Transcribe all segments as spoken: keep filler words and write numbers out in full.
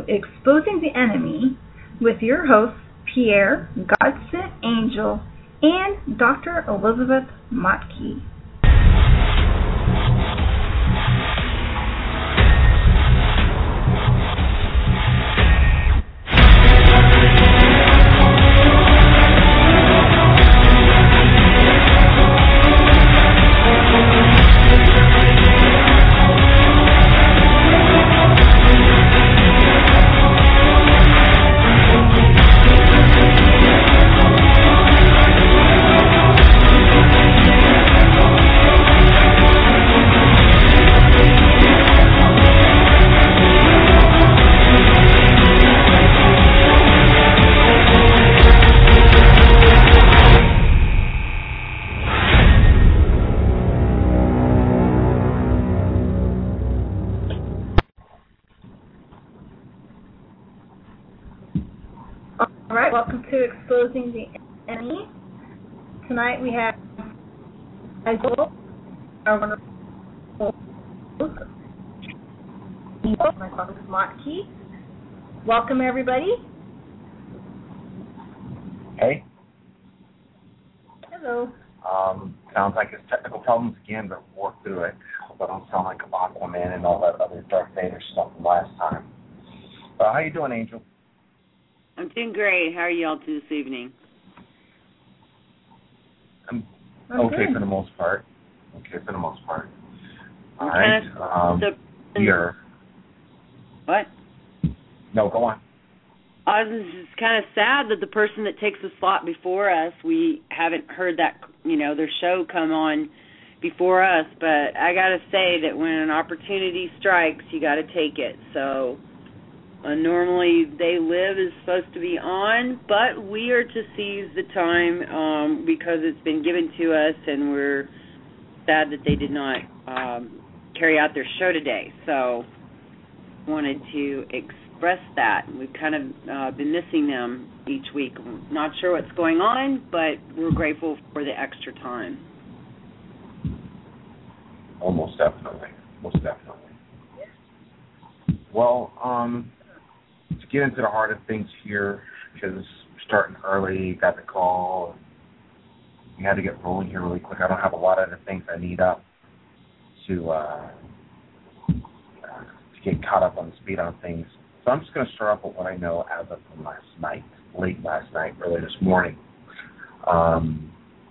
Exposing the Enemy with your hosts, Pierre, Godsent Angel, and Doctor Elizabeth Motke. All right, welcome to Exposing the Enemy. Tonight we have Nigel, our wonderful host, my father is Motke. Welcome, everybody. Hey. Hello. Um, sounds like it's technical problems again, but we'll work through it. Hope I don't sound like Aquaman and all that other Darth Vader stuff from last time. Uh, how you doing, Angel? I'm doing great. How are you all this evening? I'm, I'm okay good. for the most part. Okay for the most part. All Okay. right. Um, So, here. what? No, go on. I was just kind of sad that the person that takes the slot before us, we haven't heard that, you know, their show come on before us. But I got to say that when an opportunity strikes, you got to take it. So uh, normally They Live is supposed to be on, but we are to seize the time um, because it's been given to us, and we're sad that they did not um, carry out their show today. So wanted to express that. We've kind of uh, been missing them each week. I'm not sure what's going on, but we're grateful for the extra time. Oh, most definitely. Most definitely. Well, um, to get into the heart of things here, because we're starting early, got the call, we had to get rolling here really quick. I don't have a lot of the things I need up to uh, to get caught up on the speed on things. So I'm just going to start off with what I know as of from last night, late last night, early this morning. Um,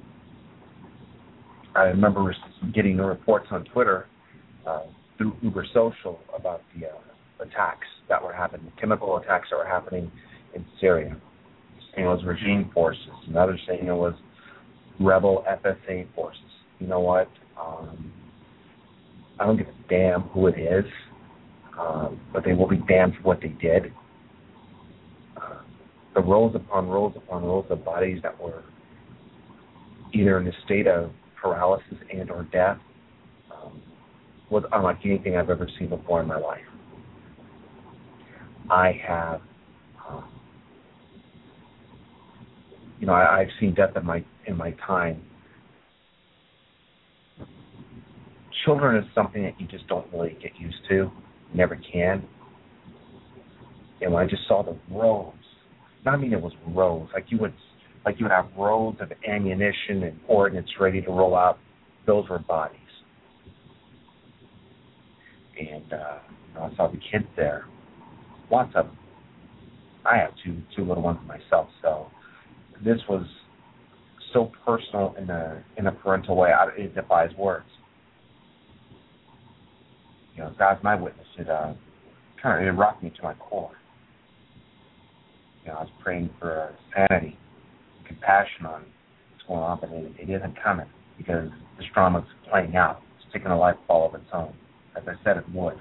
I remember getting the reports on Twitter uh, through Uber Social about the uh, attacks that were happening, chemical attacks that were happening in Syria. Saying it was regime forces. Another saying it was rebel F S A forces. You know what? Um, I don't give a damn who it is, um, but they will be damned for what they did. Uh, the rows upon rows upon rows of bodies that were either in a state of paralysis and or death um, was unlike anything I've ever seen before in my life. I have, um, you know, I, I've seen death in my in my time. Children is something that you just don't really get used to, you never can. And when I just saw the rows, I mean it was rows, like you would, like you would have rows of ammunition and ordnance ready to roll out. Those were bodies. And uh, you know, I saw the kids there, lots of them. I have two two little ones myself, so this was so personal in a in a parental way. It defies words. You know, God's my witness. It uh, kind of it rocked me to my core. You know, I was praying for sanity, compassion on what's going on, but it, it isn't coming because this drama's playing out. It's taking a life all of its own, as I said it would.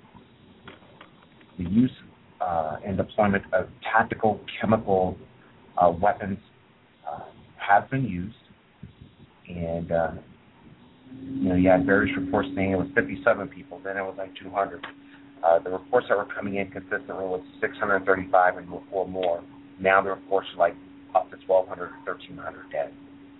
The use uh, and deployment of tactical chemical uh, weapons uh, have been used, and uh, you know, you had various reports saying it was fifty-seven people, then it was like two hundred. Uh, the reports that were coming in consistently was six hundred thirty-five and or more. Now the reports are like up to twelve hundred or thirteen hundred dead.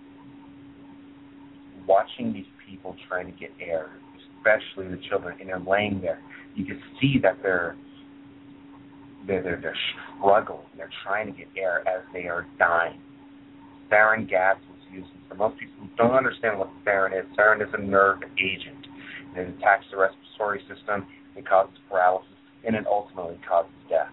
Watching these people trying to get air, especially the children, and they're laying there, you can see that they're They're, they're, they're struggling. They're trying to get air as they are dying. Sarin gas was used. For most people who don't understand what sarin is, sarin is a nerve agent. And it attacks the respiratory system, it causes paralysis, and it ultimately causes death.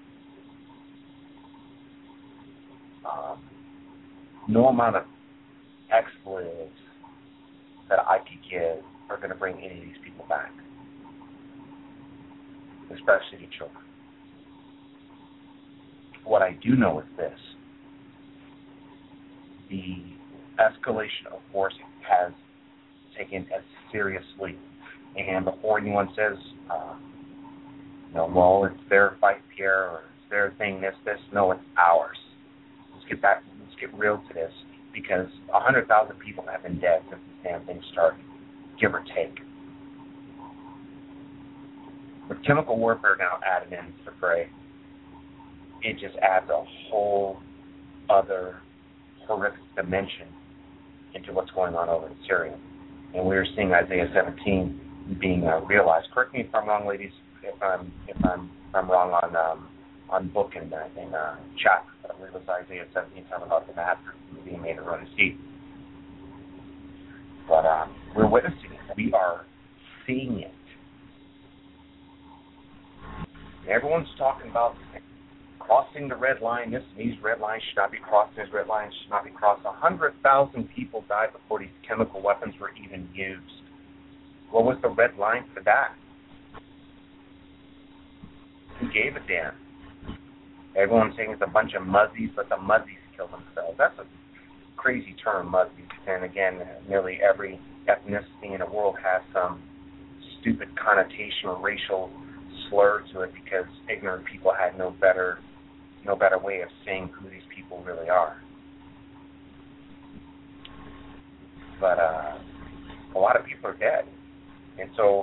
Um, no amount of expletives that I could give are going to bring any of these people back, especially the children. What I do know is this: the escalation of force has taken as seriously, and before anyone says, uh, you know, well, it's their fight, Pierre, or it's their thing, this, this, no, it's ours. Let's get back, let's get real to this, because one hundred thousand people have been dead since this damn thing started, give or take. With chemical warfare now added into the fray, it just adds a whole other horrific dimension into what's going on over in Syria. And we're seeing Isaiah seventeen being uh, realized. Correct me if I'm wrong, ladies, if I'm if I'm if I'm wrong on um, on book and uh, in uh, chat. I believe it was Isaiah seventeen talking about the master being made to run his feet. But um, we're witnessing it. We are seeing it. And everyone's talking about crossing the red line. This these red lines should not be crossed. These red lines should not be crossed. A hundred thousand people died before these chemical weapons were even used. What was the red line for that? Who gave a damn? Everyone's saying it's a bunch of muzzies, but the muzzies kill themselves. That's a crazy term, muzzies. And again, nearly every ethnicity in the world has some stupid connotation or racial slur to it because ignorant people had no better no better way of saying who these people really are. But uh, a lot of people are dead. And so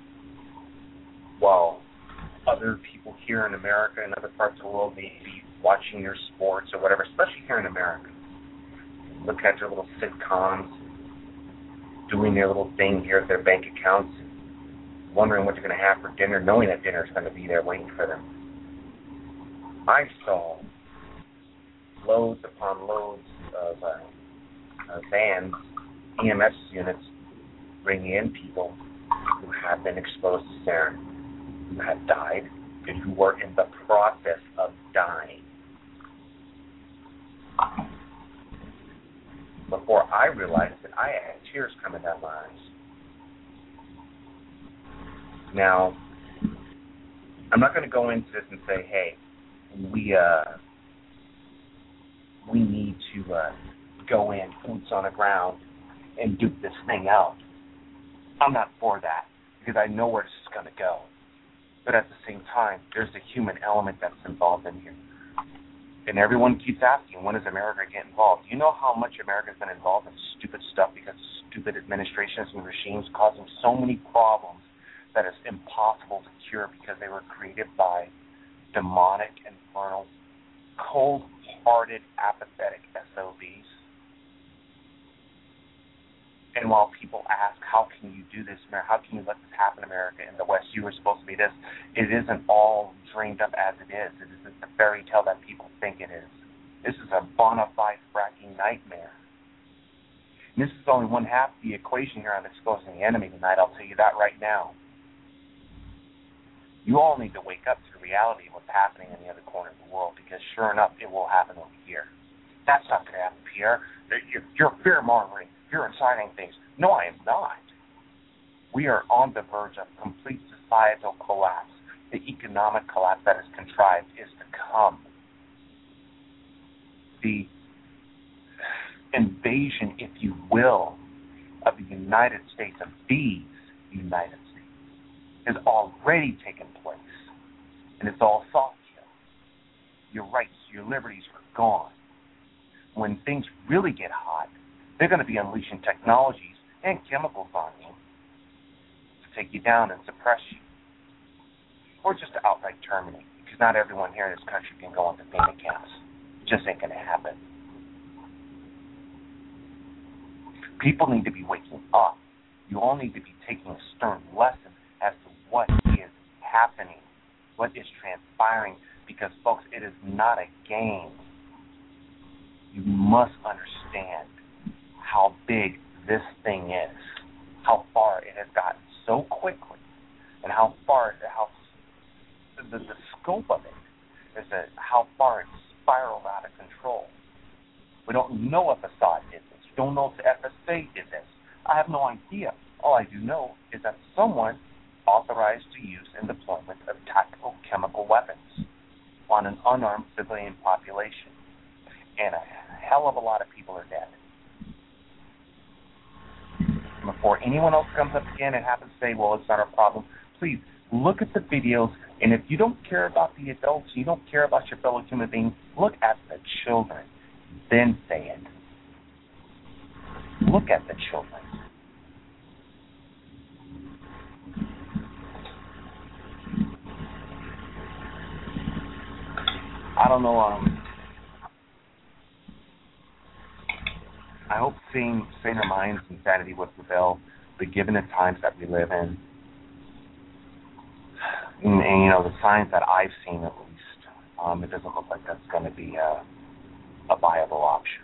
while other people here in America and other parts of the world may be watching your sports or whatever, especially here in America, look at their little sitcoms, doing their little thing here at their bank accounts, wondering what they're going to have for dinner, knowing that dinner is going to be there waiting for them. I saw loads upon loads of uh, uh, vans, E M S units, bringing in people who have been exposed to sarin, who have died, and who were in the process of dying. Before I realized it, I had tears coming down my eyes. Now, I'm not going to go into this and say, hey, we uh, we need to uh, go in, boots on the ground, and duke this thing out. I'm not for that, because I know where this is going to go. But at the same time, there's a human element that's involved in here. And everyone keeps asking, when does America get involved? You know how much America's been involved in stupid stuff because of stupid administrations and regimes causing so many problems that is impossible to cure because they were created by demonic, infernal, cold-hearted, apathetic S O Bs. And while people ask, how can you do this, how can you let this happen in America, in the West, you were supposed to be this, it isn't all dreamed up as it is. It isn't the fairy tale that people think it is. This is a bona fide fracking nightmare. And this is only one half of the equation here on exposing the enemy tonight, I'll tell you that right now. You all need to wake up to the reality of what's happening in the other corner of the world, because sure enough, it will happen over here. That's not going to happen, Pierre. You're, you're fear-mongering. You're inciting things. No, I am not. We are on the verge of complete societal collapse. The economic collapse that is contrived is to come. The invasion, if you will, of the United States, of these United States, has already taken place. And it's all soft kill. Your rights, your liberties are gone. When things really get hot, they're going to be unleashing technologies and chemicals on you to take you down and suppress you. Or just to outright terminate, because not everyone here in this country can go into payment camps. It just ain't going to happen. People need to be waking up. You all need to be taking a stern lesson as to what is happening, what is transpiring because, folks, it is not a game. You must understand how big this thing is, how far it has gotten so quickly, and how far, how the, the scope of it is that how far it's spiraled out of control. We don't know if Assad did this. We don't know if the F S A did this. I have no idea. All I do know is that someone authorized the use and deployment of tactical chemical weapons on an unarmed civilian population. And a hell of a lot of people are dead. And before anyone else comes up again and happens to say, well, it's not our problem, please look at the videos. And if you don't care about the adults, you don't care about your fellow human beings, look at the children. Then say it. Look at the children. I don't know. Um, I hope sane, saner minds and sanity would prevail, but given the times that we live in, and, and you know the signs that I've seen at least, um, it doesn't look like that's going to be a, a viable option.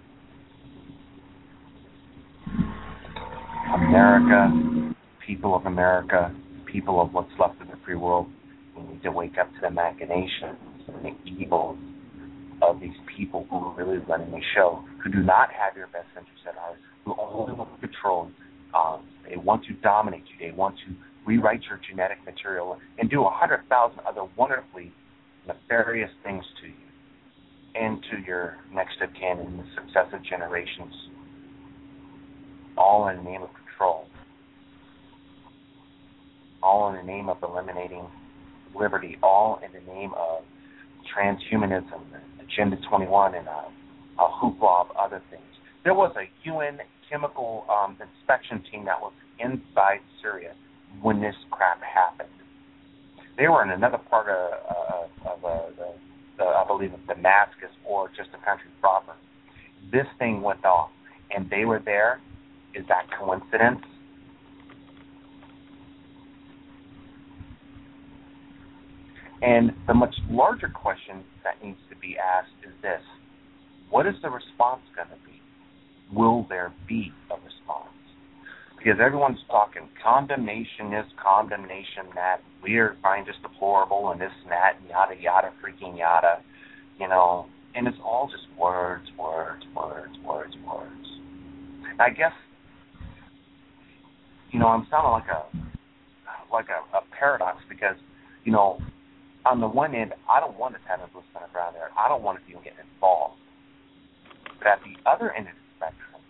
America, people of America, people of what's left of the free world, we need to wake up to the machinations and the evil of these people who are really running the show, who do not have your best interests at heart, who only want to control you. Um, they want to dominate you. They want to rewrite your genetic material and do a hundred thousand other wonderfully nefarious things to you and to your next of kin and the successive generations, all in the name of control, all in the name of eliminating liberty, all in the name of transhumanism, Agenda twenty-one, and a, a hoopla of other things. There was a U N chemical um, inspection team that was inside Syria when this crap happened. They were in another part of, uh, of uh, the, the, I believe, of Damascus or just the country proper. This thing went off, and they were there. Is that coincidence? And the much larger question that needs to be asked is this: what is the response going to be? Will there be a response? Because everyone's talking condemnation this, condemnation that, we are finding this deplorable and this and that, and yada, yada, freaking yada, you know, and it's all just words, words, words, words, words. And I guess, you know, I'm sounding like a, like a, a paradox because, you know, on the one end, I don't want to have a blue center around there. I don't want to even get involved. But at the other end of the spectrum,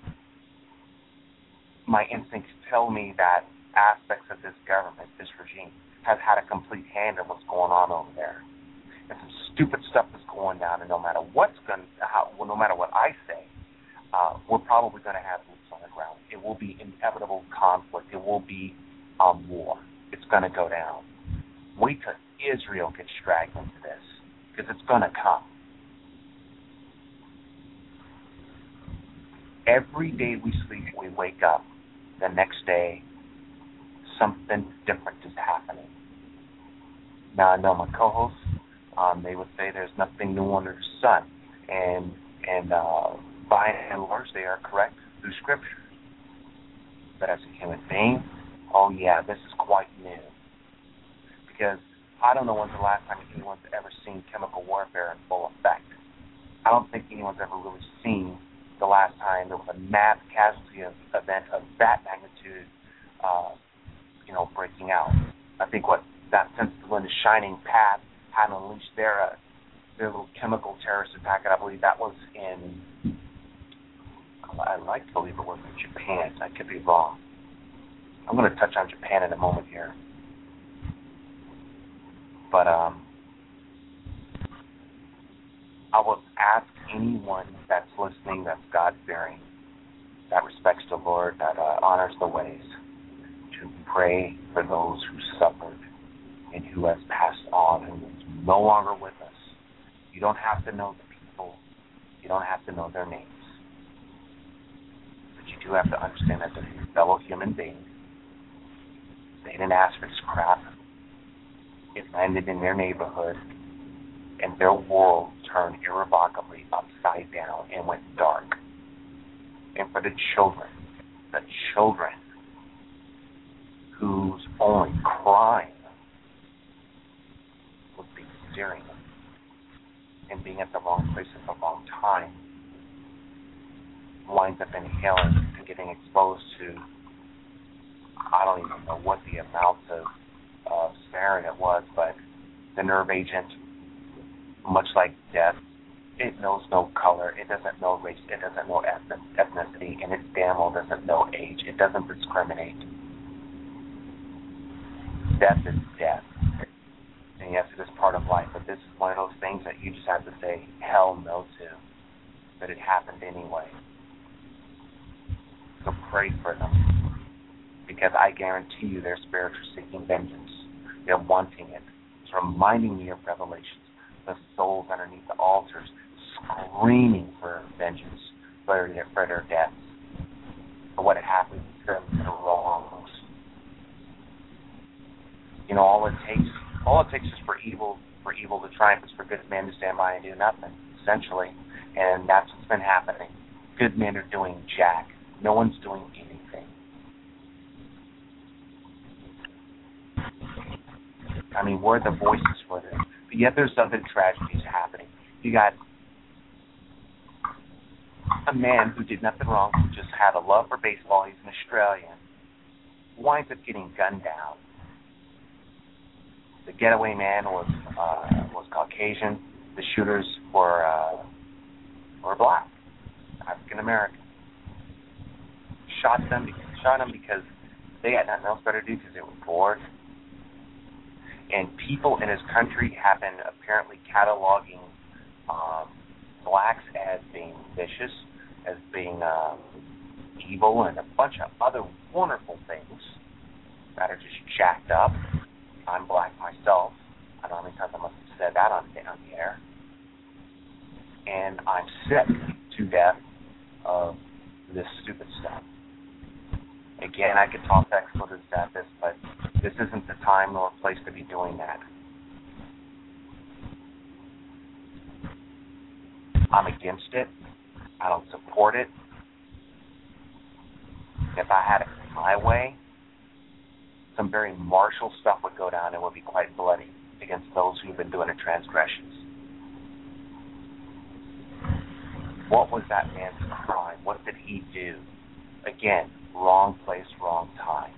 my instincts tell me that aspects of this government, this regime, has had a complete hand on what's going on over there. And some stupid stuff is going down, and no matter what's going, how, well, no matter what I say, uh, we're probably going to have boots on the ground. It will be inevitable conflict. It will be um, war. It's going to go down. Wait till Israel gets dragged into this, because it's going to come. Every day we sleep, we wake up. The next day, something different is happening. Now, I know my co-hosts, um, they would say there's nothing new under the sun, and and uh, by and large, they are correct through Scripture. But as a human being, oh yeah, this is quite new, because I don't know when's the last time anyone's ever seen chemical warfare in full effect. I don't think anyone's ever really seen the last time there was a mass casualty event of that magnitude, uh, you know, breaking out. I think what that since when the Shining Path had unleashed their uh, their little chemical terrorist attack, and I believe that was in, I'd like to believe it was in Japan. I could be wrong. I'm going to touch on Japan in a moment here. But um, I will ask anyone that's listening that's God-fearing, that respects the Lord, that uh, honors the ways, to pray for those who suffered and who has passed on and is no longer with us. You don't have to know the people. You don't have to know their names. But you do have to understand that they're your fellow human beings. They didn't ask for this crap. It landed in their neighborhood. and their world turned irrevocably upside down and went dark. And for the children, the children whose only crime was being Syrian and being at the wrong place at the wrong time, winds up inhaling and getting exposed to, I don't even know what the amount of uh, sarin it was, but the nerve agent, much like death, it knows no color, it doesn't know race, it doesn't know ethnicity, and it damn well doesn't know age. It doesn't discriminate. Death is death. And yes, it is part of life, but this is one of those things that you just have to say hell no to, that it happened anyway. So pray for them, because I guarantee you they're spiritually seeking vengeance. They're wanting it. It's reminding me of Revelations, the souls underneath the altars screaming for vengeance for their, for their deaths, for what had happened to them, their wrongs. You know, all it takes, all it takes is for evil, for evil to triumph, is for good men to stand by and do nothing, essentially, and that's what's been happening. Good men are doing jack. No one's doing anything. I mean, we're the voices for this. But yet there's other tragedies happening. You got a man who did nothing wrong, who just had a love for baseball. He's an Australian. Winds up getting gunned down. The getaway man was uh, was Caucasian. The shooters were uh, were black, African American. Shot them, shot them because they had nothing else better to do, because they were bored. And people in his country have been apparently cataloging um, blacks as being vicious, as being um, evil, and a bunch of other wonderful things that are just jacked up. I'm black myself. I don't know how many times I must have said that on, on the air. And I'm sick to death of this stupid stuff. Again, I could talk expletives at this, but this isn't the time nor place to be doing that. I'm against it. I don't support it. If I had it my way, some very martial stuff would go down and would be quite bloody against those who've been doing the transgressions. What was that man's crime? What did he do? Again, wrong place, wrong time.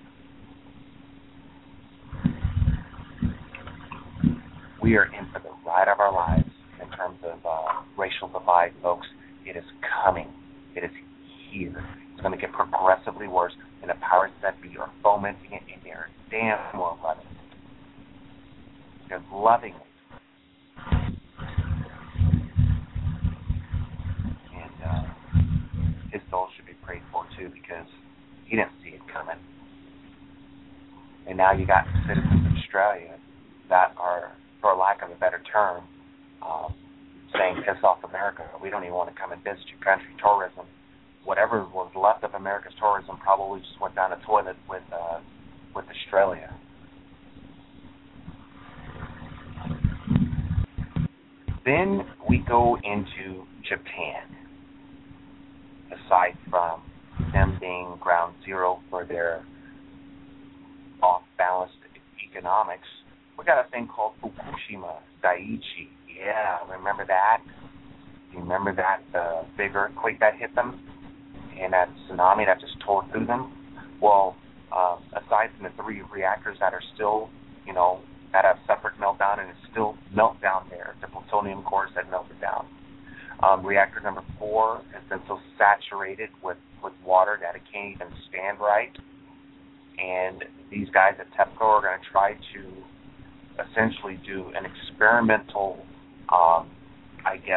We are in for the ride of our lives in terms of uh, racial divide, folks. It is coming. It is here. It's going to get progressively worse, and the powers that be are fomenting it, and they're damn well loving it. They're loving it. And uh, his soul should be prayed for, too, because he didn't see it coming. And now you got citizens of Australia that are, for lack of a better term, um, saying, piss off America. We don't even want to come and visit your country. Tourism, whatever was left of America's tourism, probably just went down the toilet with uh, with Australia. Then we go into Japan. Aside from them being ground zero for their off-balanced economics, we got a thing called Fukushima Daiichi. Yeah, remember that? You remember that uh, big earthquake that hit them? And that tsunami that just tore through them? Well, uh, aside from the three reactors that are still, you know, that have separate meltdown, and it's still meltdown there, the plutonium cores that melted down. Um, reactor number four has been so saturated with, with water that it can't even stand right. And these guys at TEPCO are going to try to essentially do an experimental, um, I guess,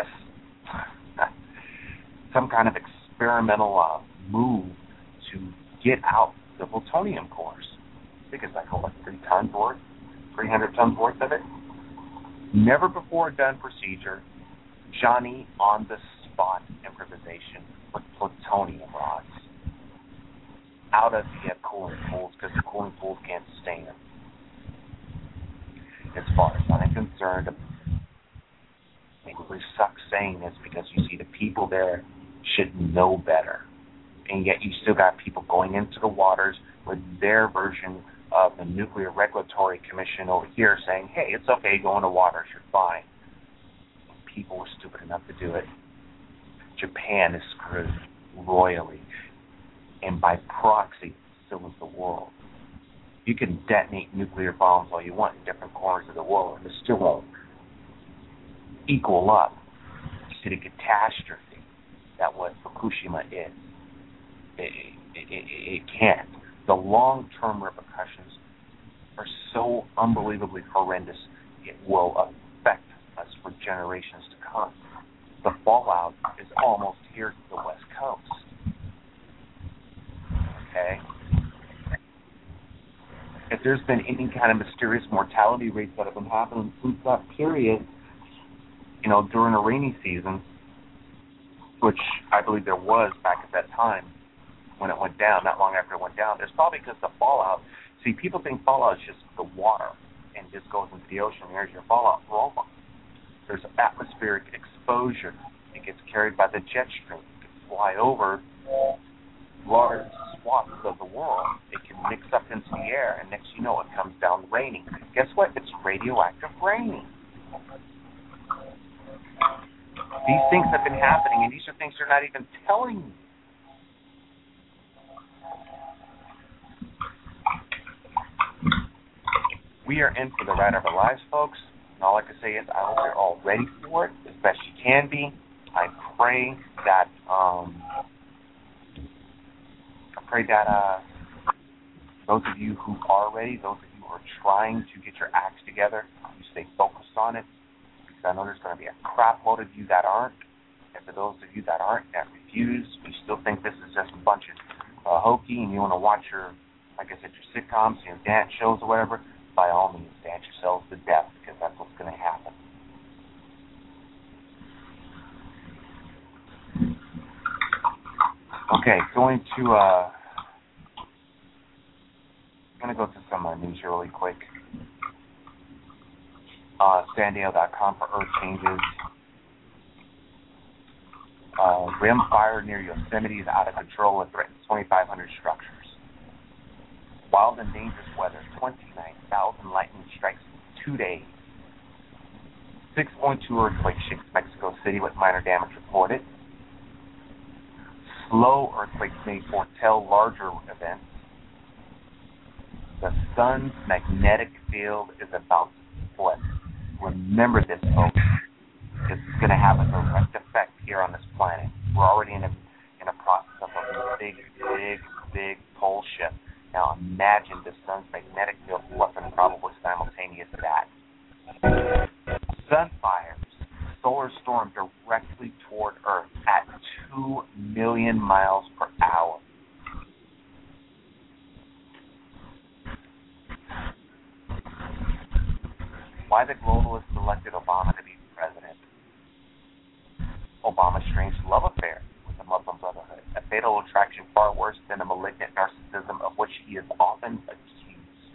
some kind of experimental uh, move to get out the plutonium cores. I think it's like, oh, like three tons worth, three hundred tons worth of it. Never before done procedure. Johnny on the spot improvisation with plutonium rods out of the uh, cooling pools, because the cooling pools can't sustain them. As far as I'm concerned, It really sucks saying this because you see the people there should know better. And yet you still got people going into the waters with their version of the Nuclear Regulatory Commission over here saying, hey, it's okay, go in the waters, you're fine. People were stupid enough to do it. Japan is screwed royally. And by proxy, so is the world. You can detonate nuclear bombs all you want in different corners of the world, and it still won't equal up to the catastrophe that what Fukushima is. It, it, it, it can't. The long-term repercussions are so unbelievably horrendous, it will affect us for generations to come. The fallout is almost here to the West Coast. Okay? If there's been any kind of mysterious mortality rates that have been happening since that period, you know, during a rainy season, which I believe there was back at that time when it went down, not long after it went down, it's probably because the fallout, see, people think fallout is just the water and just goes into the ocean. There's your fallout. Wrong. There's atmospheric exposure. It gets carried by the jet stream. It can fly over large swaths of the world. It can mix up into the air, and next you know it comes down raining. Guess what? It's radioactive raining. These things have been happening, and these are things they're not even telling you. We are in for the ride of our lives, folks. And all I can say is I hope you're all ready for it as best you can be. I pray that um, I pray that uh, those of you who are ready, those of you who are trying to get your acts together, you stay focused on it. Because I know there's going to be a crap load of you that aren't. And for those of you that aren't, that refuse, you still think this is just a bunch of uh, hokey and you want to watch your, like I said, your sitcoms, your dance shows or whatever, by all means, dance yourselves to death because that's what's going to happen. Okay, going to, uh, I'm going to go to some uh, news here really quick. Uh, Sandale dot com for earth changes. Uh, rim fire near Yosemite is out of control and threatens twenty-five hundred structures. Wild and dangerous weather, twenty-nine thousand lightning strikes in two days. six point two earthquake shakes Mexico City with minor damage reported. Slow earthquakes may foretell larger events. The sun's magnetic field is about to flip. Remember this, folks. This is going to have a direct effect here on this planet. We're already in a in a process of a big, big, big pole shift. Now imagine the sun's magnetic field flipping probably simultaneous to that. Sun fires, solar storm directly toward Earth at two million miles per hour. Why the globalists elected Obama to be president? Obama's strange love affair with the Muslim Brotherhood, a fatal attraction far worse than the malignant narcissism of which he is often accused.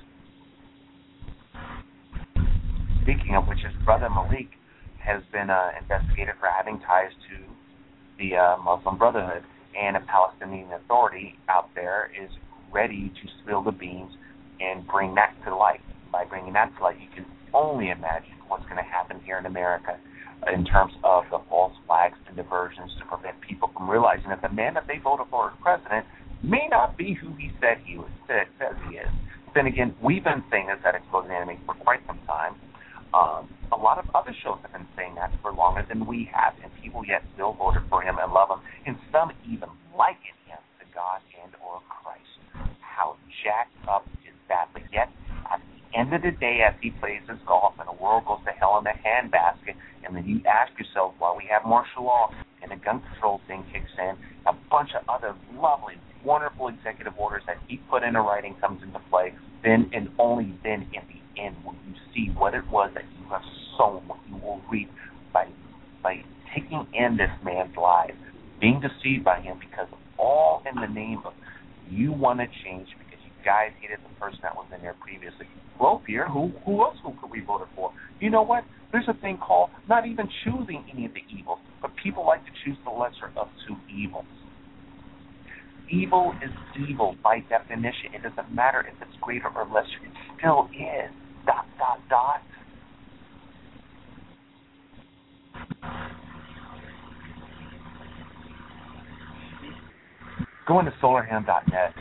Speaking of which, his brother Malik has been uh, investigated for having ties to the uh, Muslim Brotherhood, and a Palestinian Authority out there is ready to spill the beans and bring that to light. By bringing that to light, you can only imagine what's going to happen here in America in terms of the false flags and diversions to prevent people from realizing that the man that they voted for as president may not be who he said he was, said, says he is. Then again, we've been saying this at Exposing Enemy for quite some time. Um, a lot of other shows have been saying that for longer than we have, and people yet still voted for him and love him, and some even liken him to God and or Christ. How jacked up is that? But yet, at the end of the day, as he plays his golf and the world goes to hell in a handbasket, and then you ask yourself why we have martial law and the gun control thing kicks in, a bunch of other lovely, wonderful executive orders that he put into writing comes into play, then and only then in the end will you see what it was that you have sown, what you will reap by by taking in this man's life, being deceived by him because of all in the name of you want to change because you guys hated the person that was in there previously. Well, Pierre, who who else who could we vote for? You know what? There's a thing called not even choosing any of the evils, but people like to choose the lesser of two evils. Evil is evil by definition. It doesn't matter if it's greater or lesser. It still is. Dot, dot, dot. Go into solar ham dot net.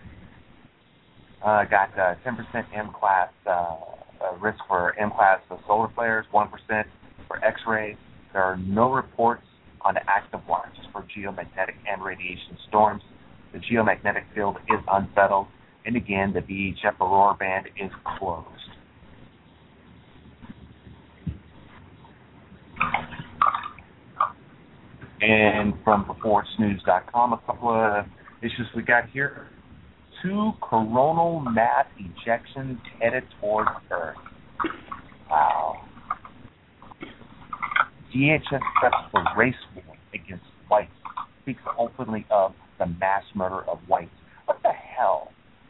Uh, got uh, ten percent M-class uh, uh, risk for M-class uh, solar flares, one percent for X-rays. There are no reports on the active watches for geomagnetic and radiation storms. The geomagnetic field is unsettled. And again, the V H F Aurora band is closed. And from before it's news dot com, a couple of issues we got here. Two coronal mass ejections headed towards Earth. Wow. D H S preps for race war against whites. Speaks openly of the mass murder of whites. What the hell?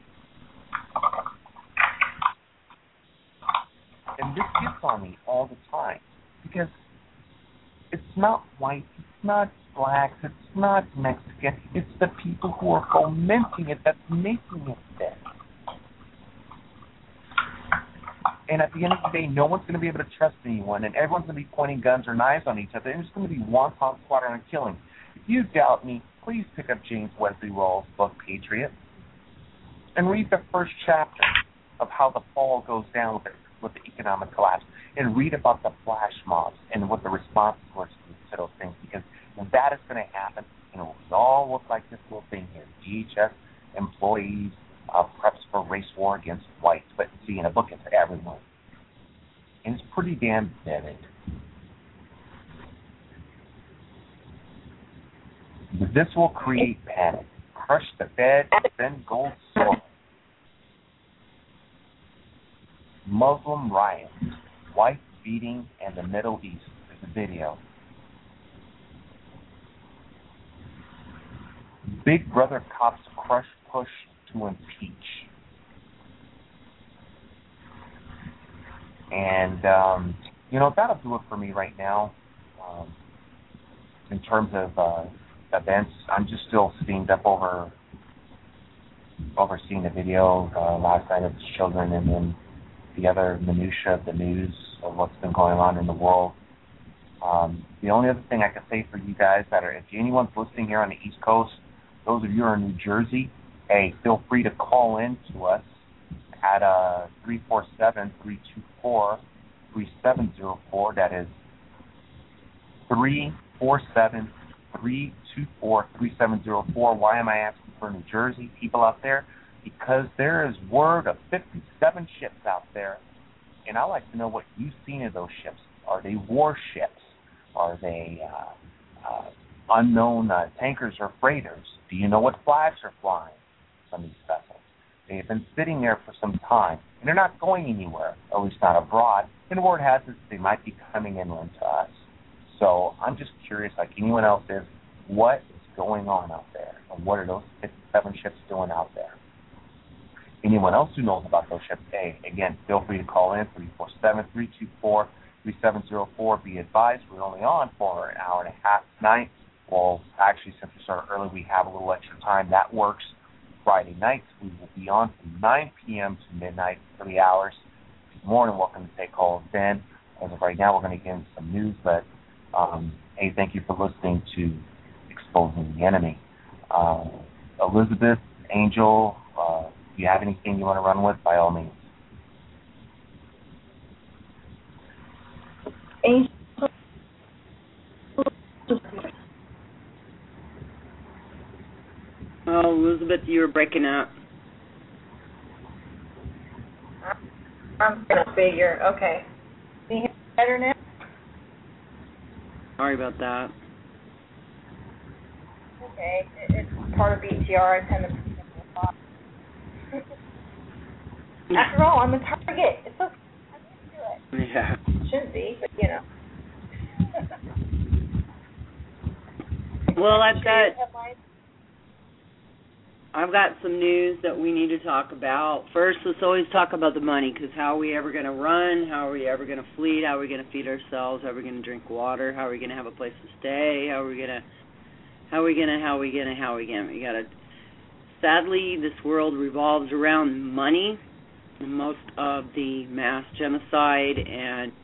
And this gets on me all the time because it's not white, it's not blacks, it's not Mexican, it's the people who are fomenting it that's making it dead. And at the end of the day, no one's going to be able to trust anyone, and everyone's going to be pointing guns or knives on each other, and it's going to be wanton slaughter and killing. If you doubt me, please pick up James Wesley Rawls' book, Patriot, and read the first chapter of how the fall goes down with the, with the economic collapse, and read about the flash mobs and what the responses were to those things, because when that is going to happen, and it will all look like this little thing here. D H S employees uh, preps for race war against whites. But see, in a book, it's everyone. And it's pretty damn vivid. This will create panic. Crush the Fed, send gold soil. Muslim riots, white beating, and the Middle East. There's a video. Big Brother cops crush push to impeach. And, um, you know, that'll do it for me right now. Um, in terms of uh, events, I'm just still steamed up over over seeing the video uh, last night of the children and then the other minutia of the news of what's been going on in the world. Um, the only other thing I can say for you guys that are, if anyone's listening here on the East Coast, those of you who are in New Jersey, hey, feel free to call in to us at uh, three four seven, three two four, three seven zero four. That is three four seven, three two four, three seven zero four. Why am I asking for New Jersey people out there? Because there is word of fifty-seven ships out there, and I'd like to know what you've seen of those ships. Are they warships? Are they uh, uh, unknown uh, tankers or freighters? Do you know what flags are flying from these vessels? They have been sitting there for some time, and they're not going anywhere, at least not abroad. And word has it they might be coming inland to us. So I'm just curious, like anyone else is, what is going on out there? And what are those fifty-seven ships doing out there? Anyone else who knows about those ships, hey, again, feel free to call in, three four seven, three two four, three seven zero four. Be advised, we're only on for an hour and a half tonight. Well, actually, since we started early, we have a little extra time. That works. Friday nights, we will be on from nine p.m. to midnight, three hours. You're more than welcome to take calls then. As of right now, we're going to get into some news, but, um, hey, thank you for listening to Exposing the Enemy. Uh, Elizabeth, Angel, uh, if you have anything you want to run with, by all means. Angel. Oh, Elizabeth, you were breaking up. I'm going to figure. Okay. Can you hear better now? Sorry about that. Okay. It's part of B T R. I tend to After all, I'm a target. It's okay. I can do it. Yeah. Shouldn't be, but you know. Well, I've got... I've got some news that we need to talk about. First, let's always talk about the money, because how are we ever going to run? How are we ever going to fleet? How are we going to feed ourselves? How are we going to drink water? How are we going to have a place to stay? How are we going to, how are we going to, how are we going to, how are we going to? We got to, sadly, this world revolves around money. Most of the mass genocide and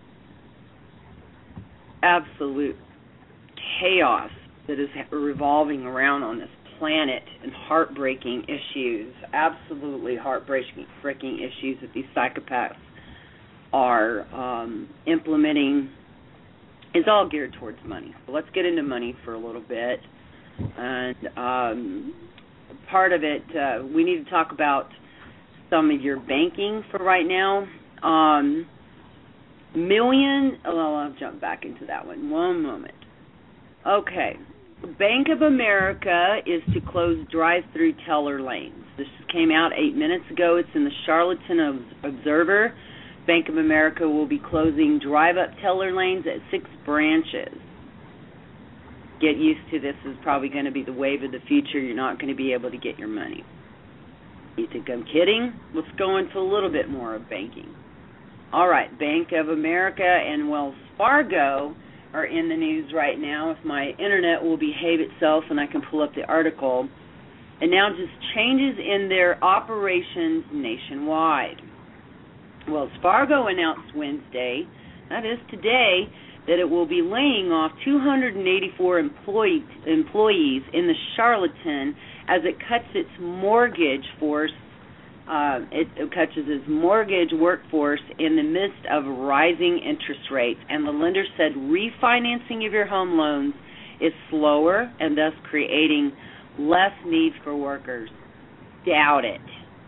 absolute chaos that is revolving around on this planet, and heartbreaking issues, absolutely heartbreaking freaking issues that these psychopaths are um, implementing, is all geared towards money. So let's get into money for a little bit. And um, part of it, uh, we need to talk about some of your banking for right now. Um, million, oh, I'll jump back into that one. One moment. Okay. Bank of America is to close drive-through teller lanes. This came out eight minutes ago. It's in the Charlottesville Observer. Bank of America will be closing drive-up teller lanes at six branches. Get used to this. This is probably going to be the wave of the future. You're not going to be able to get your money. You think I'm kidding? Let's go into a little bit more of banking. All right, Bank of America and Wells Fargo are in the news right now. If my internet will behave itself and I can pull up the article, announces changes in their operations nationwide. Wells Fargo announced Wednesday, that is today, that it will be laying off two hundred eighty-four employee, employees in the Charlottesville as it cuts its mortgage force Uh, it, it cuts its mortgage workforce in the midst of rising interest rates. And the lender said refinancing of your home loans is slower and thus creating less need for workers. Doubt it.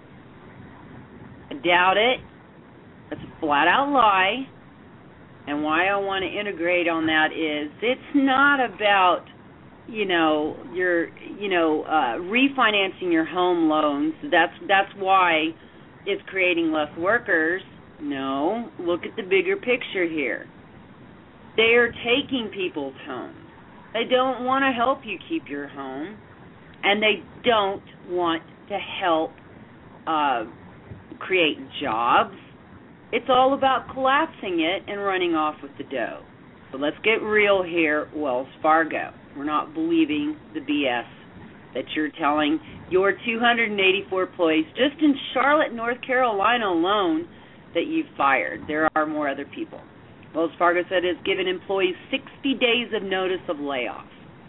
Doubt it. That's a flat-out lie. And why I want to integrate on that is it's not about, you know, your, you know, uh, refinancing your home loans. That's that's why it's creating less workers. No, look at the bigger picture here. They are taking people's homes. They don't want to help you keep your home, and they don't want to help uh, create jobs. It's all about collapsing it and running off with the dough. So let's get real here, Wells Fargo. We're not believing the B S that you're telling your two hundred eighty-four employees just in Charlotte, North Carolina alone that you've fired. There are more other people. Wells Fargo said it's given employees sixty days of notice of layoff.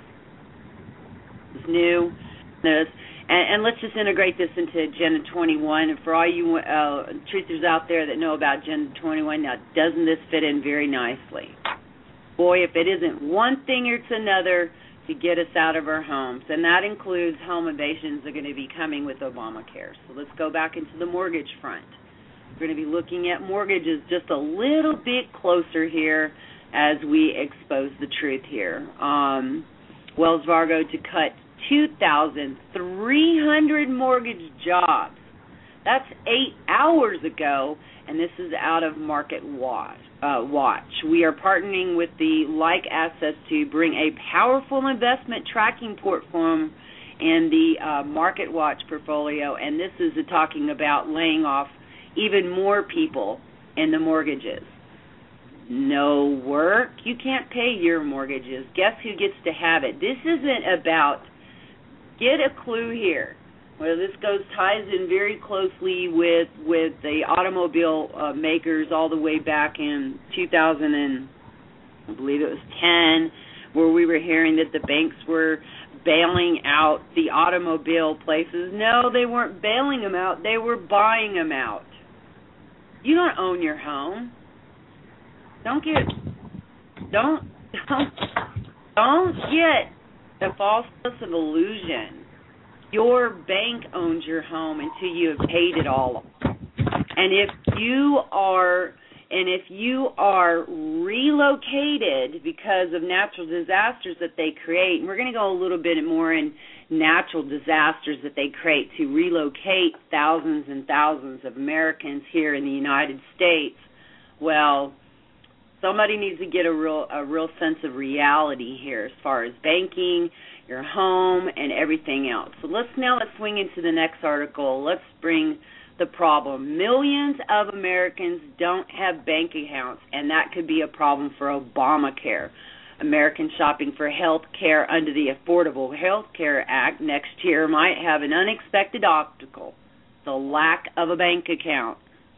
It's new. Notice. And, and let's just integrate this into Agenda twenty-one. And for all you uh, truthers out there that know about Agenda twenty-one, now doesn't this fit in very nicely? Boy, if it isn't one thing, it's another to get us out of our homes. And that includes home invasions that are going to be coming with Obamacare. So let's go back into the mortgage front. We're going to be looking at mortgages just a little bit closer here as we expose the truth here. Um, Wells Fargo to cut two thousand three hundred mortgage jobs. That's eight hours ago, and this is out of Market Watch. Uh, watch. We are partnering with the Like Assets to bring a powerful investment tracking portfolio in the uh, Market Watch portfolio, and this is uh, talking about laying off even more people in the mortgages. No work, you can't pay your mortgages. Guess who gets to have it? This isn't about, get a clue here. Well, this goes ties in very closely with with the automobile uh, makers all the way back in two thousand and I believe it was ten, where we were hearing that the banks were bailing out the automobile places. No, they weren't bailing them out; they were buying them out. You don't own your home. Don't get don't don't don't get the false sense of illusion. Your bank owns your home until you have paid it all off. And if you are and if you are relocated because of natural disasters that they create, and we're going to go a little bit more in natural disasters that they create to relocate thousands and thousands of Americans here in the United States, well, Somebody needs to get a real a real sense of reality here as far as banking, your home, and everything else. So let's now let's swing into the next article. Let's bring the problem. Millions of Americans don't have bank accounts, and that could be a problem for Obamacare. Americans shopping for health care under the Affordable Health Care Act next year might have an unexpected obstacle, the lack of a bank account.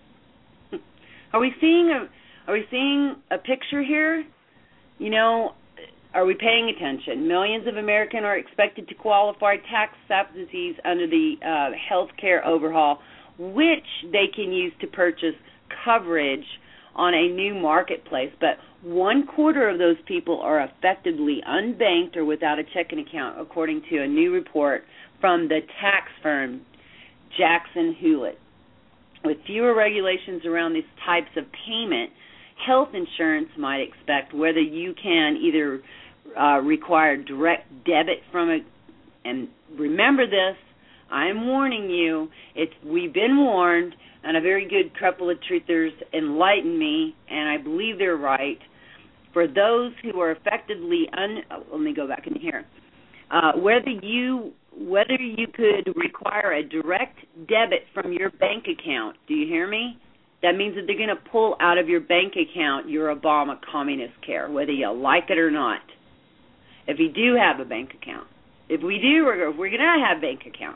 Are we seeing a are we seeing a picture here? You know, are we paying attention? Millions of Americans are expected to qualify tax subsidies under the uh, health care overhaul, which they can use to purchase coverage on a new marketplace. But one quarter of those people are effectively unbanked or without a checking account, according to a new report from the tax firm Jackson Hewlett. With fewer regulations around these types of payment, health insurance might expect whether you can either uh, require direct debit from a, and remember this, I'm warning you, it's, we've been warned, and a very good couple of truthers enlightened me, and I believe they're right. For those who are effectively un, oh, let me go back in here. Uh, whether you whether you could require a direct debit from your bank account, do you hear me? That means that they're going to pull out of your bank account your Obama communist care, whether you like it or not. If you do have a bank account, if we do, we're, we're going to have bank accounts.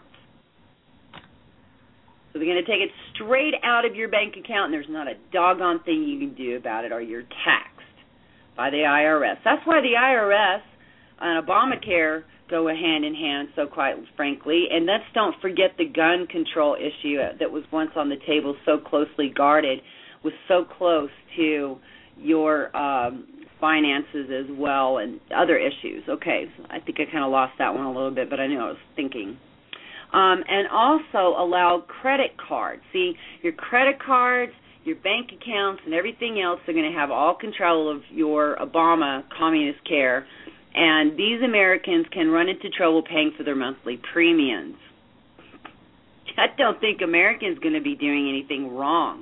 So they're going to take it straight out of your bank account, and there's not a doggone thing you can do about it, or you're taxed by the I R S. That's why the I R S and Obamacare go hand in hand, so quite frankly. And let's don't forget the gun control issue that was once on the table, so closely guarded, was so close to your um, finances as well, and other issues. Okay, so I think I kind of lost that one a little bit, but I knew I was thinking. Um, and also allow credit cards. See, your credit cards, your bank accounts, and everything else are going to have all control of your Obama communist care, and these Americans can run into trouble paying for their monthly premiums. I don't think Americans going to be doing anything wrong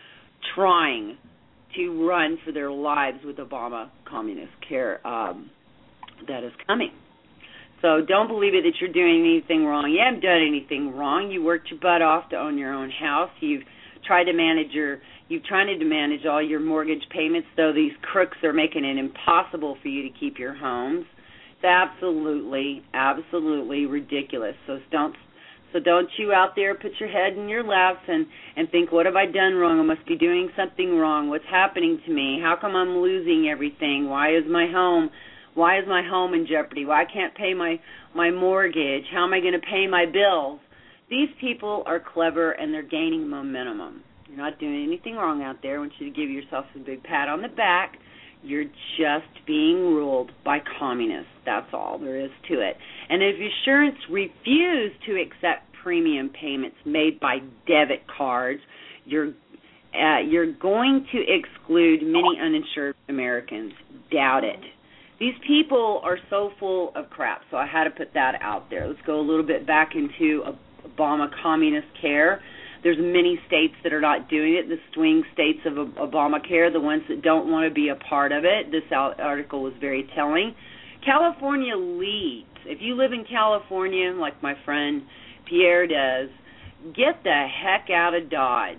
trying to run for their lives with Obama communist care um, that is coming. So don't believe it that you're doing anything wrong. You haven't done anything wrong. You worked your butt off to own your own house. You've tried to manage your, you've tried to manage all your mortgage payments, though these crooks are making it impossible for you to keep your homes. It's absolutely, absolutely ridiculous. So don't, so don't you out there put your head in your laps and, and think, what have I done wrong? I must be doing something wrong. What's happening to me? How come I'm losing everything? Why is my home Why is my home in jeopardy? Why can't I pay my, my mortgage? How am I going to pay my bills? These people are clever, and they're gaining momentum. You're not doing anything wrong out there. I want you to give yourself a big pat on the back. You're just being ruled by communists. That's all there is to it. And if insurance refuse to accept premium payments made by debit cards, you're uh, you're going to exclude many uninsured Americans. Doubt it. These people are so full of crap, so I had to put that out there. Let's go a little bit back into Obama communist care. There's many states that are not doing it, the swing states of Obamacare, the ones that don't want to be a part of it. This article was very telling. California leads. If you live in California, like my friend Pierre does, get the heck out of Dodge.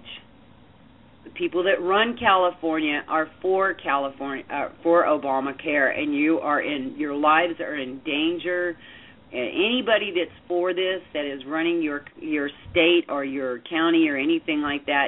The people that run California are for California, uh, for Obamacare, and you are in your lives are in danger. And anybody that's for this, that is running your your state or your county or anything like that,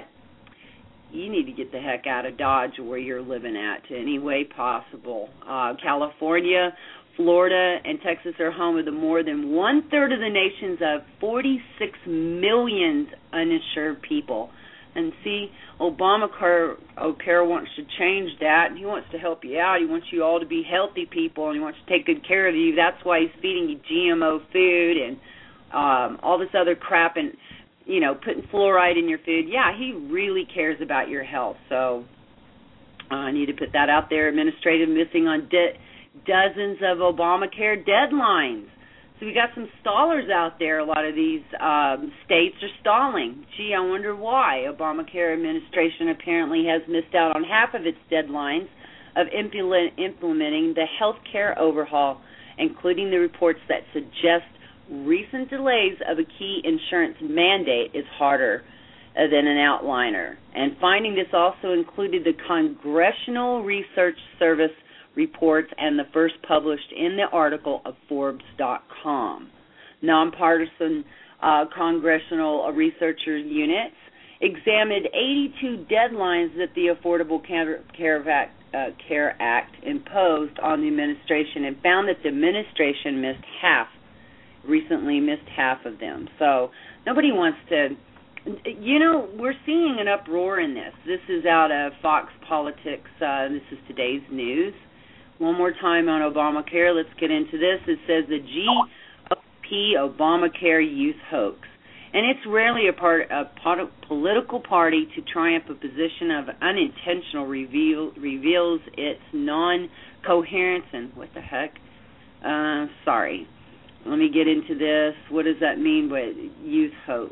you need to get the heck out of Dodge where you're living at any way possible. Uh, California, Florida, and Texas are home of the more than one third of the nation's of forty-six million uninsured people. And see, Obamacare Care wants to change that. He wants to help you out. He wants you all to be healthy people, and he wants to take good care of you. That's why he's feeding you G M O food and um, all this other crap and, you know, putting fluoride in your food. Yeah, he really cares about your health. So uh, I need to put that out there. Administrative missing on de- dozens of Obamacare deadlines. So we got some stallers out there. A lot of these um, states are stalling. Gee, I wonder why. Obamacare administration apparently has missed out on half of its deadlines of implementing the health care overhaul, including the reports that suggest recent delays of a key insurance mandate is harder than an outliner. And finding this also included the Congressional Research Service reports and the first published in the article of Forbes dot com. Nonpartisan uh, congressional researcher units examined eighty-two deadlines that the Affordable Care Act, uh, Care Act imposed on the administration and found that the administration missed half, recently missed half of them. So nobody wants to, you know, we're seeing an uproar in this. This is out of Fox Politics. Uh, this is today's news. One more time on Obamacare. Let's get into this. It says the G O P Obamacare youth hoax. And it's rarely a part a political party to triumph a position of unintentional reveal reveals its non-coherence and what the heck? Uh, sorry. Let me get into this. What does that mean with youth hoax?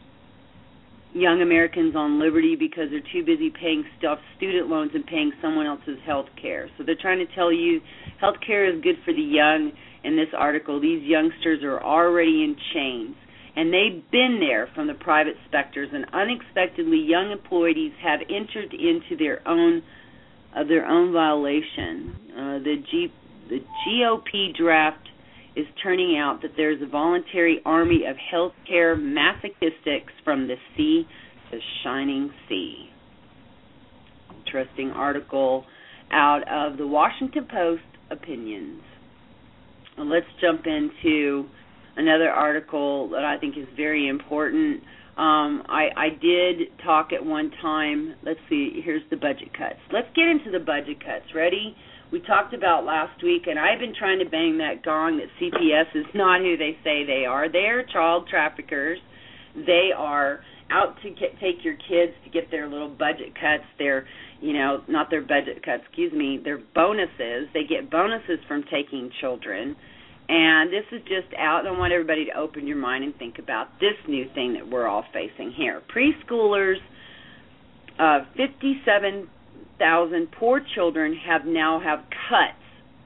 Young Americans on liberty because they're too busy paying stuff, student loans and paying someone else's health care. So they're trying to tell you health care is good for the young. In this article, these youngsters are already in chains. And they've been there from the private sectors, and unexpectedly young employees have entered into their own uh, their own violation. Uh, the G the G O P draft is turning out that there's a voluntary army of healthcare masochistics from the sea to shining sea. Interesting article out of the Washington Post Opinions. Well, let's jump into another article that I think is very important. Um, I, I did talk at one time. Let's see, here's the budget cuts. Let's get into the budget cuts. Ready? We talked about last week, and I've been trying to bang that gong that C P S is not who they say they are. They are child traffickers. They are out to get, take your kids to get their little budget cuts, their, you know, not their budget cuts, excuse me, their bonuses. They get bonuses from taking children. And this is just out. I want everybody to open your mind and think about this new thing that we're all facing here. Preschoolers, uh, fifty-seven thousand poor children have now have cuts.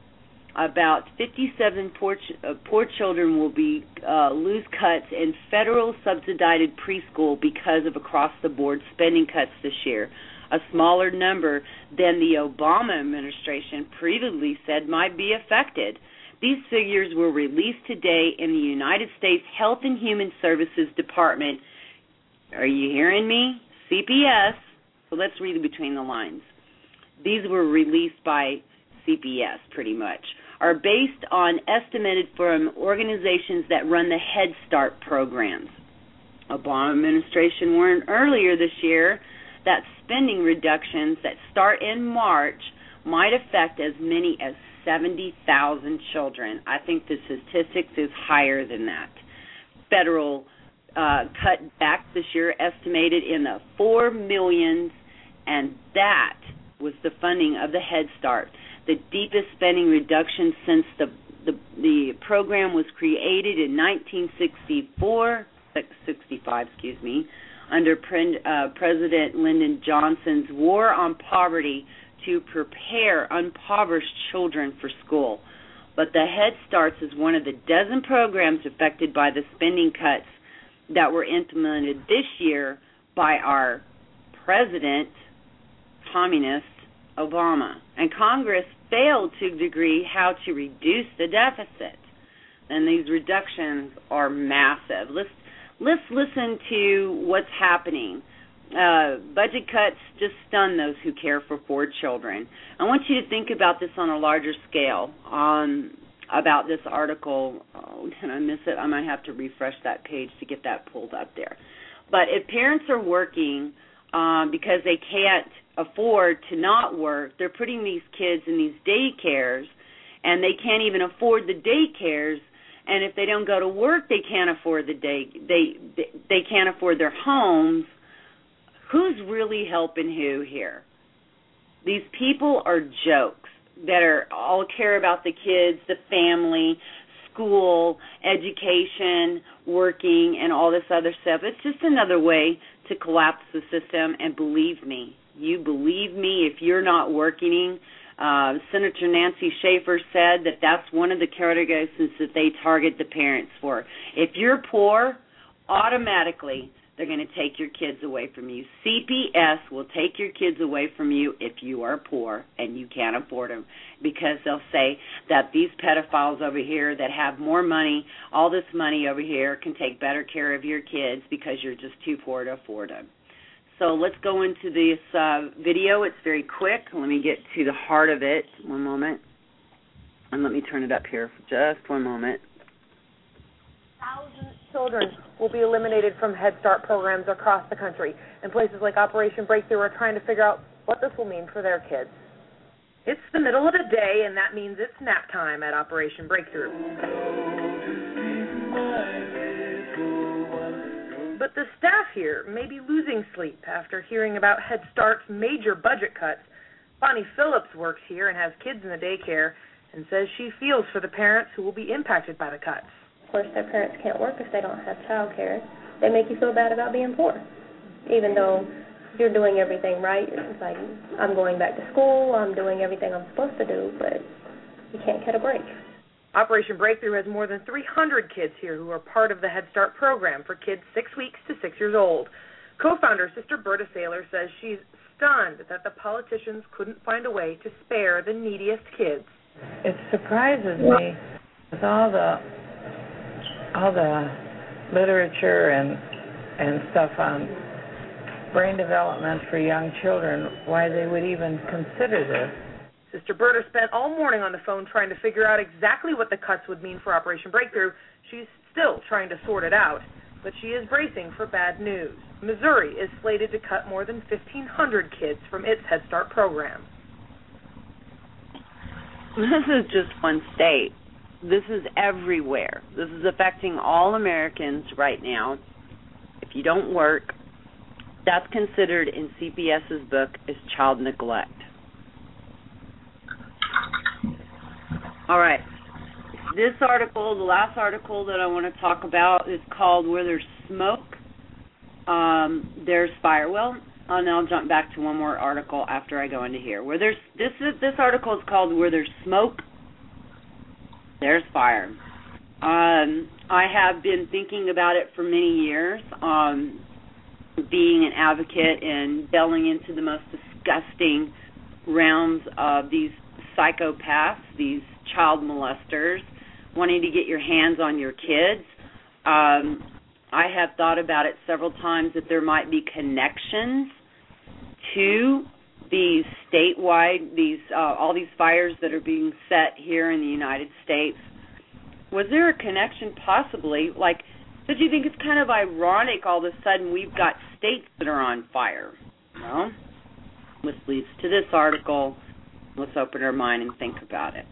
About fifty-seven poor, ch- uh, poor children will be uh, lose cuts in federal subsidized preschool because of across-the-board spending cuts this year, a smaller number than the Obama administration previously said might be affected. These figures were released today in the United States Health and Human Services Department. Are you hearing me? C P S. So let's read between the lines. These were released by C P S, pretty much, are based on estimated from organizations that run the Head Start programs. Obama administration warned earlier this year that spending reductions that start in March might affect as many as seventy thousand children. I think the statistics is higher than that. Federal uh, cut back this year estimated in the four millions, and that was the funding of the Head Start, the deepest spending reduction since the the, the program was created in nineteen sixty-four, sixty-five, excuse me, under Pre- uh, President Lyndon Johnson's War on Poverty to prepare impoverished children for school. But the Head Starts is one of the dozen programs affected by the spending cuts that were implemented this year by our president, communist Obama. And Congress failed to agree how to reduce the deficit. And these reductions are massive. Let's, let's listen to what's happening. Uh, budget cuts just stun those who care for poor children. I want you to think about this on a larger scale, um, about this article. Oh, did I miss it? I might have to refresh that page to get that pulled up there. But if parents are working um, because they can't afford to not work, they're putting these kids in these daycares, and they can't even afford the daycares. And if they don't go to work, they can't afford the day. They they, they can't afford their homes. Who's really helping who here? These people are jokes that are all care about the kids, the family, school, education, working, and all this other stuff. It's just another way to collapse the system. And believe me, you believe me, if you're not working, Uh, Senator Nancy Schaefer said that that's one of the categories that they target the parents for. If you're poor, automatically they're going to take your kids away from you. C P S will take your kids away from you if you are poor and you can't afford them, because they'll say that these pedophiles over here that have more money, all this money over here, can take better care of your kids because you're just too poor to afford them. So let's go into this uh, video. It's very quick. Let me get to the heart of it. One moment. And let me turn it up here for just one moment. Thousands of children will be eliminated from Head Start programs across the country, and places like Operation Breakthrough are trying to figure out what this will mean for their kids. It's the middle of the day, and that means it's nap time at Operation Breakthrough. But the staff here may be losing sleep after hearing about Head Start's major budget cuts. Bonnie Phillips works here and has kids in the daycare and says she feels for the parents who will be impacted by the cuts. Of course, their parents can't work if they don't have child care. They make you feel bad about being poor, even though you're doing everything right. It's like, I'm going back to school, I'm doing everything I'm supposed to do, but you can't get a break. Operation Breakthrough has more than three hundred kids here who are part of the Head Start program for kids six weeks to six years old. Co-founder Sister Berta Saylor says she's stunned that the politicians couldn't find a way to spare the neediest kids. It surprises me with all the all the literature and and stuff on brain development for young children, why they would even consider this. Sister Berta spent all morning on the phone trying to figure out exactly what the cuts would mean for Operation Breakthrough. She's still trying to sort it out, but she is bracing for bad news. Missouri is slated to cut more than fifteen hundred kids from its Head Start program. This is just one state. This is everywhere. This is affecting all Americans right now. If you don't work, that's considered in C P S's book as child neglect. All right. This article, the last article that I want to talk about, is called Where There's Smoke, um, There's Fire. Well, and I'll jump back to one more article after I go into here. Where there's this this article is called Where There's Smoke, There's Fire. Um, I have been thinking about it for many years, um, being an advocate and delving into the most disgusting realms of these psychopaths, these child molesters, wanting to get your hands on your kids. Um, I have thought about it several times that there might be connections to these statewide, these uh, all these fires that are being set here in the United States. Was there a connection possibly? Like, did you think it's kind of ironic all of a sudden we've got states that are on fire? Well, which leads to this article. Let's open our mind and think about it.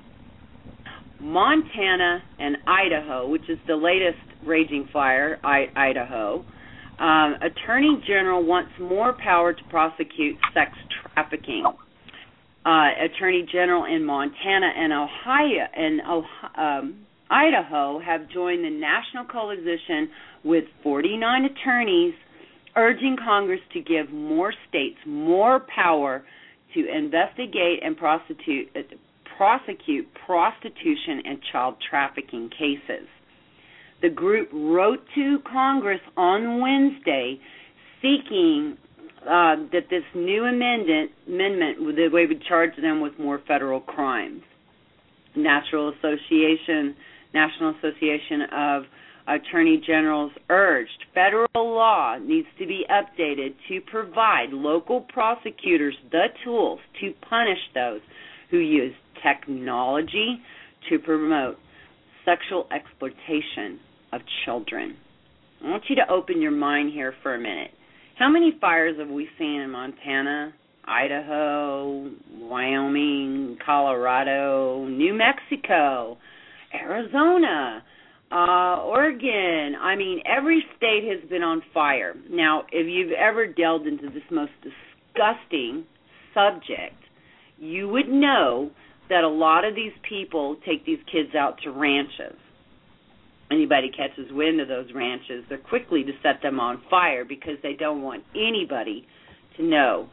Montana and Idaho, which is the latest raging fire, I- Idaho, um, Attorney General wants more power to prosecute sex trafficking. Uh, Attorney General in Montana and Ohio and um, Idaho have joined the national coalition with forty-nine attorneys urging Congress to give more states more power to investigate and prosecute, uh, prosecute prostitution and child trafficking cases. The group wrote to Congress on Wednesday seeking uh, that this new amendment, amendment, the way we charge them with more federal crimes. National Association, National Association of Attorney Generals urged federal law needs to be updated to provide local prosecutors the tools to punish those who use technology to promote sexual exploitation of children. I want you to open your mind here for a minute. How many fires have we seen in Montana, Idaho, Wyoming, Colorado, New Mexico, Arizona, uh, Oregon? I mean, every state has been on fire. Now, if you've ever delved into this most disgusting subject, you would know that a lot of these people take these kids out to ranches. Anybody catches wind of those ranches, they're quickly to set them on fire because they don't want anybody to know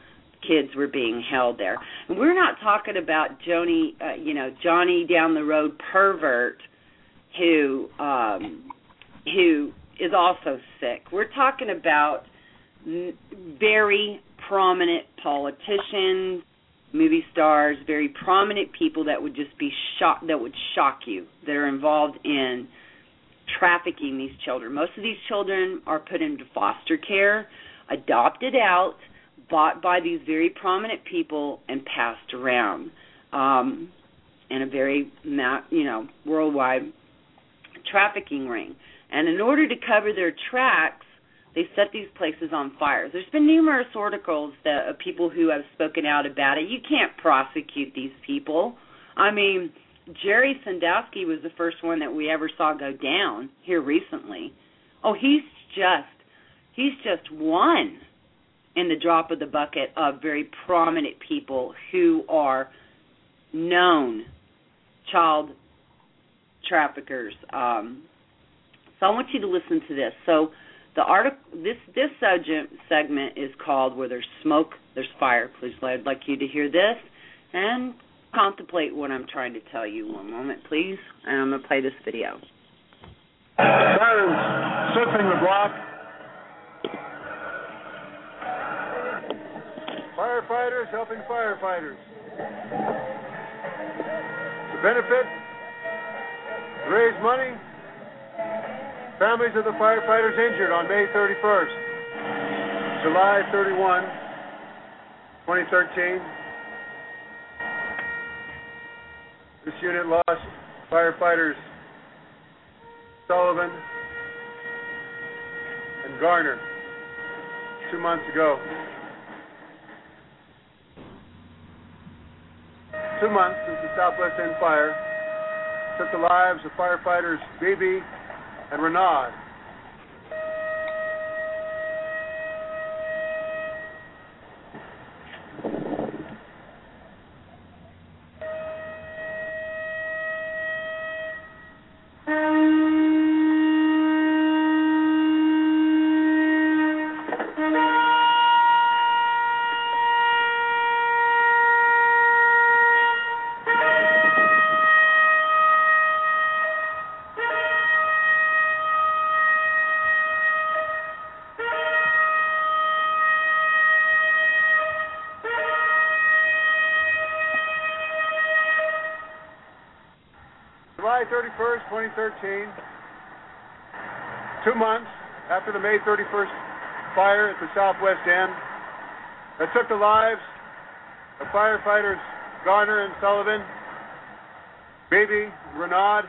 kids were being held there. And we're not talking about Joni, uh, you know, Johnny down the road pervert who um, who is also sick. We're talking about very prominent politicians, movie stars, very prominent people that would just be shock, that would shock you, that are involved in trafficking these children. Most of these children are put into foster care, adopted out, bought by these very prominent people, and passed around um, in a very, you know, worldwide trafficking ring. And in order to cover their tracks, they set these places on fire. There's been numerous articles that of people who have spoken out about it. You can't prosecute these people. I mean, Jerry Sandusky was the first one that we ever saw go down here recently. Oh, he's just he's just one in the drop of the bucket of very prominent people who are known child traffickers. Um, so I want you to listen to this. So the article, this this segment is called "Where There's Smoke, There's Fire." Please, I'd like you to hear this and contemplate what I'm trying to tell you. One moment, please, and I'm going to play this video. Sirens surfing the block. Firefighters helping firefighters. To benefit, to raise money, families of the firefighters injured on May thirty-first, July thirty-first, twenty thirteen. This unit lost firefighters Sullivan and Garner two months ago. Two months since the Southwest End fire took the lives of firefighters Beebe and Renaud. July thirty-first, twenty thirteen, two months after the May thirty-first fire at the Southwest End that took the lives of firefighters Garner and Sullivan, Beebe, Renaud.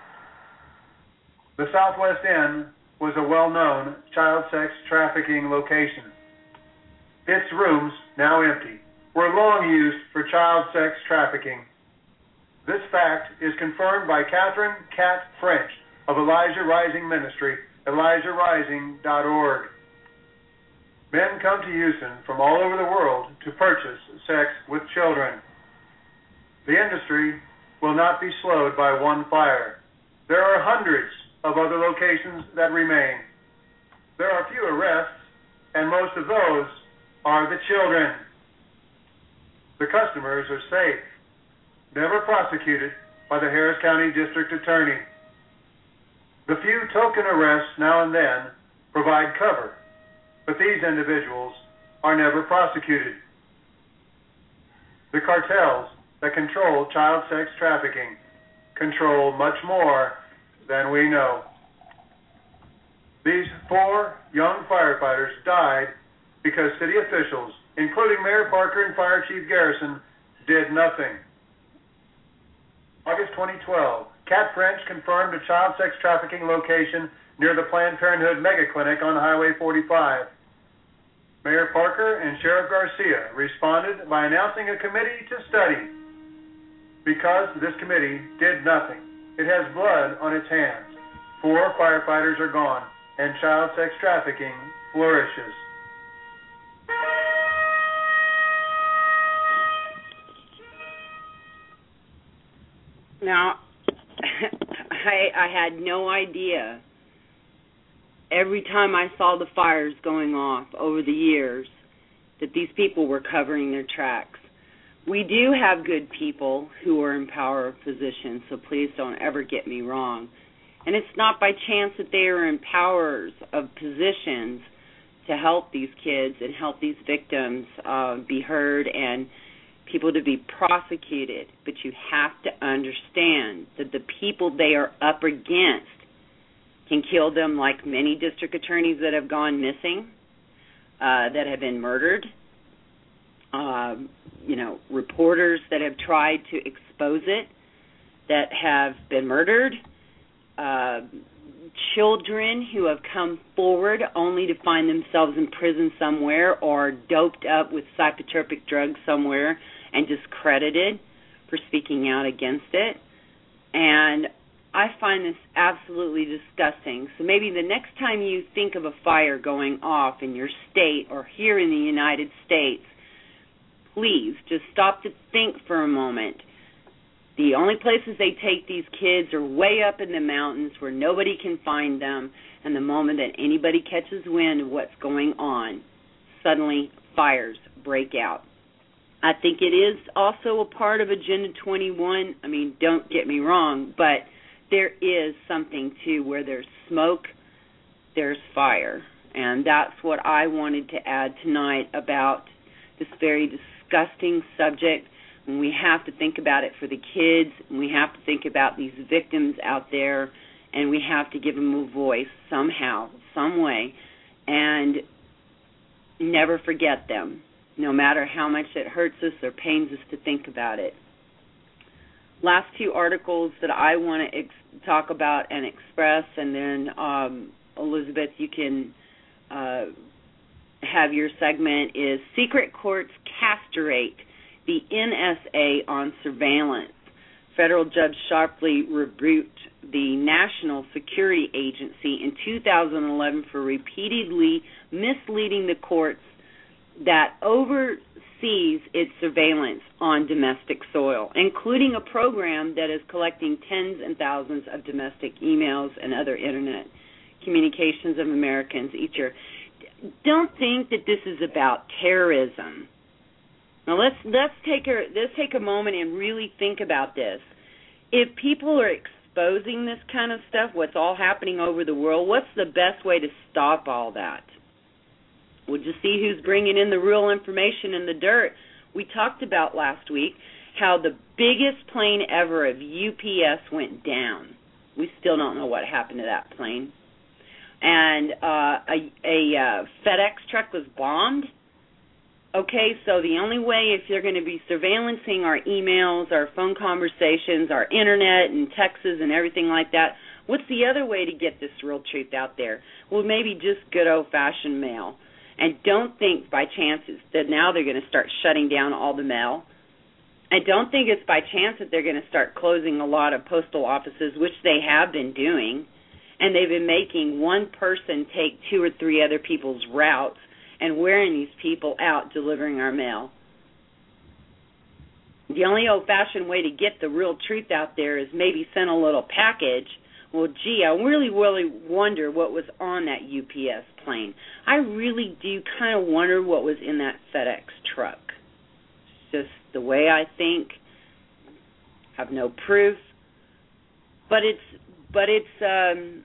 The Southwest End was a well-known child sex trafficking location. Its rooms, now empty, were long used for child sex trafficking. This fact is confirmed by Catherine Cat French of Elijah Rising Ministry, elijah rising dot org. Men come to Houston from all over the world to purchase sex with children. The industry will not be slowed by one fire. There are hundreds of other locations that remain. There are few arrests, and most of those are the children. The customers are safe, never prosecuted by the Harris County District Attorney. The few token arrests now and then provide cover, but these individuals are never prosecuted. The cartels that control child sex trafficking control much more than we know. These four young firefighters died because city officials, including Mayor Parker and Fire Chief Garrison, did nothing. August twenty twelve, Cat French confirmed a child sex trafficking location near the Planned Parenthood Mega Clinic on Highway forty-five. Mayor Parker and Sheriff Garcia responded by announcing a committee to study. Because this committee did nothing, it has blood on its hands. Four firefighters are gone, and child sex trafficking flourishes. Now, I, I had no idea. Every time I saw the fires going off over the years, that these people were covering their tracks. We do have good people who are in power positions, so please don't ever get me wrong. And it's not by chance that they are in powers of positions to help these kids and help these victims uh, be heard and people to be prosecuted. But you have to understand that the people they are up against can kill them, like many district attorneys that have gone missing, uh, that have been murdered, uh, you know, reporters that have tried to expose it, that have been murdered, uh, children who have come forward only to find themselves in prison somewhere or doped up with psychotropic drugs somewhere and discredited for speaking out against it. And I find this absolutely disgusting. So maybe the next time you think of a fire going off in your state or here in the United States, please just stop to think for a moment. The only places they take these kids are way up in the mountains where nobody can find them, and the moment that anybody catches wind of what's going on, suddenly fires break out. I think it is also a part of Agenda twenty-one. I mean, don't get me wrong, but there is something, too, where there's smoke, there's fire. And that's what I wanted to add tonight about this very disgusting subject. And we have to think about it for the kids, and we have to think about these victims out there, and we have to give them a voice somehow, some way, and never forget them, no matter how much it hurts us or pains us to think about it. Last two articles that I want to ex- talk about and express, and then, um, Elizabeth, you can uh, have your segment, is Secret Courts Castrate the N S A on Surveillance. Federal judge sharply rebuked the National Security Agency in two thousand eleven for repeatedly misleading the courts that oversees its surveillance on domestic soil, including a program that is collecting tens and thousands of domestic emails and other Internet communications of Americans each year. Don't think that this is about terrorism. Now let's let's take a let's take a moment and really think about this. If people are exposing this kind of stuff, what's all happening over the world, what's the best way to stop all that? We'll just see who's bringing in the real information in the dirt. We talked about last week how the biggest plane ever of U P S went down. We still don't know what happened to that plane. And uh, a, a uh, FedEx truck was bombed. Okay, so the only way, if you're going to be surveillancing our emails, our phone conversations, our Internet and texts and everything like that, what's the other way to get this real truth out there? Well, maybe just good old-fashioned mail. And don't think by chance that now they're going to start shutting down all the mail. I don't think it's by chance that they're going to start closing a lot of postal offices, which they have been doing, and they've been making one person take two or three other people's routes and wearing these people out delivering our mail. The only old-fashioned way to get the real truth out there is maybe send a little package. Well, gee, I really, really wonder what was on that U P S plane. I really do kind of wonder what was in that FedEx truck. It's just the way I think. Have no proof, but it's, but it's. Um,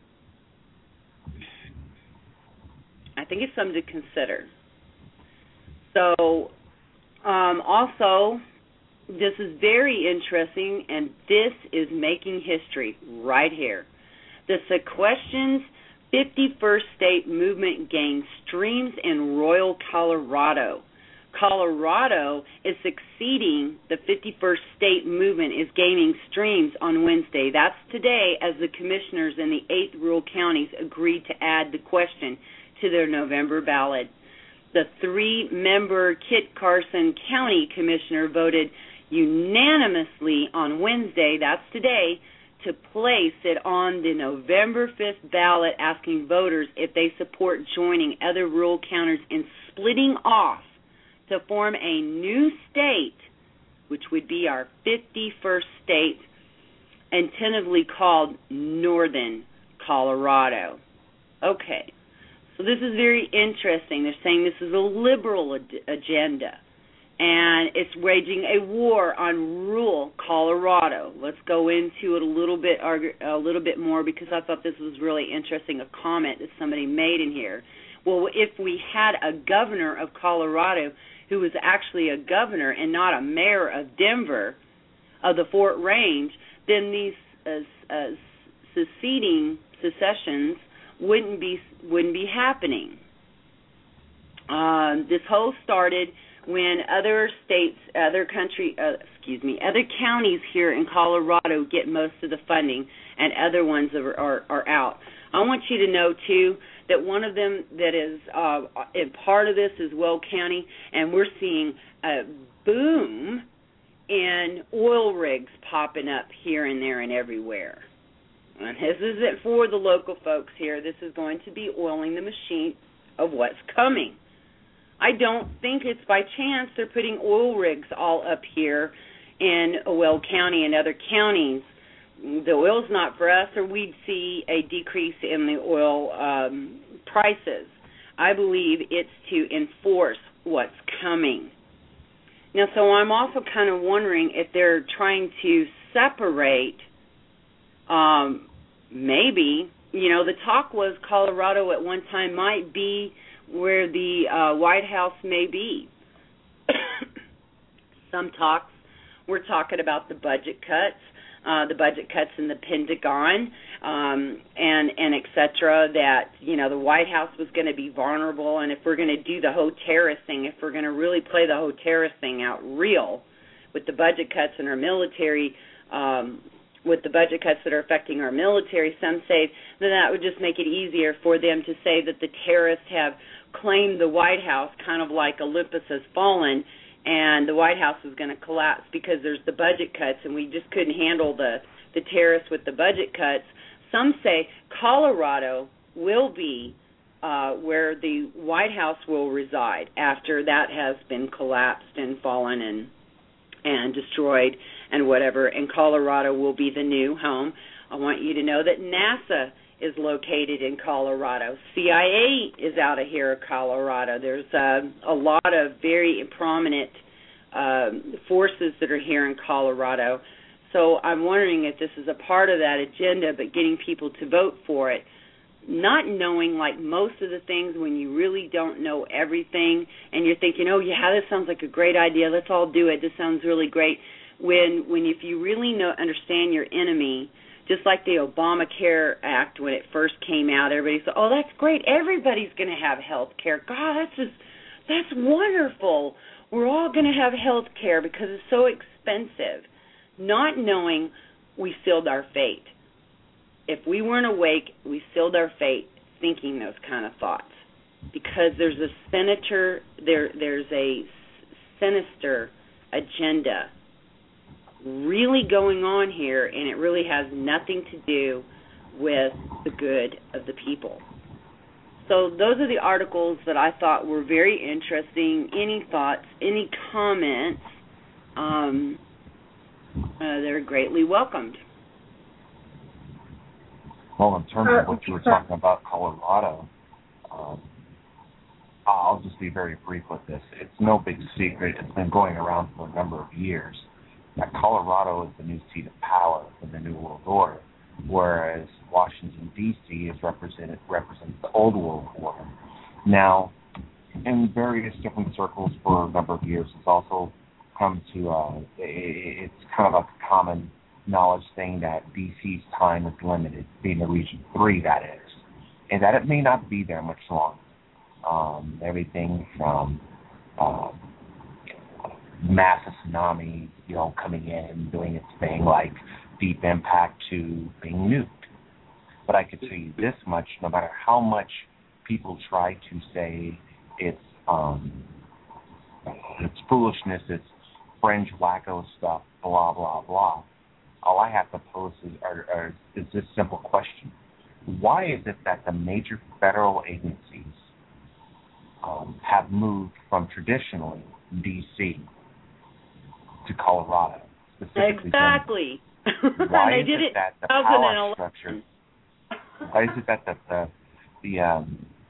I think it's something to consider. So, um, also, this is very interesting, and this is making history right here. The Sequestration's fifty-first State Movement gains streams in Royal, Colorado. Colorado is succeeding. The fifty-first State Movement is gaining streams on Wednesday. That's today, as the commissioners in the eight rural counties agreed to add the question to their November ballot. The three-member Kit Carson County Commissioner voted unanimously on Wednesday, that's today, to place it on the November fifth ballot, asking voters if they support joining other rural counties in splitting off to form a new state, which would be our fifty-first state, and tentatively called Northern Colorado. Okay. So So this is very interesting. They're saying this is a liberal ad- agenda, and it's waging a war on rural Colorado. Let's go into it a little bit, a little bit more, because I thought this was really interesting. A comment that somebody made in here. Well, if we had a governor of Colorado who was actually a governor and not a mayor of Denver, of the Fort Range, then these uh, uh, seceding secessions wouldn't be wouldn't be happening. Uh, this whole started when other states, other country, uh, excuse me, other counties here in Colorado get most of the funding, and other ones are, are, are out. I want you to know too that one of them that is uh, and part of this is Will County, and we're seeing a boom in oil rigs popping up here and there and everywhere. And this isn't for the local folks here. This is going to be oiling the machine of what's coming. I don't think it's by chance they're putting oil rigs all up here in Will County and other counties. The oil's not for us, or we'd see a decrease in the oil um, prices. I believe it's to enforce what's coming. Now, so I'm also kind of wondering if they're trying to separate, um, maybe, you know, the talk was Colorado at one time might be where the uh, White House may be. Some talks, we're talking about the budget cuts, uh, the budget cuts in the Pentagon, um, and, and et cetera, that, you know, the White House was going to be vulnerable, and if we're going to do the whole terrorist thing, if we're going to really play the whole terrorist thing out real with the budget cuts in our military, um, with the budget cuts that are affecting our military, some say then that would just make it easier for them to say that the terrorists have claimed the White House, kind of like Olympus has fallen, and the White House is going to collapse because there's the budget cuts, and we just couldn't handle the, the terrorists with the budget cuts. Some say Colorado will be uh, where the White House will reside after that has been collapsed and fallen and and destroyed and whatever, and Colorado will be the new home. I want you to know that NASA is located in Colorado. C I A is out of here, Colorado. There's uh, a lot of very prominent uh, forces that are here in Colorado. So I'm wondering if this is a part of that agenda, but getting people to vote for it, not knowing, like most of the things, when you really don't know everything and you're thinking, oh, yeah, this sounds like a great idea, let's all do it, this sounds really great. When, when if you really know, understand your enemy, just like the Obamacare Act when it first came out, everybody said, oh, that's great, everybody's going to have health care. God, that's just, that's wonderful. We're all going to have health care because it's so expensive. Not knowing we sealed our fate. If we weren't awake, we sealed our fate thinking those kind of thoughts. Because there's a senator, there, there's a sinister agenda really going on here, and it really has nothing to do with the good of the people. So those are the articles that I thought were very interesting. Any thoughts, any comments, um, uh, they're greatly welcomed. Well, in terms of what you were talking about, Colorado, um, I'll just be very brief with this. It's no big secret. It's been going around for a number of years that Colorado is the new seat of power in the New World Order, whereas Washington, D C is represented represents the Old World Order. Now, in various different circles for a number of years, it's also come to, uh, it's kind of a common knowledge thing that D C's time is limited, being the Region three, that is, and that it may not be there much longer. Um, everything from uh, massive tsunamis, you know, coming in and doing its thing, like Deep Impact, to being nuked. But I can tell you this much: no matter how much people try to say it's um, it's foolishness, it's fringe wacko stuff, blah blah blah, all I have to pose is, are, are, is this simple question: why is it that the major federal agencies um, have moved from traditionally D C to Colorado? Exactly. Why they is did it it that the power structure? Why is it that the the, the um,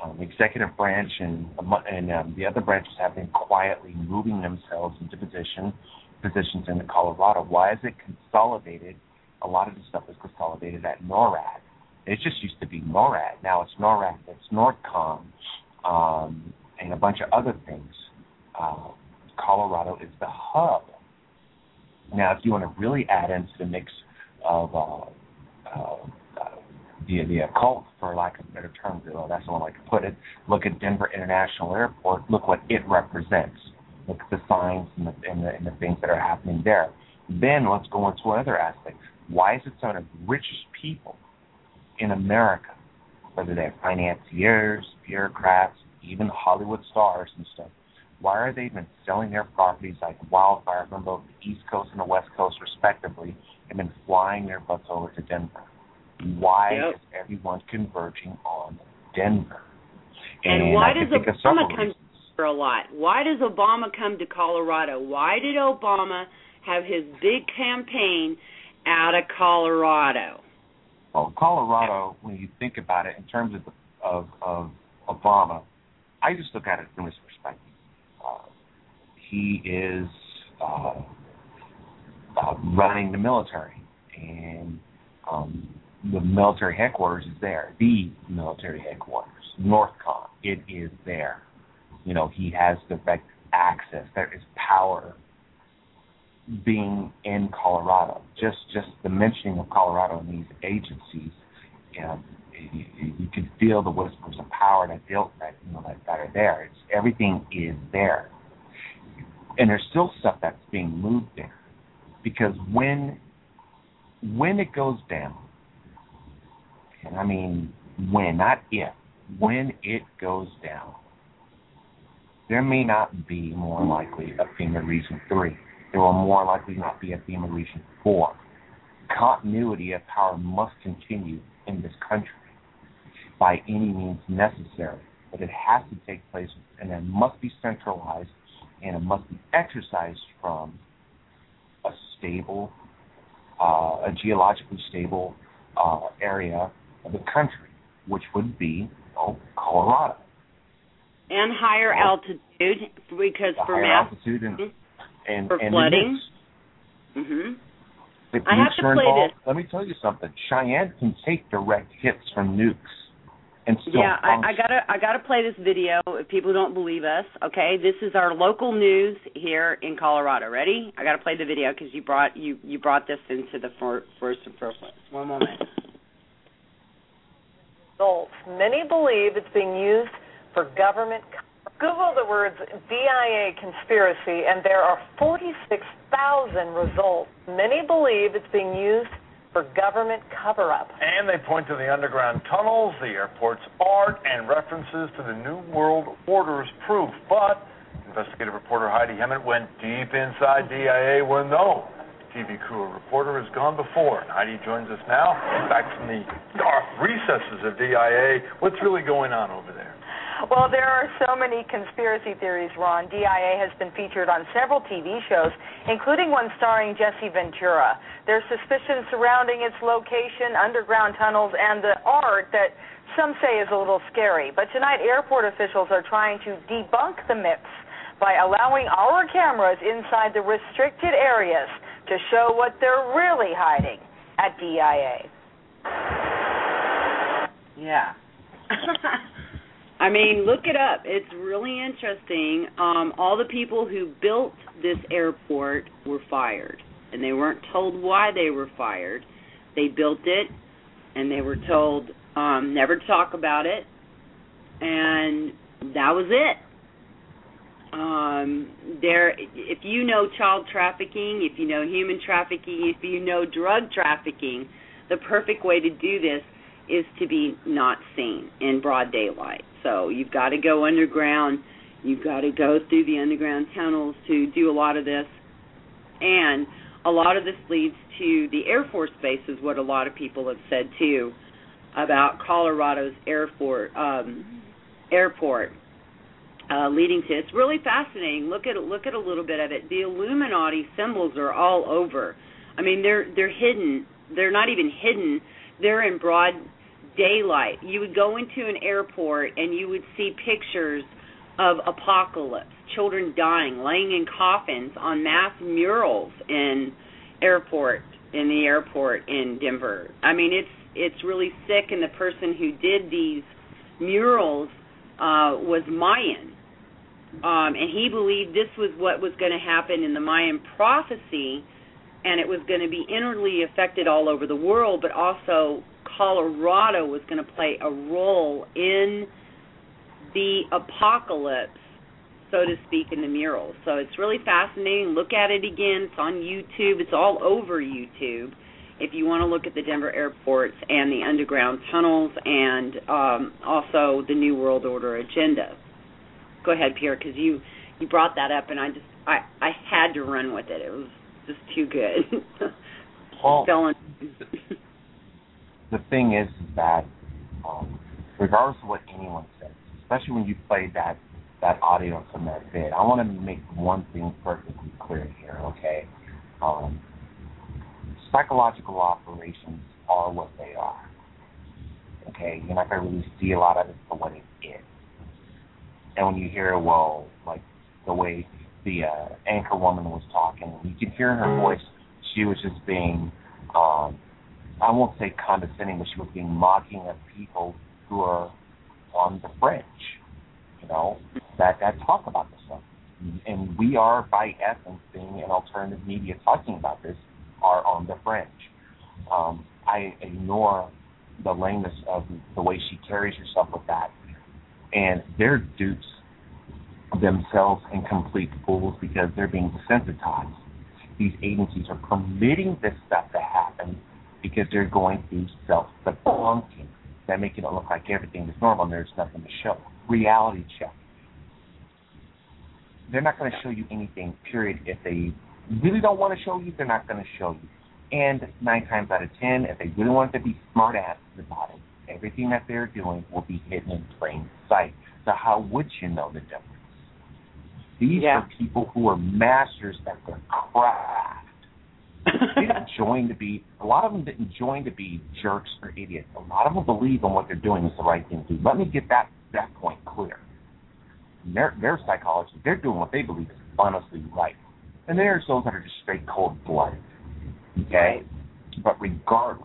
um, executive branch and and um, the other branches have been quietly moving themselves into position positions in Colorado. Why is it consolidated? A lot of the stuff is consolidated at NORAD. It just used to be NORAD. Now it's NORAD. It's NORDCOM, um, and a bunch of other things. Uh, Colorado is the hub. Now, if you want to really add into the mix of uh, uh, the the occult, for lack of a better term, well, that's the one I can put it. Look at Denver International Airport. Look what it represents. Look at the signs and the, and the, and the things that are happening there. Then let's go into another aspect. Why is it some of the richest people in America, whether they're financiers, bureaucrats, even Hollywood stars and stuff, why are they even selling their properties like wildfire from both the East Coast and the West Coast, respectively, and then flying their butts over to Denver? Why yep. is everyone converging on Denver? And, and why does Obama come here a lot? Why does Obama come to Colorado? Why did Obama have his big campaign out of Colorado? Well, Colorado, when you think about it in terms of of, of Obama, I just look at it from his perspective. Uh, he is uh, uh, running the military, and um, the military headquarters is there. The military headquarters, NORDCOM, it is there. You know, he has direct access. There is power being in Colorado. Just just the mentioning of Colorado and these agencies, you know, you, you could feel the whispers of power that built that you know that, that are there. It's everything is there, and there's still stuff that's being moved there, because when when it goes down, and I mean when, not if, when it goes down, there may not be more likely a FEMA Region three. There will more likely not be a FEMA Region four. Continuity of power must continue in this country by any means necessary, but it has to take place, and it must be centralized, and it must be exercised from a stable, uh, a geologically stable uh, area of the country, which would be oh, Colorado. And higher oh, altitude, because for higher mass altitude and, and, for and flooding. Mm-hmm. If I have to play involved, this. Let me tell you something. Cheyenne can take direct hits from nukes. And still yeah, I, I gotta I gotta play this video if people don't believe us. Okay, this is our local news here in Colorado. Ready? I gotta play the video because you brought you, you brought this into the for, first and first place. One moment. Results. Many believe it's being used for government. Google the words D I A conspiracy, and there are forty-six thousand results. Many believe it's being used for government cover-up. And they point to the underground tunnels, the airport's art, and references to the New World Order's proof. But investigative reporter Heidi Hemmett went deep inside D I A where no T V crew or reporter has gone before. And Heidi joins us now, back from the dark recesses of D I A. What's really going on over there? Well, there are so many conspiracy theories, Ron. D I A has been featured on several T V shows, including one starring Jesse Ventura. There's suspicion surrounding its location, underground tunnels, and the art that some say is a little scary. But tonight, airport officials are trying to debunk the myths by allowing our cameras inside the restricted areas to show what they're really hiding at D I A. Yeah. I mean, look it up. It's really interesting. Um, all the people who built this airport were fired, and they weren't told why they were fired. They built it, and they were told um, never to talk about it, and that was it. Um, there, if you know child trafficking, if you know human trafficking, if you know drug trafficking, the perfect way to do this is to be not seen in broad daylight. So you've got to go underground. You've got to go through the underground tunnels to do a lot of this. And a lot of this leads to the Air Force Base, is what a lot of people have said, too, about Colorado's airport, um, airport uh, leading to. It's really fascinating. Look at look at a little bit of it. The Illuminati symbols are all over. I mean, they're they're hidden. They're not even hidden. They're in broad daylight. You would go into an airport and you would see pictures of apocalypse, children dying, laying in coffins on mass murals in airport in the airport in Denver. I mean, it's it's really sick, and the person who did these murals uh, was Mayan, um, and he believed this was what was going to happen in the Mayan prophecy, and it was going to be inwardly affected all over the world, but also Colorado was going to play a role in the apocalypse, so to speak, in the murals. So it's really fascinating. Look at it again. It's on YouTube. It's all over YouTube if you want to look at the Denver airports and the underground tunnels and um, also the New World Order agenda. Go ahead, Pierre, because you, you brought that up, and I just I, I had to run with it. It was just too good. Well, the, the thing is that um, regardless of what anyone says, especially when you play that, that audio from that vid, I want to make one thing perfectly clear here, okay? Um, psychological operations are what they are, okay? You're not going to really see a lot of it for what it is. And when you hear, well, like the way the uh, anchor woman was talking, you could hear in her voice, she was just being, um, I won't say condescending, but she was being mocking of people who are on the fringe, you know, that, that talk about this stuff. And we are, by essence, being an alternative media talking about this, are on the fringe. Um, I ignore the lameness of the way she carries herself with that. And they're dupes themselves and complete fools because they're being desensitized. These agencies are permitting this stuff to happen because they're going through self-debunking. They're making it look like everything is normal and there's nothing to show. Reality check. They're not going to show you anything, period. If they really don't want to show you, they're not going to show you. And nine times out of ten, if they really want to be smart asses about it, everything that they're doing will be hidden in plain sight. So how would you know the difference? These yeah. are people who are masters at their craft. They didn't join to be, a lot of them didn't join to be jerks or idiots. A lot of them believe in what they're doing is the right thing to do. Let me get that, that point clear. Their, their psychology, they're doing what they believe is honestly right. And there's those that are just straight cold-blooded. Okay? Right. But regardless,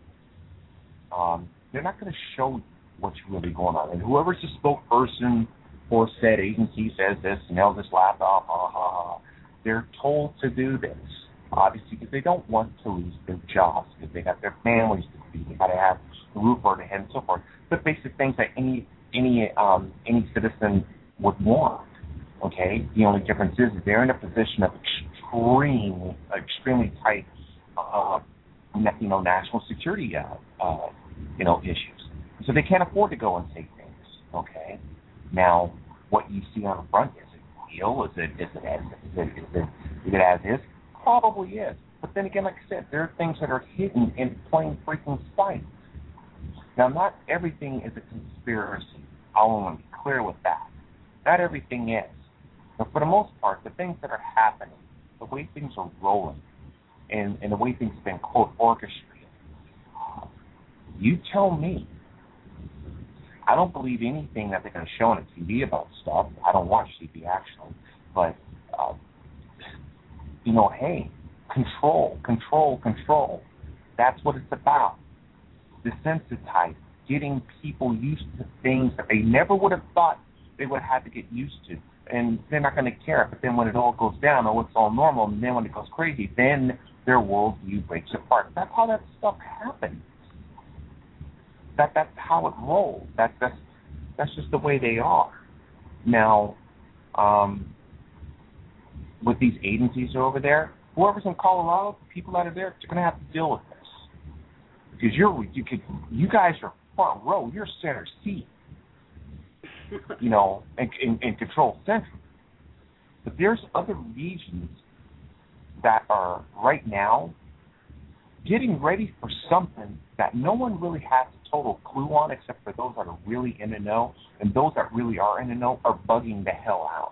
um, they're not going to show what's really going on. And whoever's the spokesperson or said agency says this, and they'll just laugh off, ha, ha, ha. They're told to do this, obviously, because they don't want to lose their jobs, because they got their families to feed, they got to have a roof over their head and so forth. The basic things that any any um, any citizen would want. Okay, the only difference is they're in a position of extreme, extremely tight, uh, you know, national security, uh, uh, you know, issues. So they can't afford to go and say things. Okay, now what you see on the front, is it real? Is it is it as is it is it, is it as is? Probably is. But then again, like I said, there are things that are hidden in plain freaking sight. Now, not everything is a conspiracy. I want to be clear with that. Not everything is. But for the most part, the things that are happening, the way things are rolling, and, and the way things have been, quote, orchestrated, you tell me. I don't believe anything that they're going to show on T V about stuff. I don't watch T V, actually. But, uh, you know, hey, control, control, control. That's what it's about. Desensitize, getting people used to things that they never would have thought they would have to get used to. And they're not going to care. But then when it all goes down, oh, it's all normal. And then when it goes crazy, then their worldview breaks apart. That's how that stuff happens. That that's how it rolls. That that's that's just the way they are. Now, um, with these agencies over there, whoever's in Colorado, the people that are there, they're going to have to deal with this because you're you could you guys are front row. You're center seat. You know, and, and, and control central. But there's other regions that are right now getting ready for something that no one really has a total clue on except for those that are really in the know, and those that really are in the know are bugging the hell out.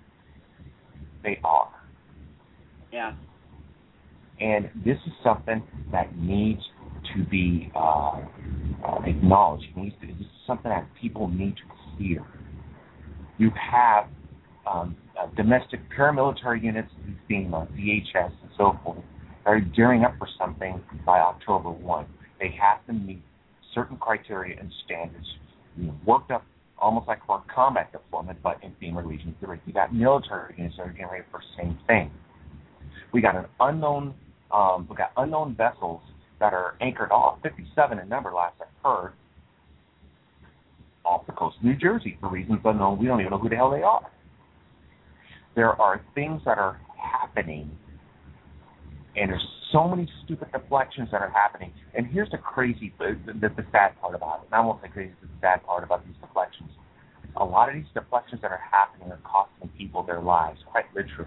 They are. Yeah. And this is something that needs to be uh, uh, acknowledged. It needs to, this is something that people need to hear. You have um, uh, domestic paramilitary units, FEMA, D H S, and so forth, are gearing up for something by October first. They have to meet certain criteria and standards. You know, worked up almost like for a combat deployment, but in FEMA Region three. You got military units that are getting ready for the same thing. We got an unknown, um, we got unknown vessels that are anchored off, fifty-seven in number, last I heard, off the coast of New Jersey for reasons unknown. We don't even know who the hell they are. There are things that are happening, and there's so many stupid deflections that are happening. And here's the crazy, the, the, the sad part about it. And I won't say crazy, the sad part about these deflections. A lot of these deflections that are happening are costing people their lives, quite literally,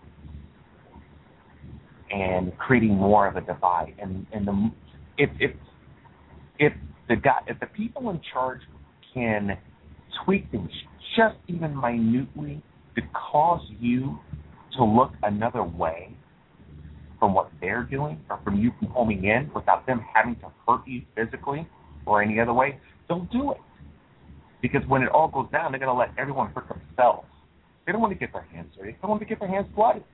and creating more of a divide. And and the if if if the guy, if the people in charge can tweak things just even minutely to cause you to look another way from what they're doing, or from you from homing in without them having to hurt you physically or any other way, they'll do it. Because when it all goes down, they're going to let everyone hurt themselves. They don't want to get their hands dirty. They don't want to get their hands bloody.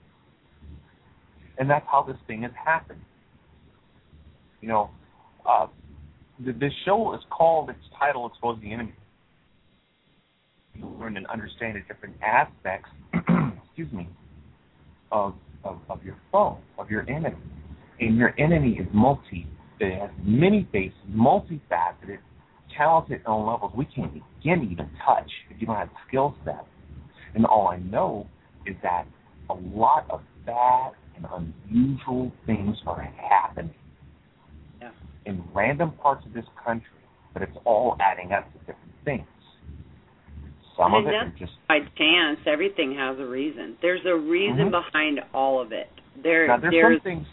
And that's how this thing has happened. You know, uh, the, this show is called, its title, Exposing the Enemy. You learn and understand the different aspects, excuse me, of Of, of your foe, of your enemy. And your enemy is multi, it has many faces, multifaceted, talented on levels we can't begin to even touch if you don't have the skill set. And all I know is that a lot of bad and unusual things are happening yeah. in random parts of this country, but it's all adding up to different things. Some and of it that's are just by chance. Everything has a reason. There's a reason mm-hmm. behind all of it. There, now, there's, there's some things.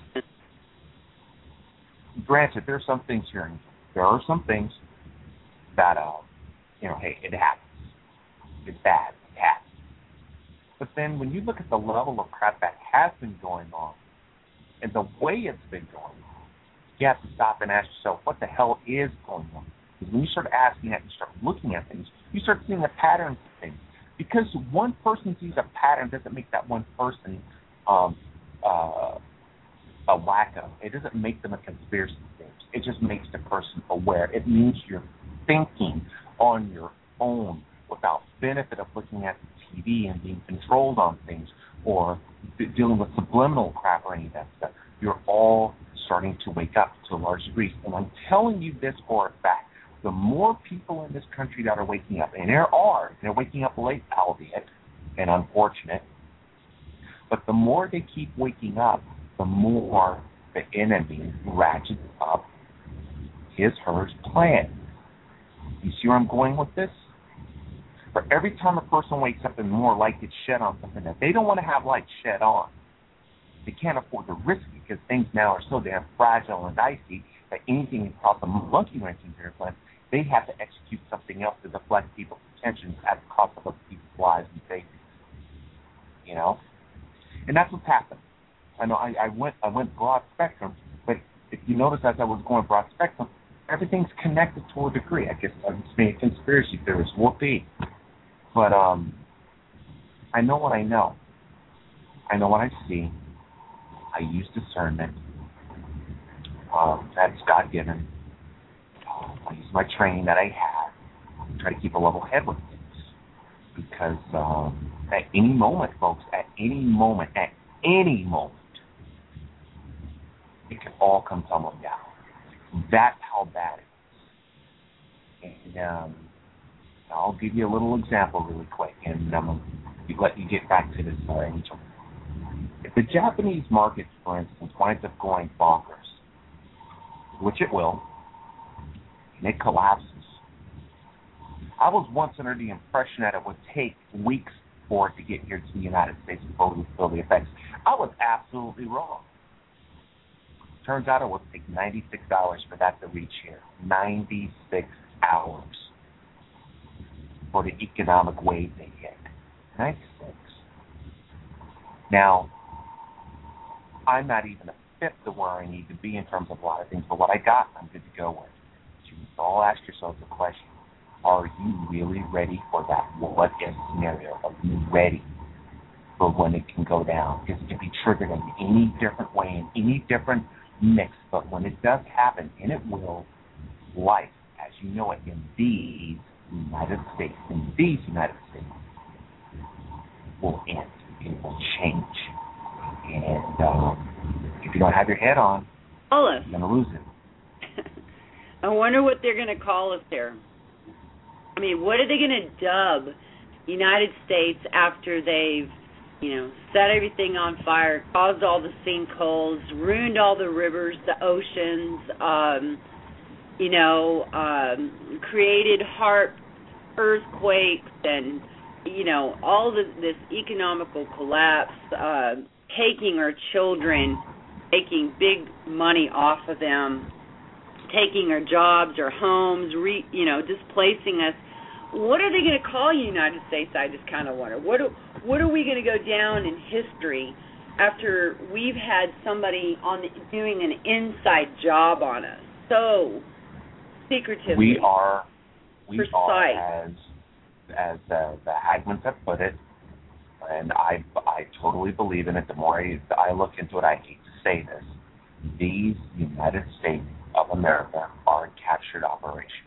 Granted, there are some things here. There are some things that, uh, you know, hey, it happens. It's bad. It happens. But then when you look at the level of crap that has been going on and the way it's been going on, you have to stop and ask yourself, what the hell is going on? Because when you start asking that, you start looking at things, you start seeing the patterns of things. Because one person sees a pattern doesn't make that one person um, uh, a wacko. It doesn't make them a conspiracy theorist. It just makes the person aware. It means you're thinking on your own without benefit of looking at the T V and being controlled on things or d- dealing with subliminal crap or any of that stuff. You're all starting to wake up to a large degree. And I'm telling you this for a fact. The more people in this country that are waking up, and there are, they're waking up late, albeit, and unfortunate, but the more they keep waking up, the more the enemy ratchets up his, hers plan. You see where I'm going with this? For every time a person wakes up and more light gets shed on something that they don't want to have light shed on, they can't afford to risk it because things now are so damn fragile and dicey that anything can cause a monkey wrench in their plan. They have to execute something else to deflect people's attention at the cost of other people's lives and safety. You know? And that's what's happened. I know I, I went I went broad spectrum, but if you notice as I was going broad spectrum, everything's connected to a degree. I guess I'm just being a conspiracy theorist, whoopee. But um I know what I know. I know what I see. I use discernment. Um, that's God given. I use my training that I have to try to keep a level head with things. Because um, at any moment, folks, at any moment, at any moment, it can all come tumbling down. That's how bad it is. And um, I'll give you a little example really quick, and I'm going to let you get back to this, uh, Angel. If the Japanese market, for instance, winds up going bonkers, which it will, and it collapses. I was once under the impression that it would take weeks for it to get here to the United States before we feel the effects. I was absolutely wrong. Turns out it would take ninety-six hours for that to reach here. ninety-six hours for the economic wave they hit. ninety-six. Now, I'm not even a fit to where I need to be in terms of a lot of things, but what I got, I'm good to go with. So you all ask yourselves the question, are you really ready for that what-if scenario? Are you ready for when it can go down? It can be triggered in any different way, in any different mix, but when it does happen, and it will, life, as you know it, in these United States, in these United States, will end. It will change. And um, if you don't have your head on, call us. You're going to lose it. I wonder what they're going to call us there. I mean, what are they going to dub United States after they've, you know, set everything on fire, caused all the sinkholes, ruined all the rivers, the oceans, um, you know, um, created heart earthquakes and, you know, all the, this economical collapse, uh, taking our children, taking big money off of them, taking our jobs, our homes, re, you know, displacing us. What are they going to call United States? I just kind of wonder. What do, what are we going to go down in history after we've had somebody on the, doing an inside job on us so secretively? We are, we precise. are as as the, the Hagmans have put it, and I I totally believe in it. The more I, I look into it, I hate to say this, these United States of America are a captured operation.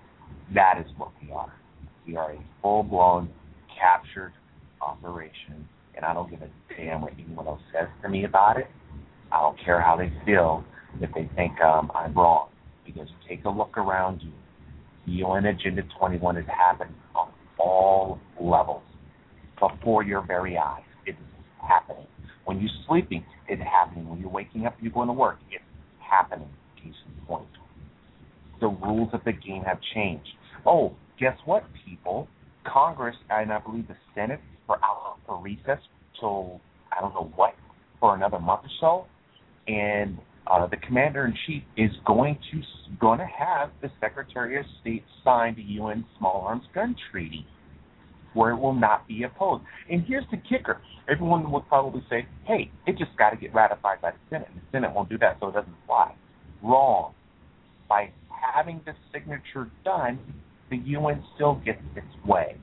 That is what we are. We are a full-blown captured operation, and I don't give a damn what anyone else says to me about it. I don't care how they feel if they think um, I'm wrong, because take a look around you. The U N Agenda twenty-one is happening on all levels before your very eyes. It's happening. When you're sleeping, it's happening. When you're waking up and you're going to work, it's happening. Case in point. The rules of the game have changed. Oh, guess what, people? Congress, and I believe the Senate, are out for recess till, I don't know what, for another month or so. And uh, the commander-in-chief is going to going to have the Secretary of State sign the U N Small Arms Gun Treaty, where it will not be opposed. And here's the kicker. Everyone will probably say, hey, it just got to get ratified by the Senate. And the Senate won't do that, so it doesn't fly. Wrong. By having the signature done, the U N still gets its way.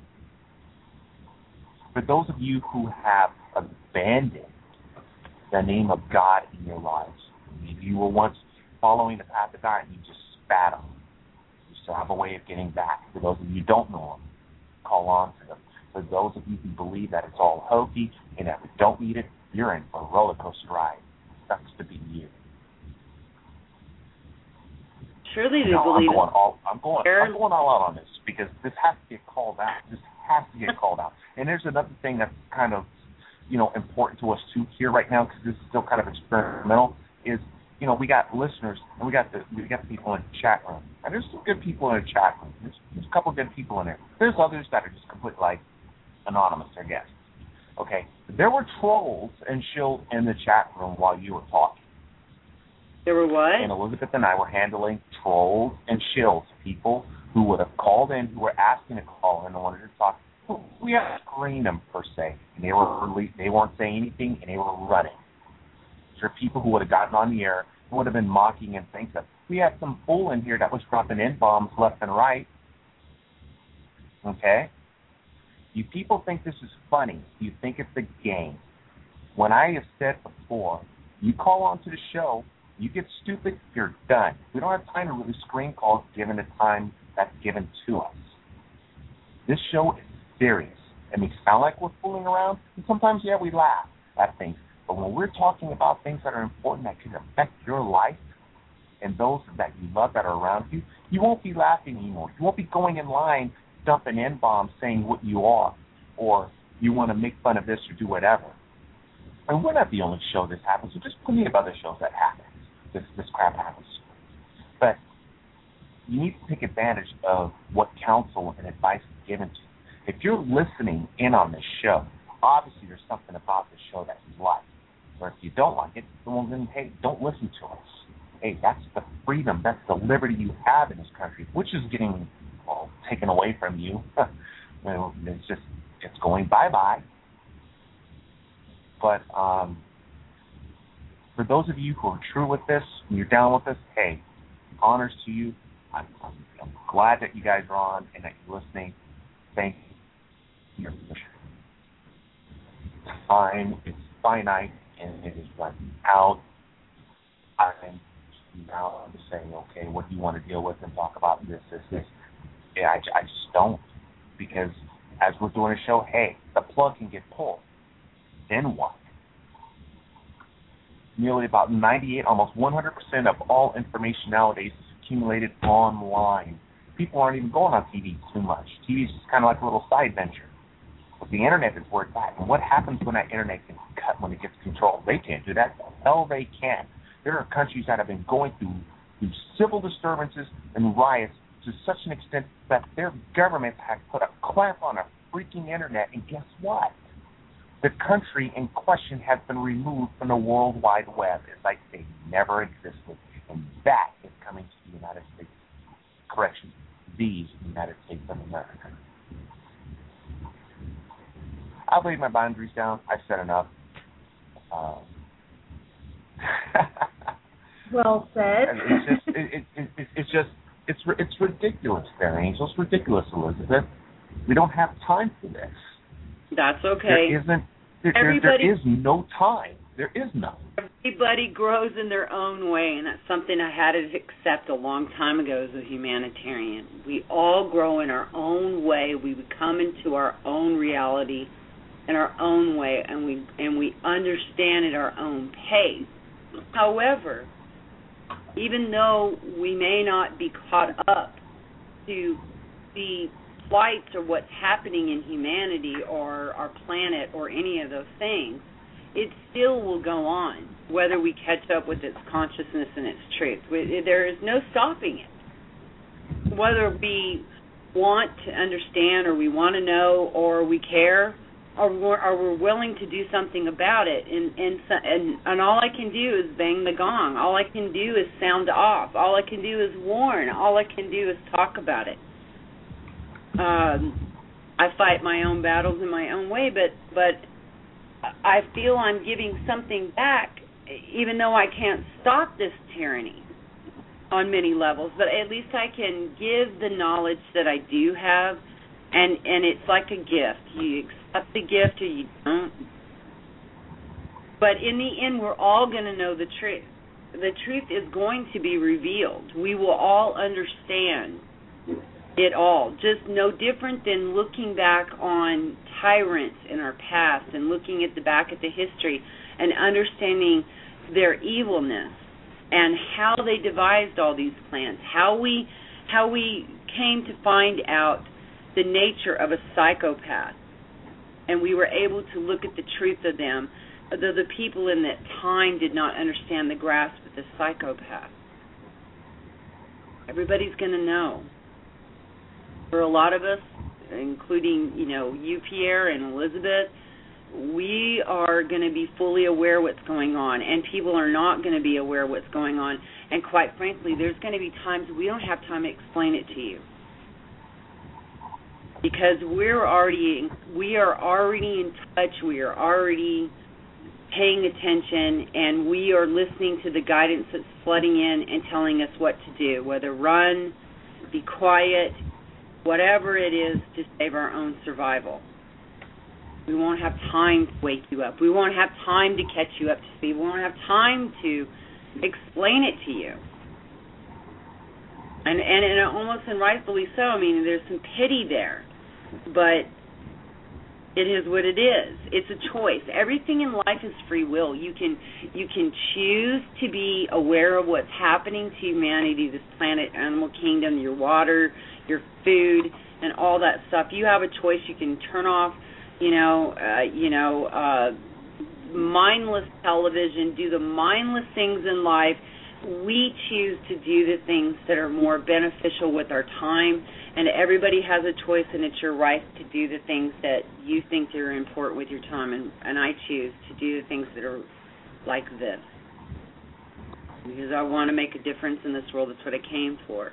For those of you who have abandoned the name of God in your lives, maybe you were once following the path of God and you just spat on him, you still have a way of getting back. For those of you who don't know him, call on to them. For those of you who believe that it's all hokey and that we don't need it, you're in for a roller coaster ride. It sucks to be you. Surely they no, believe I'm going all I'm going Aaron? I'm going all out on this because this has to get called out. This has to get called out. And there's another thing that's kind of, you know, important to us too here right now, because this is still kind of experimental. Is, you know, we got listeners and we got the we got the people in the chat room, and there's some good people in the chat room. There's, there's a couple of good people in there. There's others that are just completely like anonymous, I guess. Okay, there were trolls and shills in the chat room while you were talking. There were what? And Elizabeth and I were handling trolls and shills, people who would have called in, who were asking to call in and wanted to talk. We had to screen them, per se. And they, were, they weren't saying anything, and they were running. There are people who would have gotten on the air and would have been mocking and saying stuff. We had some fool in here that was dropping N-bombs left and right. Okay? You people think this is funny. You think it's a game. When I have said before, you call onto the show, you get stupid, you're done. We don't have time to really screen calls given the time that's given to us. This show is serious. It may sound like we're fooling around, and sometimes, yeah, we laugh at things. But when we're talking about things that are important that can affect your life and those that you love that are around you, you won't be laughing anymore. You won't be going in line, dumping N-bombs, saying what you are, or you want to make fun of this or do whatever. And we're not the only show this happens. There's plenty of other shows that happen. This, this crap happens. But you need to take advantage of what counsel and advice is given to you. If you're listening in on this show, obviously there's something about this show that you like. Or if you don't like it, well, then, hey, don't listen to us. Hey, that's the freedom, that's the liberty you have in this country, which is getting well, taken away from you. Well, it's just, it's going bye-bye. But um, for those of you who are true with this and you're down with this, hey, honors to you. I'm, I'm, I'm glad that you guys are on and that you're listening. Thank you. Time is finite and it is running out. I'm now saying, okay, what do you want to deal with and talk about this, this, this. Yeah, I, I just don't, because as we're doing a show, hey, the plug can get pulled. Then what? Nearly about ninety-eight, almost one hundred percent of all information nowadays is accumulated online. People aren't even going on T V too much. T V is just kind of like a little side venture. But the internet is where it's at. And what happens when that internet gets cut, when it gets controlled? They can't do that. Hell, they can. There are countries that have been going through, through civil disturbances and riots to such an extent that their government has put a clamp on a freaking internet. And guess what? The country in question has been removed from the World Wide Web. It's like they never existed. And that is coming to the United States. Correction, these United States of America. I've laid my boundaries down. I've said enough. Um, well said. it's just, it, it, it, it's just, it's it's ridiculous, there, Angel. It's ridiculous, Elizabeth. We don't have time for this. That's okay. There isn't. There, there, there is no time. There is none. Everybody grows in their own way, and that's something I had to accept a long time ago as a humanitarian. We all grow in our own way. We come into our own reality in our own way, and we and we understand at our own pace. However, even though we may not be caught up to the flights or what's happening in humanity or our planet or any of those things, it still will go on, whether we catch up with its consciousness and its truth. There is no stopping it. Whether we want to understand or we want to know or we care or we're, or we're willing to do something about it, and, and, and, and all I can do is bang the gong. All I can do is sound off. All I can do is warn. All I can do is talk about it. Um, I fight my own battles in my own way, but but I feel I'm giving something back, even though I can't stop this tyranny on many levels. But at least I can give the knowledge that I do have, and, and it's like a gift. You accept the gift or you don't. But in the end, we're all going to know the truth. The truth is going to be revealed. We will all understand it all, just no different than looking back on tyrants in our past and looking at the back at the history and understanding their evilness and how they devised all these plans, how we how we came to find out the nature of a psychopath, and we were able to look at the truth of them, though the people in that time did not understand the grasp of the psychopath. Everybody's going to know. For a lot of us, including, you know, you, Pierre, and Elizabeth, we are going to be fully aware what's going on, and people are not going to be aware what's going on. And quite frankly, there's going to be times we don't have time to explain it to you, because we're already we are already in touch. We are already paying attention, and we are listening to the guidance that's flooding in and telling us what to do, whether run, be quiet, whatever it is to save our own survival. We won't have time to wake you up. We won't have time to catch you up to speed. We won't have time to explain it to you. And, and, and almost and rightfully so. I mean, there's some pity there. But it is what it is. It's a choice. Everything in life is free will. You can you can choose to be aware of what's happening to humanity, this planet, animal kingdom, your water, your food, and all that stuff. You have a choice. You can turn off, you know, uh, you know, uh, mindless television, do the mindless things in life. We choose to do the things that are more beneficial with our time, and everybody has a choice, and it's your right to do the things that you think are important with your time, and, and I choose to do the things that are like this, because I want to make a difference in this world. That's what I came for.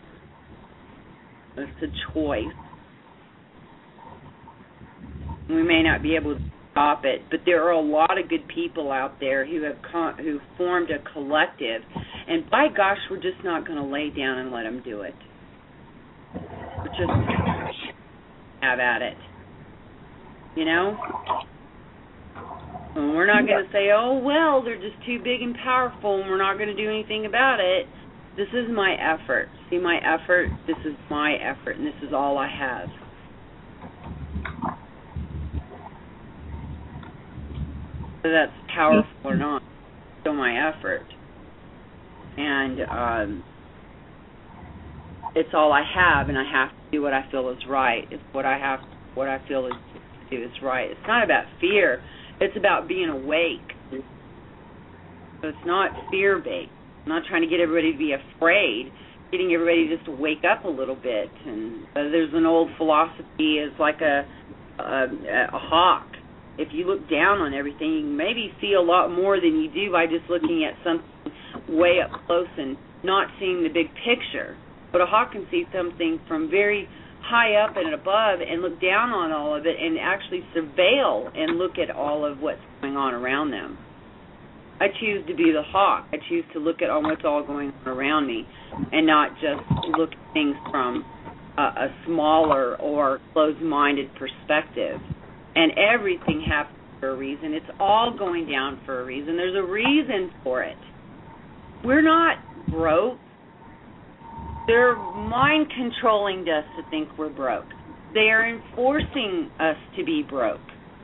It's a choice. We may not be able stop it. But there are a lot of good people out there who have con- who formed a collective, and by gosh, we're just not going to lay down and let them do it. We're just have at it, you know. And we're not going to say, oh well, they're just too big and powerful, and we're not going to do anything about it. This is my effort. See my effort? This is my effort, and this is all I have. Whether that's powerful or not, it's still my effort. And um, it's all I have, and I have to do what I feel is right. It's what I have, what I feel is to do is right. It's not about fear. It's about being awake. So it's not fear-based. I'm not trying to get everybody to be afraid. Getting everybody just to wake up a little bit. And uh, there's an old philosophy is like a, a a hawk. If you look down on everything, you can maybe see a lot more than you do by just looking at something way up close and not seeing the big picture. But a hawk can see something from very high up and above and look down on all of it and actually surveil and look at all of what's going on around them. I choose to be the hawk. I choose to look at on what's all going on around me and not just look at things from a, a smaller or closed-minded perspective. And everything happens for a reason. It's all going down for a reason. There's a reason for it. We're not broke. They're mind-controlling us to think we're broke. They are enforcing us to be broke.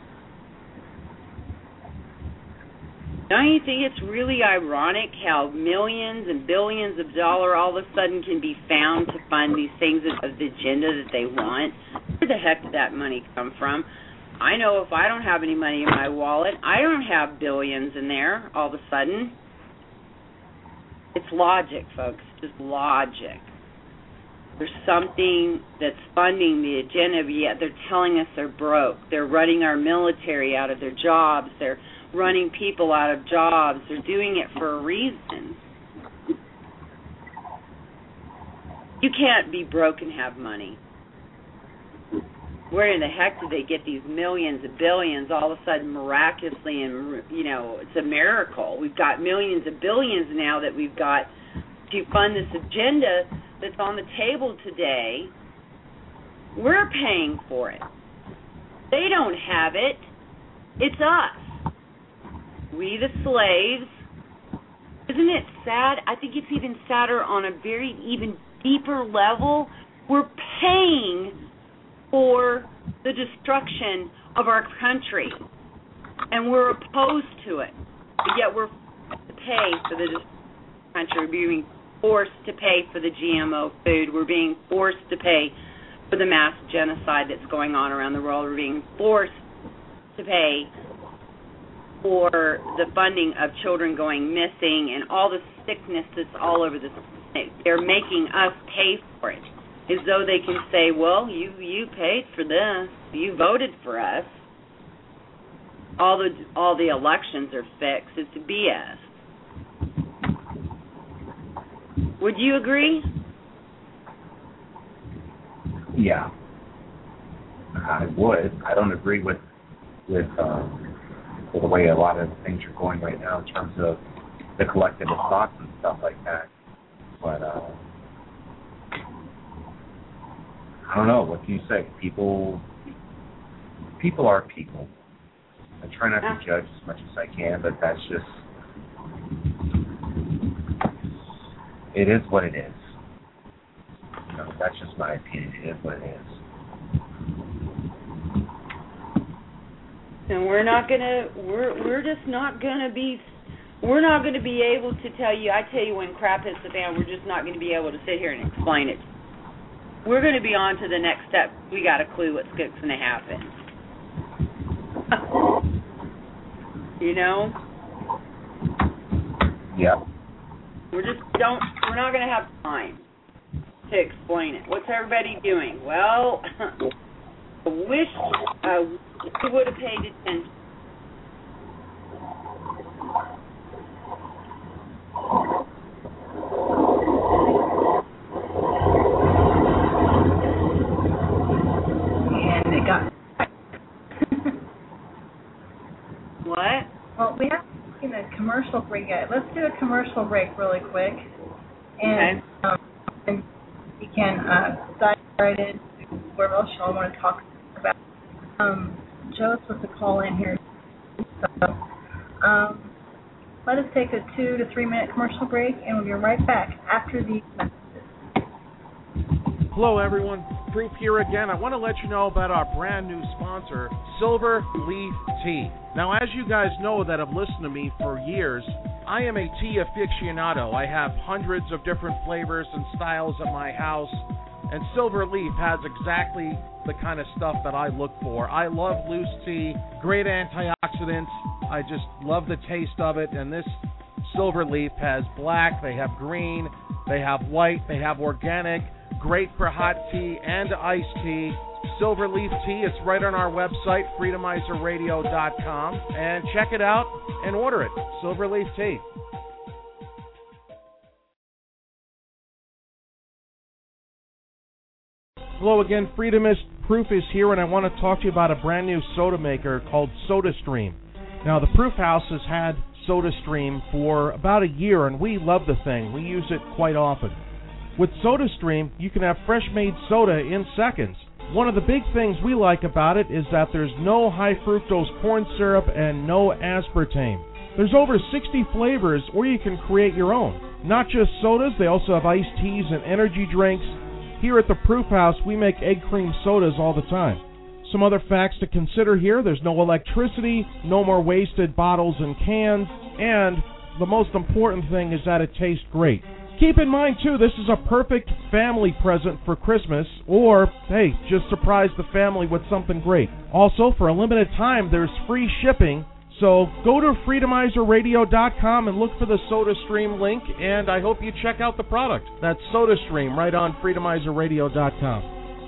Don't you think it's really ironic how millions and billions of dollars all of a sudden can be found to fund these things of the agenda that they want? Where the heck did that money come from? I know if I don't have any money in my wallet, I don't have billions in there all of a sudden. It's logic, folks. It's just logic. There's something that's funding the agenda, but yet they're telling us they're broke. They're running our military out of their jobs. They're running people out of jobs. They're doing it for a reason. You can't be broke and have money. Where in the heck did they get these millions and billions all of a sudden miraculously? And, you know, it's a miracle. We've got millions and billions now that we've got to fund this agenda that's on the table today. We're paying for it. They don't have it. It's us. We the slaves. Isn't it sad? I think it's even sadder on a very even deeper level. We're paying for the destruction of our country, and we're opposed to it, but yet we're forced to pay for the destruction of the country. We're being forced to pay for the G M O food. We're being forced to pay for the mass genocide that's going on around the world. We're being forced to pay for the funding of children going missing and all the sickness that's all over the state. They're making us pay for it, as though they can say, well, you you paid for this, you voted for us. All the all the elections are fixed. It's B S. Would you agree? Yeah, I would. I don't agree with with, um, with the way a lot of things are going right now in terms of the collective of thoughts and stuff like that. But uh, I don't know. What can you say? People, people are people. I try not to judge as much as I can, but that's just, it is what it is. You know, that's just my opinion. It is what it is. And we're not gonna, we're we're just not gonna be, we're not gonna be able to tell you. I tell you, when crap hits the fan, we're just not gonna be able to sit here and explain it. We're going to be on to the next step. We got a clue what's going to happen. You know? Yeah. We're just don't. We're not going to have time to explain it. What's everybody doing? Well, I wish uh, we would have paid attention. commercial break yet. Let's do a commercial break really quick, and, okay. um, and we can uh, dive right into where else y'all want to talk about. Um, Joe's supposed to call in here, so um, let us take a two to three minute commercial break, and we'll be right back after these messages. Hello, everyone. Proof here again. I want to let you know about our brand new sponsor, Silver Leaf Tea. Now, as you guys know that have listened to me for years, I am a tea aficionado. I have hundreds of different flavors and styles at my house, and Silver Leaf has exactly the kind of stuff that I look for. I love loose tea, great antioxidants. I just love the taste of it, and this Silver Leaf has black, they have green, they have white, they have organic, great for hot tea and iced tea. Silver Leaf Tea, it's right on our website, freedomizer radio dot com, and check it out and order it. Silver Leaf Tea. Hello again, Freedomist Proof is here, and I want to talk to you about a brand new soda maker called SodaStream. Now, the Proof House has had SodaStream for about a year, and we love the thing. We use it quite often. With SodaStream, you can have fresh-made soda in seconds. One of the big things we like about it is that there's no high-fructose corn syrup and no aspartame. There's over sixty flavors, or you can create your own. Not just sodas, they also have iced teas and energy drinks. Here at the Proof House, we make egg cream sodas all the time. Some other facts to consider here: there's no electricity, no more wasted bottles and cans, and the most important thing is that it tastes great. Keep in mind, too, this is a perfect family present for Christmas, or, hey, just surprise the family with something great. Also, for a limited time, there's free shipping, so go to freedomizer radio dot com and look for the SodaStream link, and I hope you check out the product. That's SodaStream right on freedomizer radio dot com.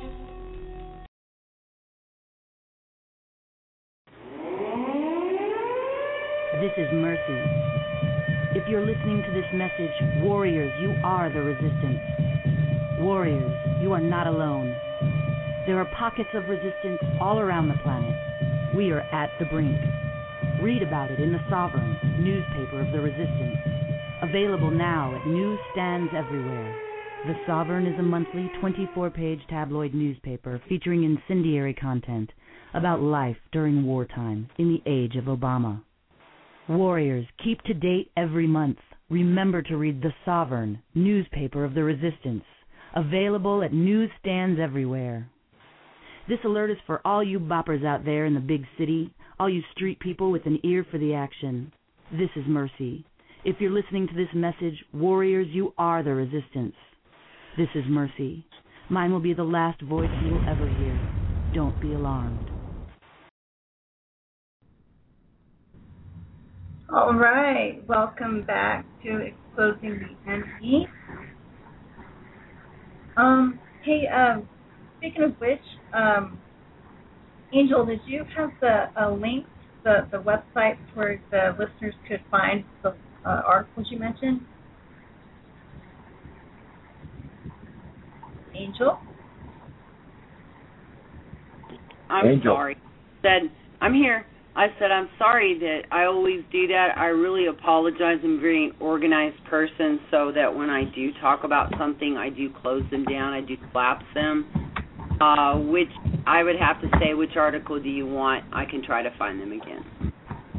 This is Mercy. If you're listening to this message, warriors, you are the resistance. Warriors, you are not alone. There are pockets of resistance all around the planet. We are at the brink. Read about it in The Sovereign, newspaper of the resistance. Available now at newsstands everywhere. The Sovereign is a monthly twenty-four page tabloid newspaper featuring incendiary content about life during wartime in the age of Obama. Warriors, keep to date every month. Remember to read The Sovereign, newspaper of the resistance. Available at newsstands everywhere. This alert is for all you boppers out there in the big city, all you street people with an ear for the action. This is Mercy. If you're listening to this message, warriors, you are the resistance. This is Mercy. Mine will be the last voice you will ever hear. Don't be alarmed. All right, welcome back to Exposing the Enemy. Um, hey, um, speaking of which, um, Angel, did you have the uh, link, the the websites where the listeners could find the uh, articles you mentioned? Angel? I'm Angel. sorry. Said I'm here. I said, I'm sorry that I always do that. I really apologize. I'm a very organized person, so that when I do talk about something, I do close them down. I do collapse them. Uh, which I would have to say, which article do you want? I can try to find them again.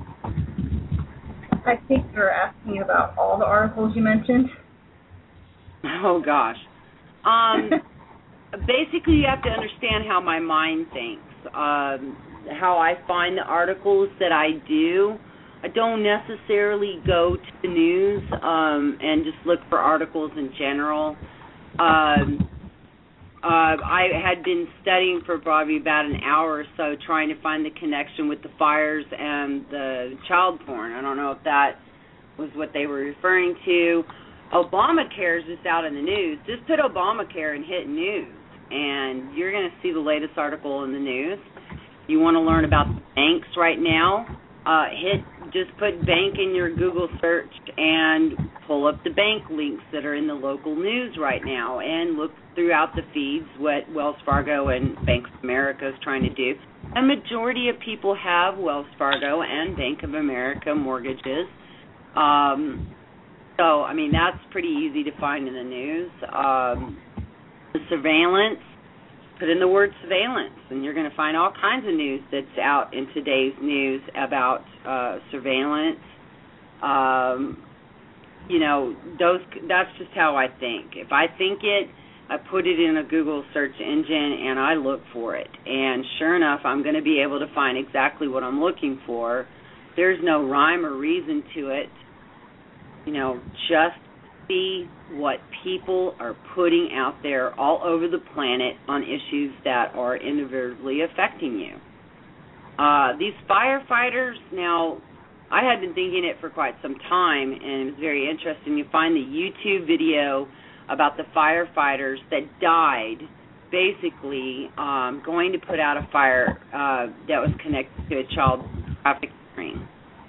I think you're asking about all the articles you mentioned. Oh, gosh. Um, basically, you have to understand how my mind thinks. Um, how I find the articles that I do. I don't necessarily go to the news um, and just look for articles in general. Um, uh, I had been studying for probably about an hour or so trying to find the connection with the fires and the child porn. I don't know if that was what they were referring to. Obamacare is just out in the news. Just put Obamacare and hit news, and you're going to see the latest article in the news. You want to learn about the banks right now, uh, hit just put bank in your Google search and pull up the bank links that are in the local news right now and look throughout the feeds what Wells Fargo and Bank of America is trying to do. A majority of people have Wells Fargo and Bank of America mortgages. Um, so, I mean, that's pretty easy to find in the news. Um, the surveillance, put in the word surveillance, and you're going to find all kinds of news that's out in today's news about uh, surveillance. Um, you know, those. That's just how I think. If I think it, I put it in a Google search engine and I look for it. And sure enough, I'm going to be able to find exactly what I'm looking for. There's no rhyme or reason to it. You know, just see what people are putting out there all over the planet on issues that are individually affecting you. Uh, these firefighters, now, I had been thinking it for quite some time, and it was very interesting. You find the YouTube video about the firefighters that died basically um, going to put out a fire uh, that was connected to a child trafficking ring.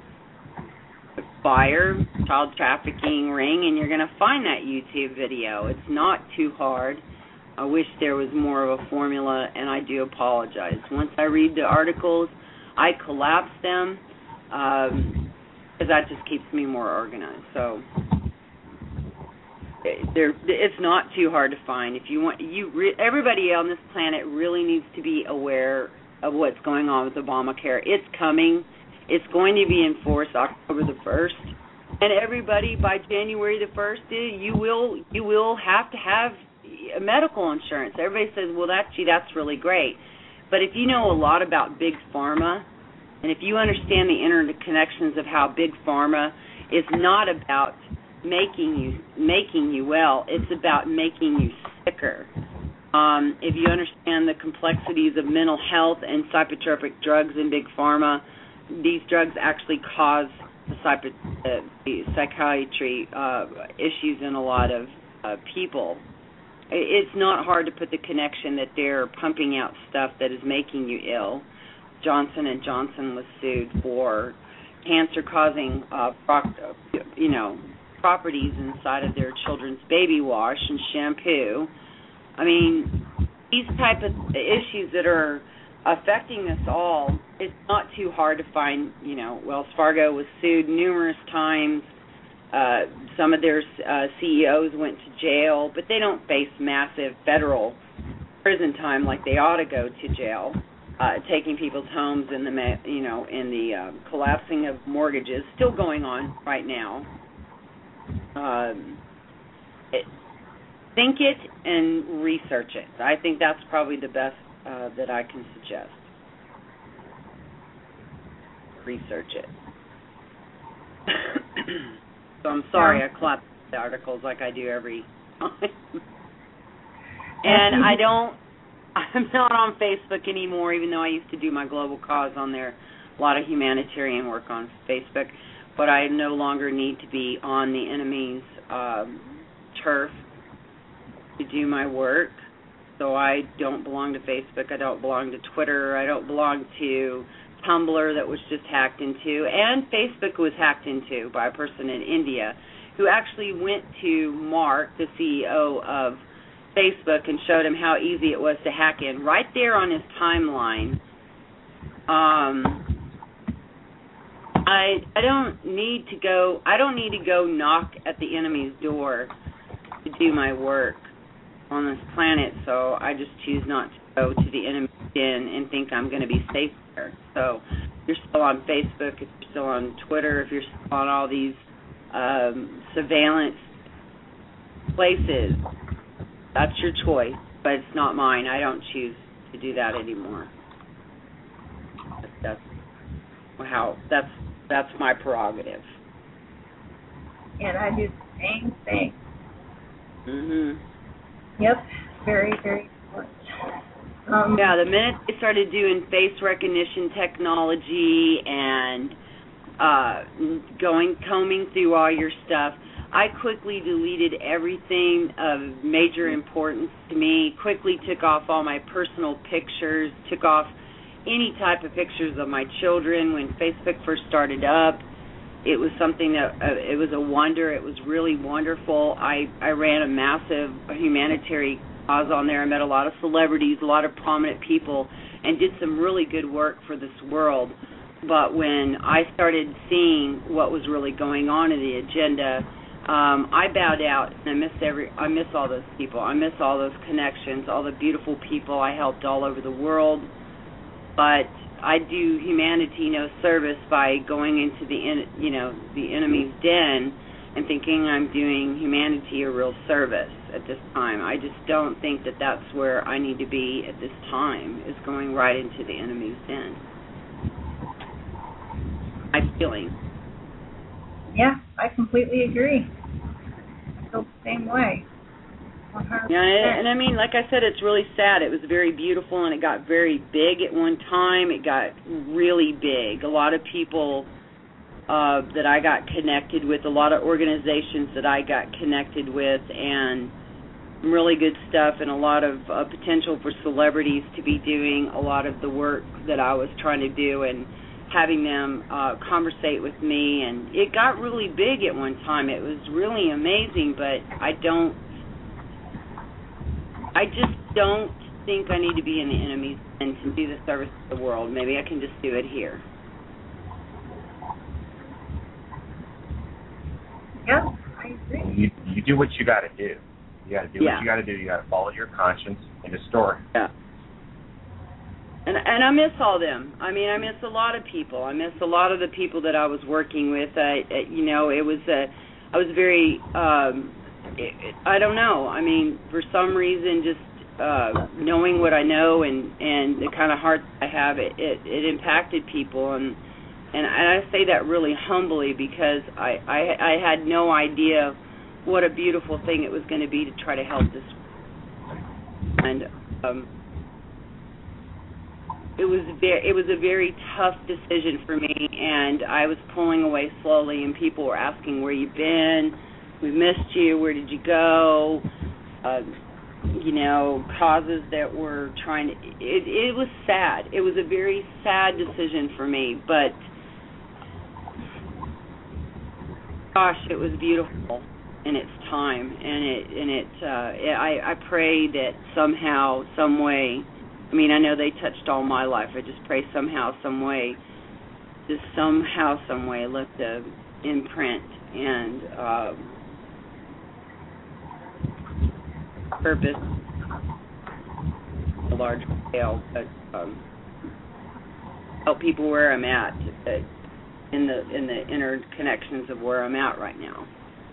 Fire, child trafficking ring, and you're going to find that YouTube video. It's not too hard. I wish there was more of a formula, and I do apologize. Once I read the articles, I collapse them, um, because that just keeps me more organized. So there, it's not too hard to find. If you want, you re, everybody on this planet really needs to be aware of what's going on with Obamacare. It's coming. It's going to be enforced October the first, and everybody by January the first, you will you will have to have medical insurance. Everybody says, "Well, that's gee, that's really great," but if you know a lot about big pharma, and if you understand the interconnections of how big pharma is not about making you making you well, it's about making you sicker. Um, if you understand the complexities of mental health and psychotropic drugs in big pharma, these drugs actually cause the, psych- uh, the psychiatry uh, issues in a lot of uh, people. It's not hard to put the connection that they're pumping out stuff that is making you ill. Johnson and Johnson was sued for cancer-causing, uh, pro- you know, properties inside of their children's baby wash and shampoo. I mean, these type of issues that are affecting us all, it's not too hard to find. You know, Wells Fargo was sued numerous times. Uh, some of their uh, C E Os went to jail, but they don't face massive federal prison time like they ought to go to jail. Uh, taking people's homes in the, you know, in the uh, collapsing of mortgages, still going on right now. Um, it, think it and research it. I think that's probably the best uh, that I can suggest. Research it. So I'm sorry I clapped the articles like I do every time. And I don't, I'm not on Facebook anymore, even though I used to do my global cause on there, a lot of humanitarian work on Facebook. But I no longer need to be on the enemy's um, turf to do my work. So I don't belong to Facebook. I don't belong to Twitter. I don't belong to Tumblr that was just hacked into. And Facebook was hacked into by a person in India who actually went to Mark, the C E O of Facebook, and showed him how easy it was to hack in. Right there on his timeline. Um... I I don't need to go I don't need to go knock at the enemy's door to do my work on this planet, so I just choose not to go to the enemy's den and think I'm going to be safe there. So if you're still on Facebook, if you're still on Twitter, if you're still on all these um, surveillance places, that's your choice, but it's not mine. I don't choose to do that anymore. That's how that's That's my prerogative. And I do the same thing. Mhm. Yep. Very, very important. Um, yeah, the minute they started doing face recognition technology and uh, going combing through all your stuff, I quickly deleted everything of major importance to me. Quickly took off all my personal pictures. Took off any type of pictures of my children. When Facebook first started up, it was something that, uh, it was a wonder. It was really wonderful. I, I ran a massive humanitarian cause on there. I met a lot of celebrities, a lot of prominent people, and did some really good work for this world. but when I started seeing what was really going on in the agenda, um, I bowed out, and I miss every. I miss all those people. I miss all those connections, all the beautiful people I helped all over the world. But I do humanity no service by going into the, you know, the enemy's den and thinking I'm doing humanity a real service at this time. I just don't think that that's where I need to be at this time, is going right into the enemy's den. I'm feeling. Yeah, I completely agree. I feel the same way. one hundred percent. Yeah, and, and I mean, like I said, it's really sad. It was very beautiful, and it got very big at one time. It got really big. A lot of people uh, that I got connected with, a lot of organizations that I got connected with, and really good stuff, and a lot of uh, potential for celebrities to be doing a lot of the work that I was trying to do, and having them uh, conversate with me. And it got really big at one time. It was really amazing, but I don't I just don't think I need to be in the enemy's and to do the service of the world. Maybe I can just do it here. Yep, I agree. You, you do what you got to do. You got to do Yeah. what you got to do. You got to follow your conscience in the story. Yeah. And and I miss all them. I mean, I miss a lot of people. I miss a lot of the people that I was working with. I, I you know, it was a, I was very, um, it, it, I don't know. I mean, for some reason, just uh, knowing what I know and, and the kind of heart I have, it, it, it impacted people. And and I say that really humbly, because I, I, I had no idea what a beautiful thing it was going to be to try to help this. And um, it was very, it was a very tough decision for me, and I was pulling away slowly, and people were asking, where you been? We missed you. Where did you go? Uh, you know, causes that were trying to, it, it was sad. It was a very sad decision for me, but gosh, it was beautiful in its time, and it, and it, uh, it I, I pray that somehow, some way, I mean, I know they touched all my life. I just pray somehow, some way, just somehow, some way, left a imprint and uh, purpose on a large scale, but um, help people where I'm at, uh, in the in the inner connections of where I'm at right now.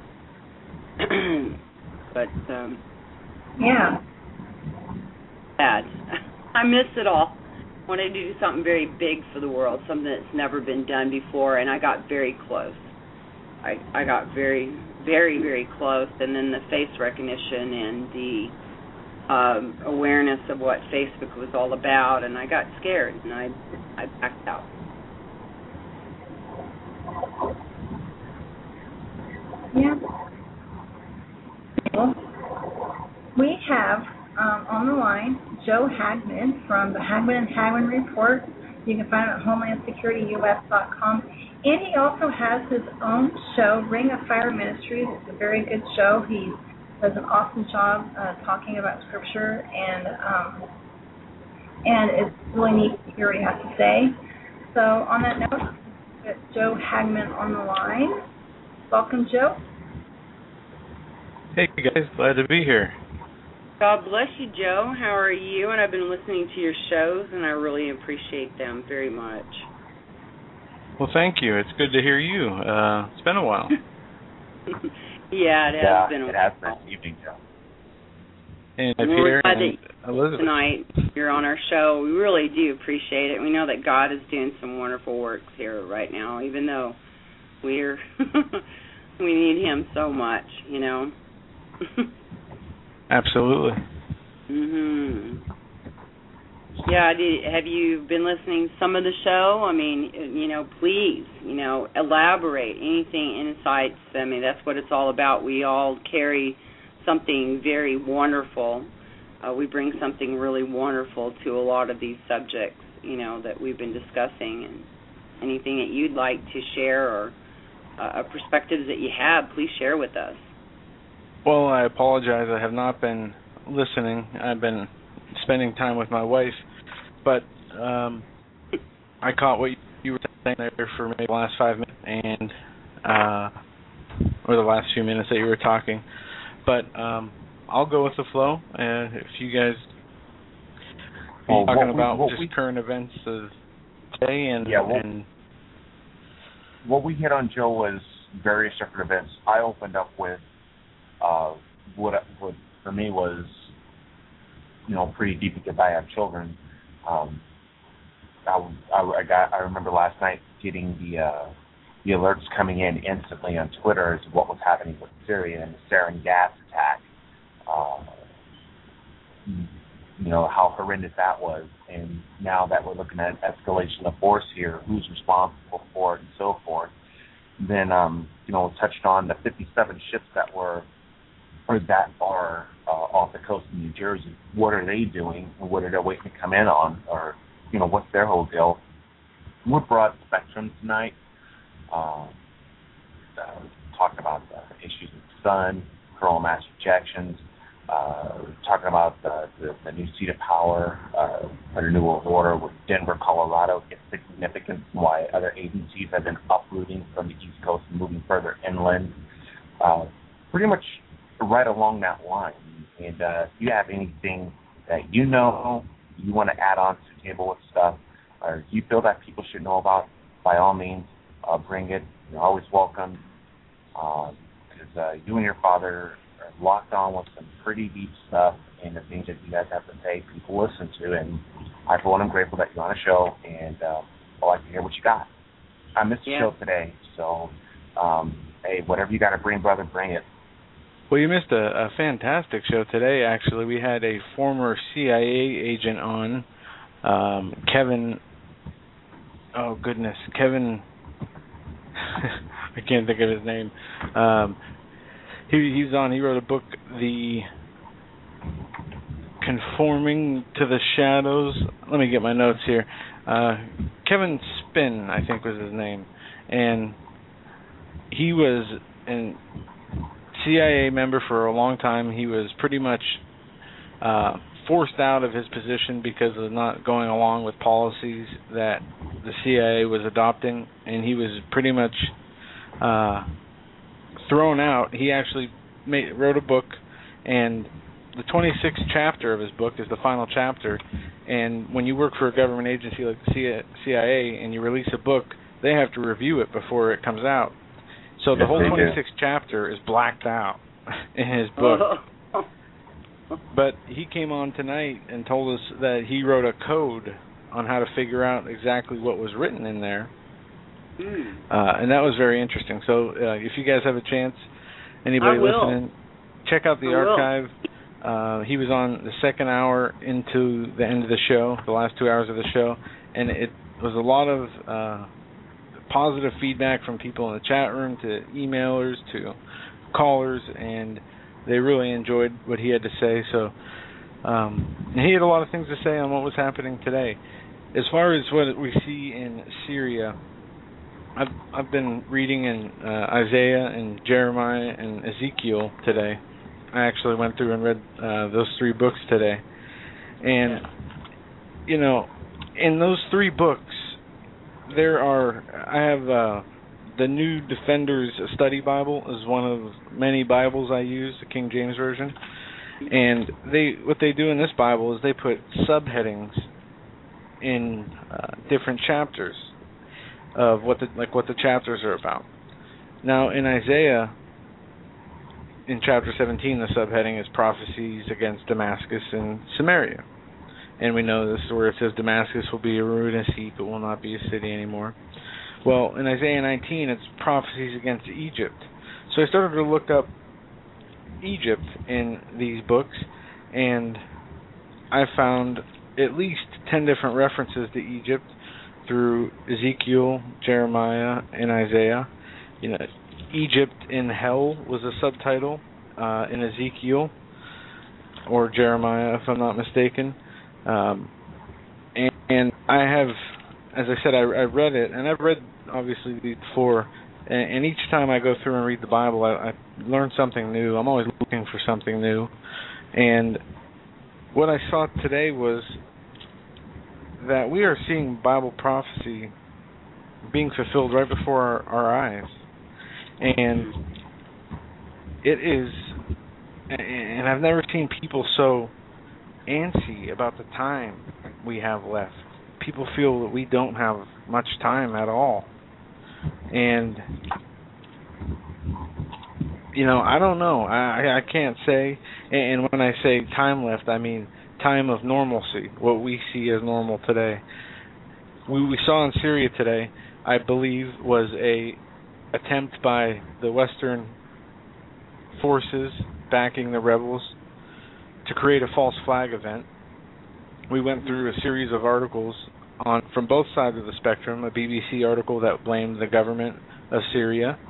But um, yeah, sad. I miss it all. Wanted to do something very big for the world, something that's never been done before, and I got very close. I I got very, very, very close, and then the face recognition and the um, awareness of what Facebook was all about, and I got scared, and I I backed out. Yeah. Well, we have um, on the line Joe Hagman from the Hagman and Hagman Report. You can find him at homeland security u s dot com. And he also has his own show, Ring of Fire Ministries. It's a very good show. He does an awesome job uh, talking about Scripture, and um, and it's really neat to hear what he has to say. So on that note, we have Joe Hagman on the line. Welcome, Joe. Hey guys, glad to be here. God bless you, Joe. How are you? And I've been listening to your shows, and I really appreciate them very much. Well, thank you. It's good to hear you. Uh, it's been a while. Yeah, it has yeah, been a it while. has been. Evening, Joe. And We're Peter glad and that Elizabeth. tonight you're on our show. We really do appreciate it. We know that God is doing some wonderful works here right now, even though we're we need Him so much, you know. Absolutely. Mhm. Yeah. Did, have you been listening to some of the show? I mean, you know, please, you know, elaborate anything, insights. I mean, that's what it's all about. We all carry something very wonderful. Uh, we bring something really wonderful to a lot of these subjects, you know, that we've been discussing. And anything that you'd like to share, or uh, perspectives that you have, please share with us. Well, I apologize. I have not been listening. I've been spending time with my wife, but um, I caught what you were staying there for maybe the last five minutes, and uh, or the last few minutes that you were talking. But um, I'll go with the flow. And if you guys are well, talking we, about just we, current events of today and, yeah, well, and what we hit on, Joe, was various different events. I opened up with uh, what, what for me was, you know, pretty deep because I have children. Um, I, I, I got. I remember last night getting the uh, the alerts coming in instantly on Twitter as to what was happening with Syria and the sarin gas attack. Uh, you know how horrendous that was, and now that we're looking at escalation of force here, who's responsible for it, and so forth. Then, um, you know, touched on the fifty-seven ships that were or that are uh, off the coast of New Jersey. What are they doing, and what are they waiting to come in on, or you know, what's their whole deal? We're broad spectrum tonight. Um, uh, talking about the issues with the sun, coronal mass ejections, uh, talking about the, the, the new seat of power uh, under New World Order with Denver, Colorado, its significance and why other agencies have been uprooting from the East Coast and moving further inland. Uh, pretty much right along that line. And uh, if you have anything that you know you want to add on to the table with stuff, or you feel that people should know about, by all means, uh, bring it. You're always welcome. Because um, uh, you and your father are locked on with some pretty deep stuff, and the things that you guys have to say, people listen to. And I, for one, am grateful that you're on a show, and uh, I'd like to hear what you got. I missed the yeah. show today, so um, hey, whatever you got to bring, brother, bring it. Well, you missed a, a fantastic show today, actually. We had a former C I A agent on, um, Kevin, oh, goodness, Kevin, I can't think of his name. Um, he, he's on, he wrote a book, The Conforming to the Shadows. Let me get my notes here. Uh, Kevin Spinn, I think was his name. And he was an C I A member for a long time. He was pretty much uh, forced out of his position because of not going along with policies that the C I A was adopting, and he was pretty much uh, thrown out. He actually made, wrote a book, and the twenty-sixth chapter of his book is the final chapter. And when you work for a government agency like the C I A and you release a book, they have to review it before it comes out. So the yes, whole twenty-sixth chapter is blacked out in his book. But he came on tonight and told us that he wrote a code on how to figure out exactly what was written in there. Mm. Uh, and that was very interesting. So uh, if you guys have a chance, anybody listening, check out the I archive. Uh, he was on the second hour into the end of the show, the last two hours of the show, and it was a lot of uh, positive feedback from people in the chat room, to emailers, to callers, and they really enjoyed what he had to say. So um, he had a lot of things to say on what was happening today. As far as what we see in Syria, I've I've been reading in uh, Isaiah and Jeremiah and Ezekiel today. I actually went through and read uh, those three books today. And, you know, in those three books, there are, I have uh, the New Defenders Study Bible is one of many Bibles I use, the King James Version. And they what they do in this Bible is they put subheadings in uh, different chapters of what the like what the chapters are about. Now in Isaiah, in chapter seventeen, the subheading is prophecies against Damascus and Samaria. And we know this is where it says Damascus will be a ruinous heap, it will not be a city anymore. Well, in Isaiah nineteen, it's prophecies against Egypt. So I started to look up Egypt in these books, and I found at least ten different references to Egypt through Ezekiel, Jeremiah, and Isaiah. You know, Egypt in Hell was a subtitle uh, in Ezekiel or Jeremiah, if I'm not mistaken. Um, and, and I have, as I said, I, I read it, and I've read obviously before. And, and each time I go through and read the Bible, I, I learn something new. I'm always looking for something new. And what I saw today was that we are seeing Bible prophecy being fulfilled right before our, our eyes. And it is, and I've never seen people so antsy about the time we have left. People feel that we don't have much time at all. And, you know, I don't know. I, I can't say. And when I say time left, I mean time of normalcy, what we see as normal today. We, we saw in Syria today, I believe, was a attempt by the Western forces backing the rebels to create a false flag event. We went through a series of articles on from both sides of the spectrum, a B B C article that blamed the government of Syria,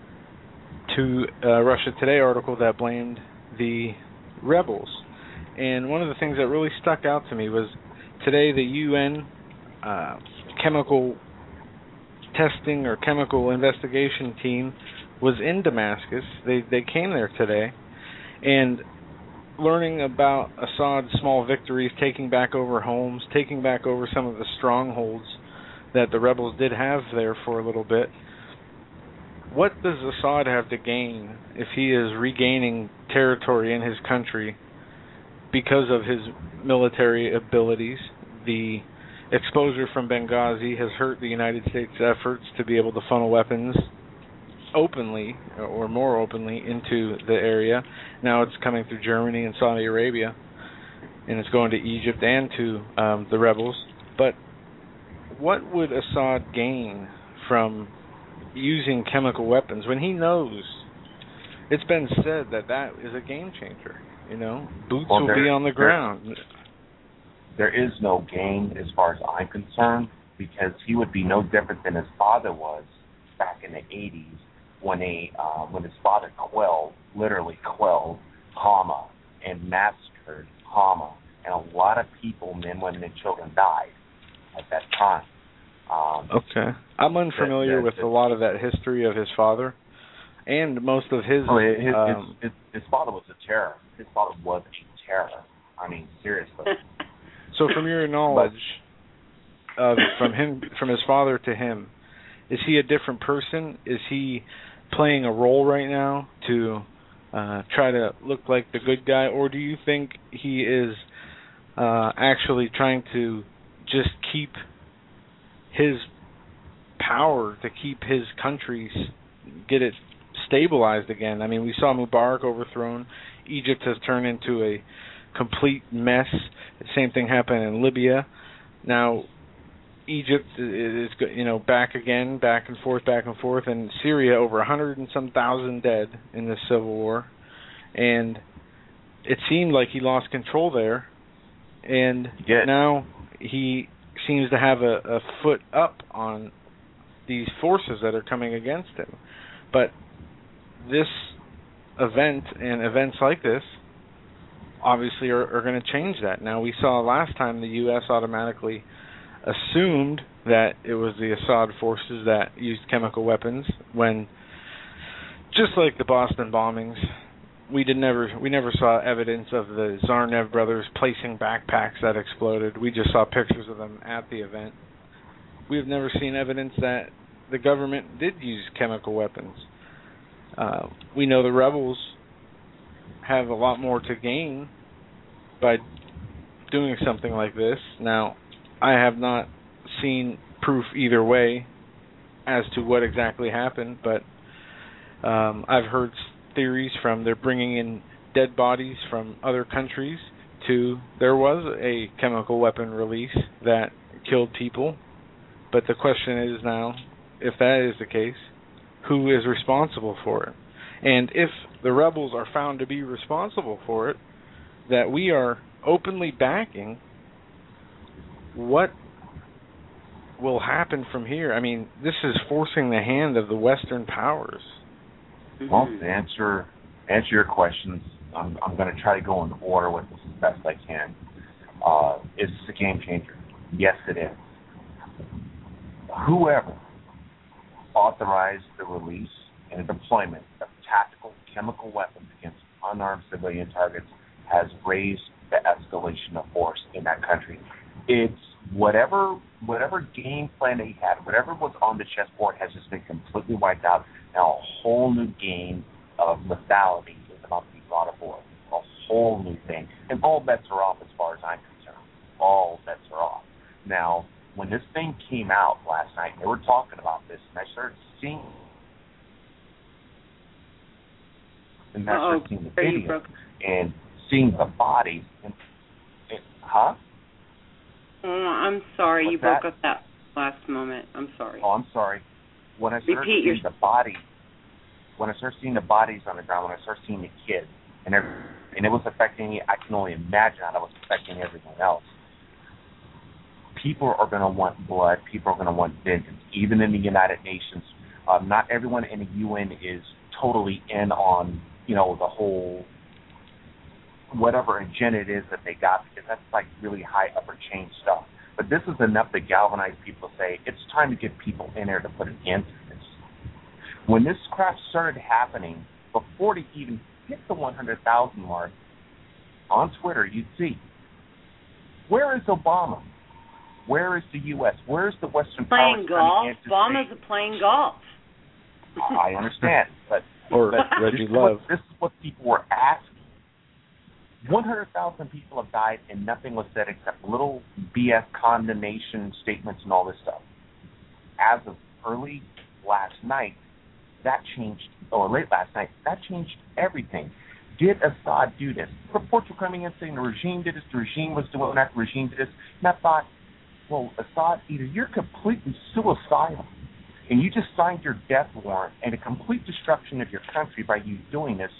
to a Russia Today article that blamed the rebels. And one of the things that really stuck out to me was today the U N uh, chemical testing or chemical investigation team was in Damascus. They they came there today, and learning about Assad's small victories, taking back over homes, taking back over some of the strongholds that the rebels did have there for a little bit. What does Assad have to gain if he is regaining territory in his country because of his military abilities? The exposure from Benghazi has hurt the United States' efforts to be able to funnel weapons openly, or more openly, into the area. Now it's coming through Germany and Saudi Arabia, and it's going to Egypt and to um, the rebels. But what would Assad gain from using chemical weapons when he knows? It's been said that that is a game changer. You know, boots well, will there, be on the ground. There, there is no gain as far as I'm concerned, because he would be no different than his father was back in the eighties when a uh, when his father quelled, literally quelled, Hama and massacred Hama, and a lot of people, men, women, and children died at that time. Um, okay, I'm unfamiliar the, the, with a lot of that history of his father, and most of his. Oh, his, um, his, his, his father was a terror. His father was a terror. I mean, seriously. So, from your knowledge of from him, from his father to him, is he a different person? Is he playing a role right now to uh, try to look like the good guy, or do you think he is uh, actually trying to just keep his power, to keep his country, get it stabilized again? I mean, we saw Mubarak overthrown. Egypt has turned into a complete mess. The same thing happened in Libya. Now, Egypt is, you know, back again, back and forth, back and forth, and Syria over a hundred and some thousand dead in this civil war, and it seemed like he lost control there, and yeah. now he seems to have a, a foot up on these forces that are coming against him. But this event and events like this obviously are, are going to change that. Now, we saw last time the U S automatically assumed that it was the Assad forces that used chemical weapons, when, just like the Boston bombings, we did never we never saw evidence of the Tsarnaev brothers placing backpacks that exploded. We just saw pictures of them at the event. We have never seen evidence that the government did use chemical weapons. Uh, we know the rebels have a lot more to gain by doing something like this. Now, I have not seen proof either way as to what exactly happened, but um, I've heard theories from they're bringing in dead bodies from other countries to there was a chemical weapon release that killed people. But the question is now, if that is the case, who is responsible for it? And if the rebels are found to be responsible for it, that we are openly backing, what will happen from here? I mean, this is forcing the hand of the Western powers. Well, to answer answer your questions, I'm, I'm going to try to go in order with this as best I can. Uh, is this a game changer? Yes, it is. Whoever authorized the release and deployment of tactical chemical weapons against unarmed civilian targets has raised the escalation of force in that country. It's whatever whatever game plan that he had, whatever was on the chessboard has just been completely wiped out. Now a whole new game of lethality is about to be brought aboard. A whole new thing. And all bets are off as far as I'm concerned. All bets are off. Now, when this thing came out last night, and they were talking about this, and I started seeing and I started seeing the video and seeing the bodies. And, and, huh? Oh, I'm sorry. What's you broke that? up that last moment. I'm sorry. Oh, I'm sorry. When I started Repeat seeing your... the bodies, when I started seeing the bodies on the ground, when I started seeing the kids, and every, and it was affecting me, I can only imagine how that was affecting everyone else. People are going to want blood. People are going to want vengeance. Even in the United Nations, um, not everyone in the U N is totally in on, you know, the whole whatever agenda it is that they got, because that's like really high upper chain stuff. But this is enough to galvanize people to say it's time to get people in there to put an end to this. When this crap started happening, before they even hit the one hundred thousand mark, on Twitter you'd see, where is Obama? Where is the U S? Where is the Western playing powers? Golf? Obama's playing golf. I understand, but, or but Reggie this, is Love. what, this is what people were asking. one hundred thousand people have died and nothing was said except little B S condemnation statements and all this stuff. As of early last night, that changed, or late last night, that changed everything. Did Assad do this? Reports were coming in saying the regime did this, the regime was doing that, the regime did this. And I thought, well, Assad, either you're completely suicidal and you just signed your death warrant and a complete destruction of your country by you doing this,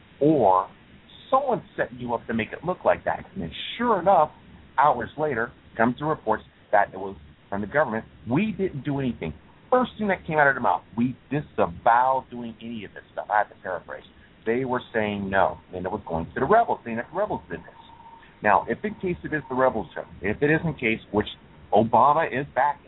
or someone's setting you up to make it look like that. And then sure enough, hours later, comes the reports that it was from the government. We didn't do anything. First thing that came out of their mouth, we disavow doing any of this stuff. I have to paraphrase. They were saying no, and it was going to the rebels, saying that the rebels did this. Now, if in case it is the rebels, if it isn't the case, which Obama is backing,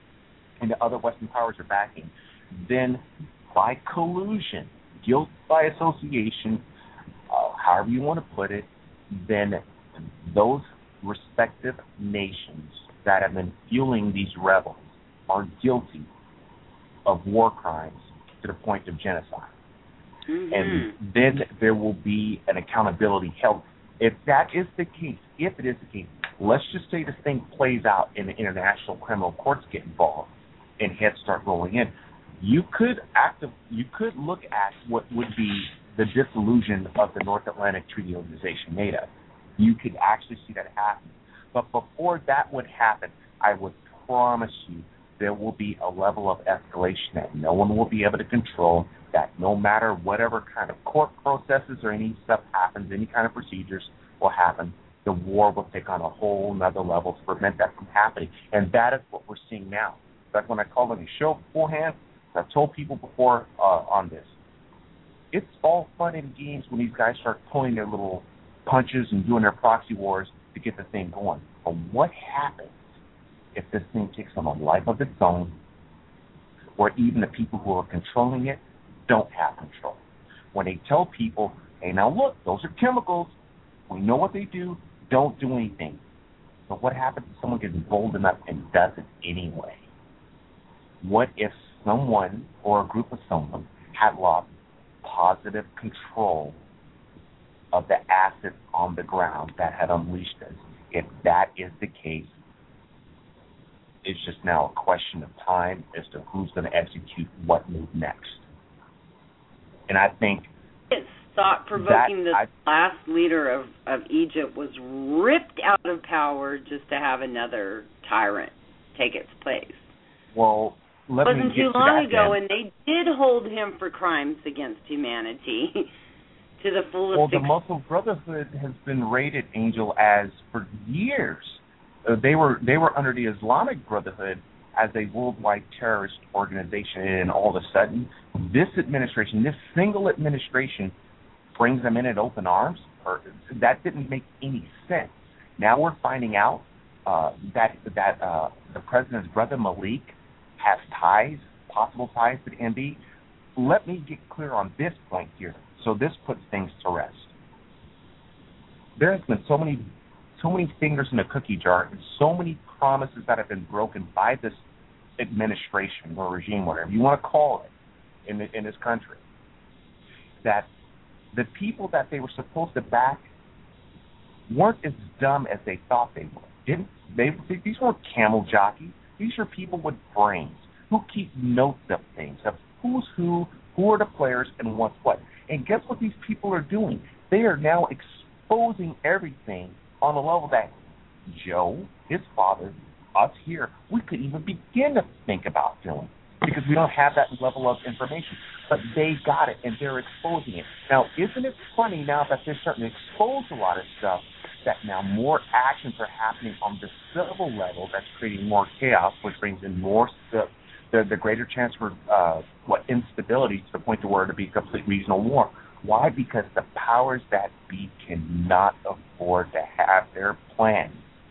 and the other Western powers are backing, then by collusion, guilt by association, uh, however you want to put it, then those respective nations that have been fueling these rebels are guilty of war crimes to the point of genocide. Mm-hmm. And then there will be an accountability held. If that is the case, if it is the case, let's just say this thing plays out and the international criminal courts get involved and heads start rolling in. You could active, you could look at what would be the dissolution of the North Atlantic Treaty Organization, NATO. You could actually see that happen. But before that would happen, I would promise you there will be a level of escalation that no one will be able to control, that no matter whatever kind of court processes or any stuff happens, any kind of procedures will happen, the war will take on a whole nother level to prevent that from happening. And that is what we're seeing now. In fact, when I called on the show beforehand, I've told people before uh, on this, it's all fun and games when these guys start pulling their little punches and doing their proxy wars to get the thing going. But what happens if this thing takes on a life of its own, or even the people who are controlling it don't have control? When they tell people, hey, now look, those are chemicals, we know what they do, don't do anything. But what happens if someone gets bold enough and does it anyway? What if someone or a group of someone had lost positive control of the acid on the ground that had unleashed this? If that is the case, it's just now a question of time as to who's going to execute what move next. And I think it's thought-provoking that that the last leader of, of Egypt was ripped out of power just to have another tyrant take its place. Well, let it me wasn't get too to long that ago, then. and they did hold him for crimes against humanity to the fullest Well, the extent. Muslim Brotherhood has been rated, Angel, as for years. Uh, they were they were under the Islamic Brotherhood as a worldwide terrorist organization, and all of a sudden, this administration, this single administration, brings them in at open arms. Or that didn't make any sense. Now we're finding out uh, that that uh, the president's brother Malik has ties, possible ties to the M B. Let me get clear on this point here, so this puts things to rest. There has been so many, so many fingers in the cookie jar, and so many promises that have been broken by this administration or regime, whatever you want to call it, in the, in this country, that the people that they were supposed to back weren't as dumb as they thought they were. Didn't they? These weren't camel jockeys. These are people with brains who keep notes of things, of who's who, who are the players, and what's what. And guess what these people are doing? They are now exposing everything on a level that Joe, his father, us here, we could even begin to think about doing, because we don't have that level of information. But they got it, and they're exposing it. Now, isn't it funny now that they're starting to expose a lot of stuff, that now more actions are happening on the civil level that's creating more chaos, which brings in more stuff, the, the greater chance for uh, what instability to the point to where it'll be a complete regional war. Why? Because the powers that be cannot afford to have their plans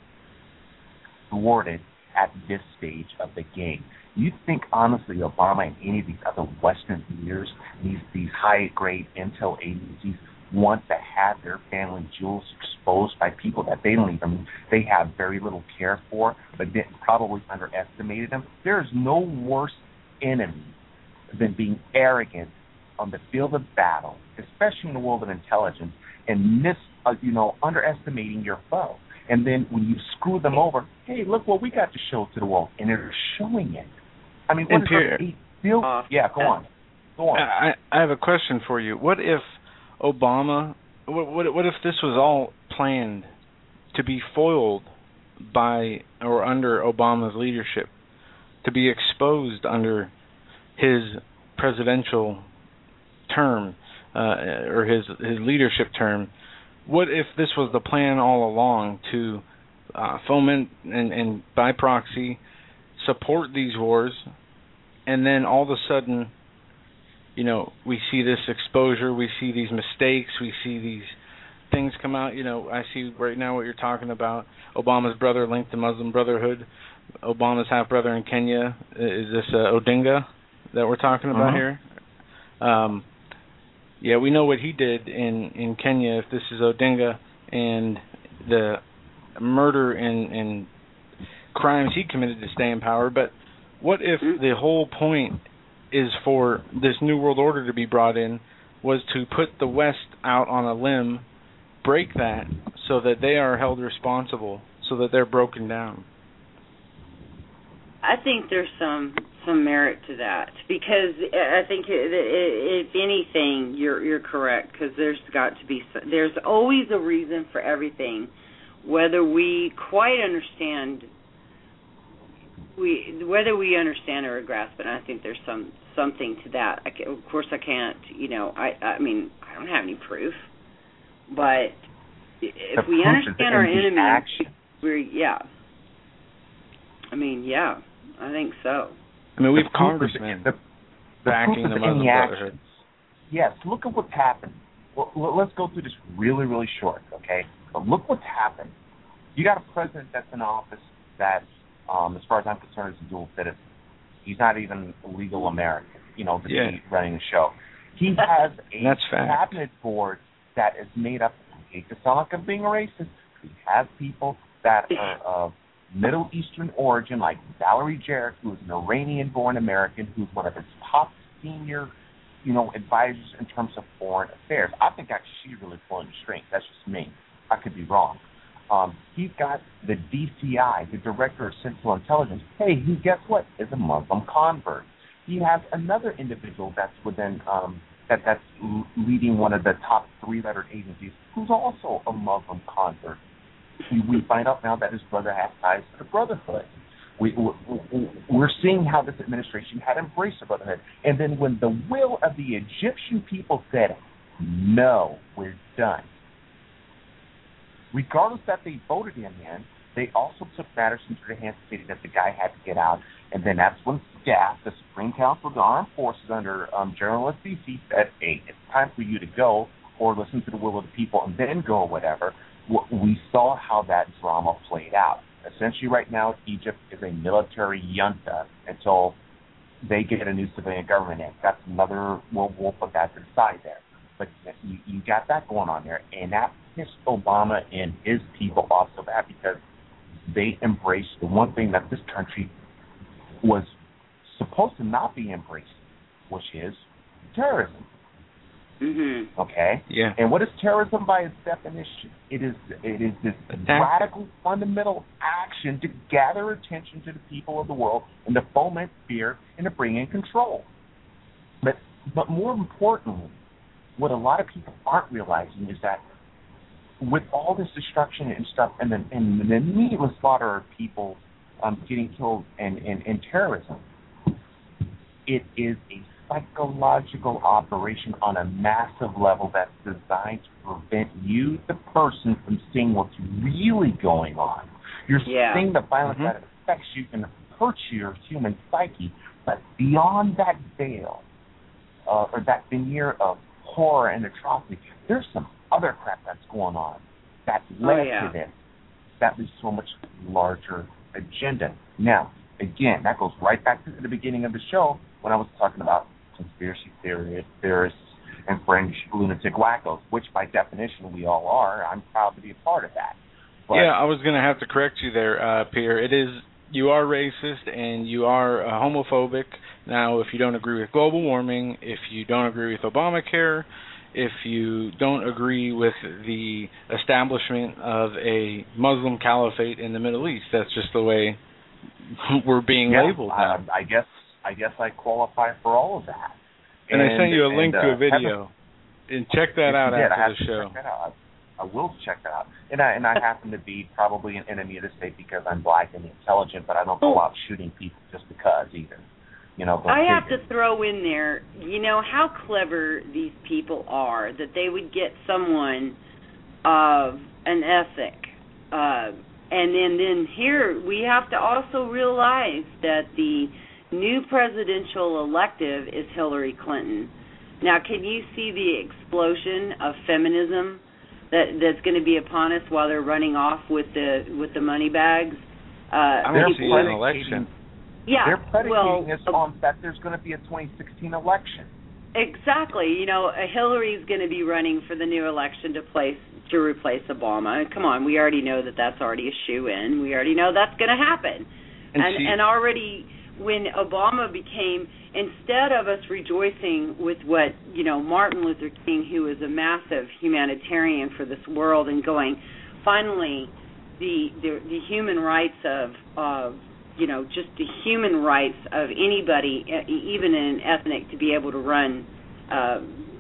thwarted at this stage of the game. You think, honestly, Obama and any of these other Western leaders, these these high-grade intel agencies, want to have their family jewels exposed by people that they don't even, they have very little care for, but they probably underestimated them? There is no worse enemy than being arrogant on the field of battle, especially in the world of intelligence, and mis, uh, you know, underestimating your foe. And then when you screw them over, hey, look what we got to show to the world, and they're showing it. I mean, what Imperial, is still? Uh, yeah, go on. Go on. I, I have a question for you. What if Obama? What, what what if this was all planned to be foiled by or under Obama's leadership, to be exposed under his presidential term uh, or his his leadership term? What if this was the plan all along, to uh, foment and, and by proxy support these wars, and then all of a sudden, you know, we see this exposure, we see these mistakes, we see these things come out. You know, I see right now what you're talking about. Obama's brother linked to Muslim Brotherhood. Obama's half brother in Kenya. Is this uh, Odinga that we're talking about uh-huh. here? Um, yeah, we know what he did in, in Kenya. If this is Odinga and the murder and, and crimes he committed to stay in power, but what if the whole point is for this New World Order to be brought in was to put the West out on a limb, break that so that they are held responsible, so that they're broken down? I think there's some some merit to that, because I think if anything, you're you're correct, because there's got to be there's always a reason for everything, whether we quite understand we whether we understand or grasp it. I think there's some something to that. I can, of course, I can't. You know, I I mean, I don't have any proof, but if the we understand our enemy, we're yeah. I mean, yeah, I think so. I mean, we have congressmen the, the backing the Muslim Brotherhood. Yes, look at what's happened. Well, let's go through this really, really short, okay? But look what's happened. You got a president that's in office that, um, as far as I'm concerned, is a dual citizen. He's not even a legal American, you know, to yeah. be running the show. He has a That's cabinet board that is made up, I hate to sound like I'm being racist, he has people that are of Middle Eastern origin, like Valerie Jarrett, who is an Iranian-born American, who's one of his top senior, you know, advisors in terms of foreign affairs. I think actually she's really pulling the strings. That's just me. I could be wrong. Um, he's got the D C I, the Director of Central Intelligence. Hey, who, guess what, is a Muslim convert. He has another individual that's within um, that that's leading one of the top three-lettered agencies, who's also a Muslim convert. We find out now that his brother has ties to the Brotherhood. We, we're seeing how this administration had embraced the Brotherhood. And then when the will of the Egyptian people said, no, we're done, regardless that they voted him in, they also took matters into their hands, stating that the guy had to get out. And then that's when S C A F, the Supreme Council of the Armed Forces under um, General Al-Sisi, said, hey, it's time for you to go, or listen to the will of the people and then go, or whatever. We saw how that drama played out. Essentially, right now, Egypt is a military junta until they get a new civilian government in. That's another, we'll, we'll put that to the side there. But you, you got that going on there, and that pissed Obama and his people off so bad, because they embraced the one thing that this country was supposed to not be embraced, which is terrorism. Mm-hmm. Okay? Yeah. And what is terrorism by its definition? It is it is this Attack. radical, fundamental action to gather attention to the people of the world and to foment fear and to bring in control. But but more importantly, what a lot of people aren't realizing is that with all this destruction and stuff and the, and the needless slaughter of people um, getting killed and, and, and terrorism, it is a psychological operation on a massive level that's designed to prevent you, the person, from seeing what's really going on. You're yeah. seeing the violence mm-hmm. that affects you and hurts your human psyche, but beyond that veil, uh, or that veneer of horror and atrocity, there's some other crap that's going on that led oh, yeah. to this. That leads to a much larger agenda. Now, again, that goes right back to the beginning of the show when I was talking about conspiracy theorists, theorists and fringe lunatic wackos, which by definition we all are. I'm proud to be a part of that. But, yeah, I was going to have to correct you there, uh, Pierre. It is, you are racist and you are uh, homophobic. Now, if you don't agree with global warming, if you don't agree with Obamacare, if you don't agree with the establishment of a Muslim caliphate in the Middle East, that's just the way we're being yeah, labeled now. I, I guess I guess I qualify for all of that. And, and I sent you a and, link uh, to a video, and check that out did, after the show. Check that out. I, I will check that out. And I and I happen to be probably an enemy of the state because I'm black and intelligent, but I don't go out shooting people just because either. You know, I have to throw in there, you know, how clever these people are that they would get someone of an ethic. Uh, and then, then here we have to also realize that the new presidential elective is Hillary Clinton. Now, can you see the explosion of feminism that that's going to be upon us while they're running off with the with the money bags? Uh, I don't see an election. Yeah, they're predicating well, this on that there's going to be a twenty sixteen election. Exactly. You know, Hillary's going to be running for the new election to place to replace Obama. And come on, we already know that that's already a shoo-in. We already know that's going to happen. And and, she, and already when Obama became, instead of us rejoicing with what, you know, Martin Luther King, who is a massive humanitarian for this world, and going, finally, the the, the human rights of, of you know, just the human rights of anybody, even in an ethnic, to be able to run uh,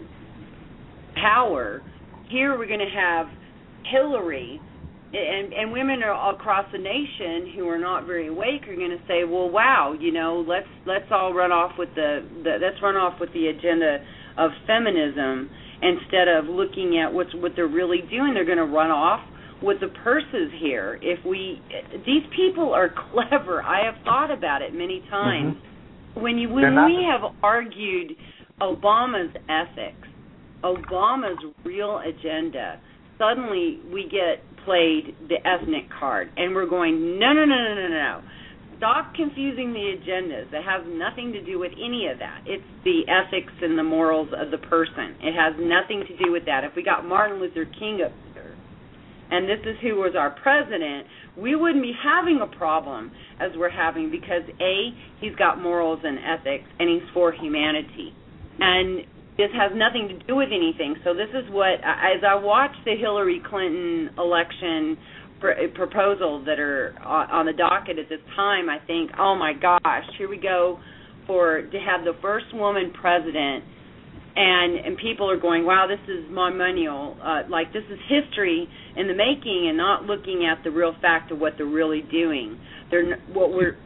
power. Here we're going to have Hillary, and, and women are across the nation who are not very awake are going to say, well, wow, you know, let's let's all run off with the, the let's run off with the agenda of feminism instead of looking at what's what they're really doing. They're going to run off with the purses here. If we, these people are clever. I have thought about it many times. Mm-hmm. When you when we have argued Obama's ethics, Obama's real agenda, suddenly we get played the ethnic card, and we're going, no, no, no, no, no, no. Stop confusing the agendas. It has nothing to do with any of that. It's the ethics and the morals of the person. It has nothing to do with that. If we got Martin Luther King up there, and this is who was our president, we wouldn't be having a problem as we're having, because A, he's got morals and ethics, and he's for humanity. And this has nothing to do with anything. So this is what, as I watch the Hillary Clinton election pr- proposals that are on the docket at this time, I think, oh my gosh, here we go for to have the first woman president. And and people are going, wow, this is monumental. Uh, like, this is history in the making, and not looking at the real fact of what they're really doing. They're what we're.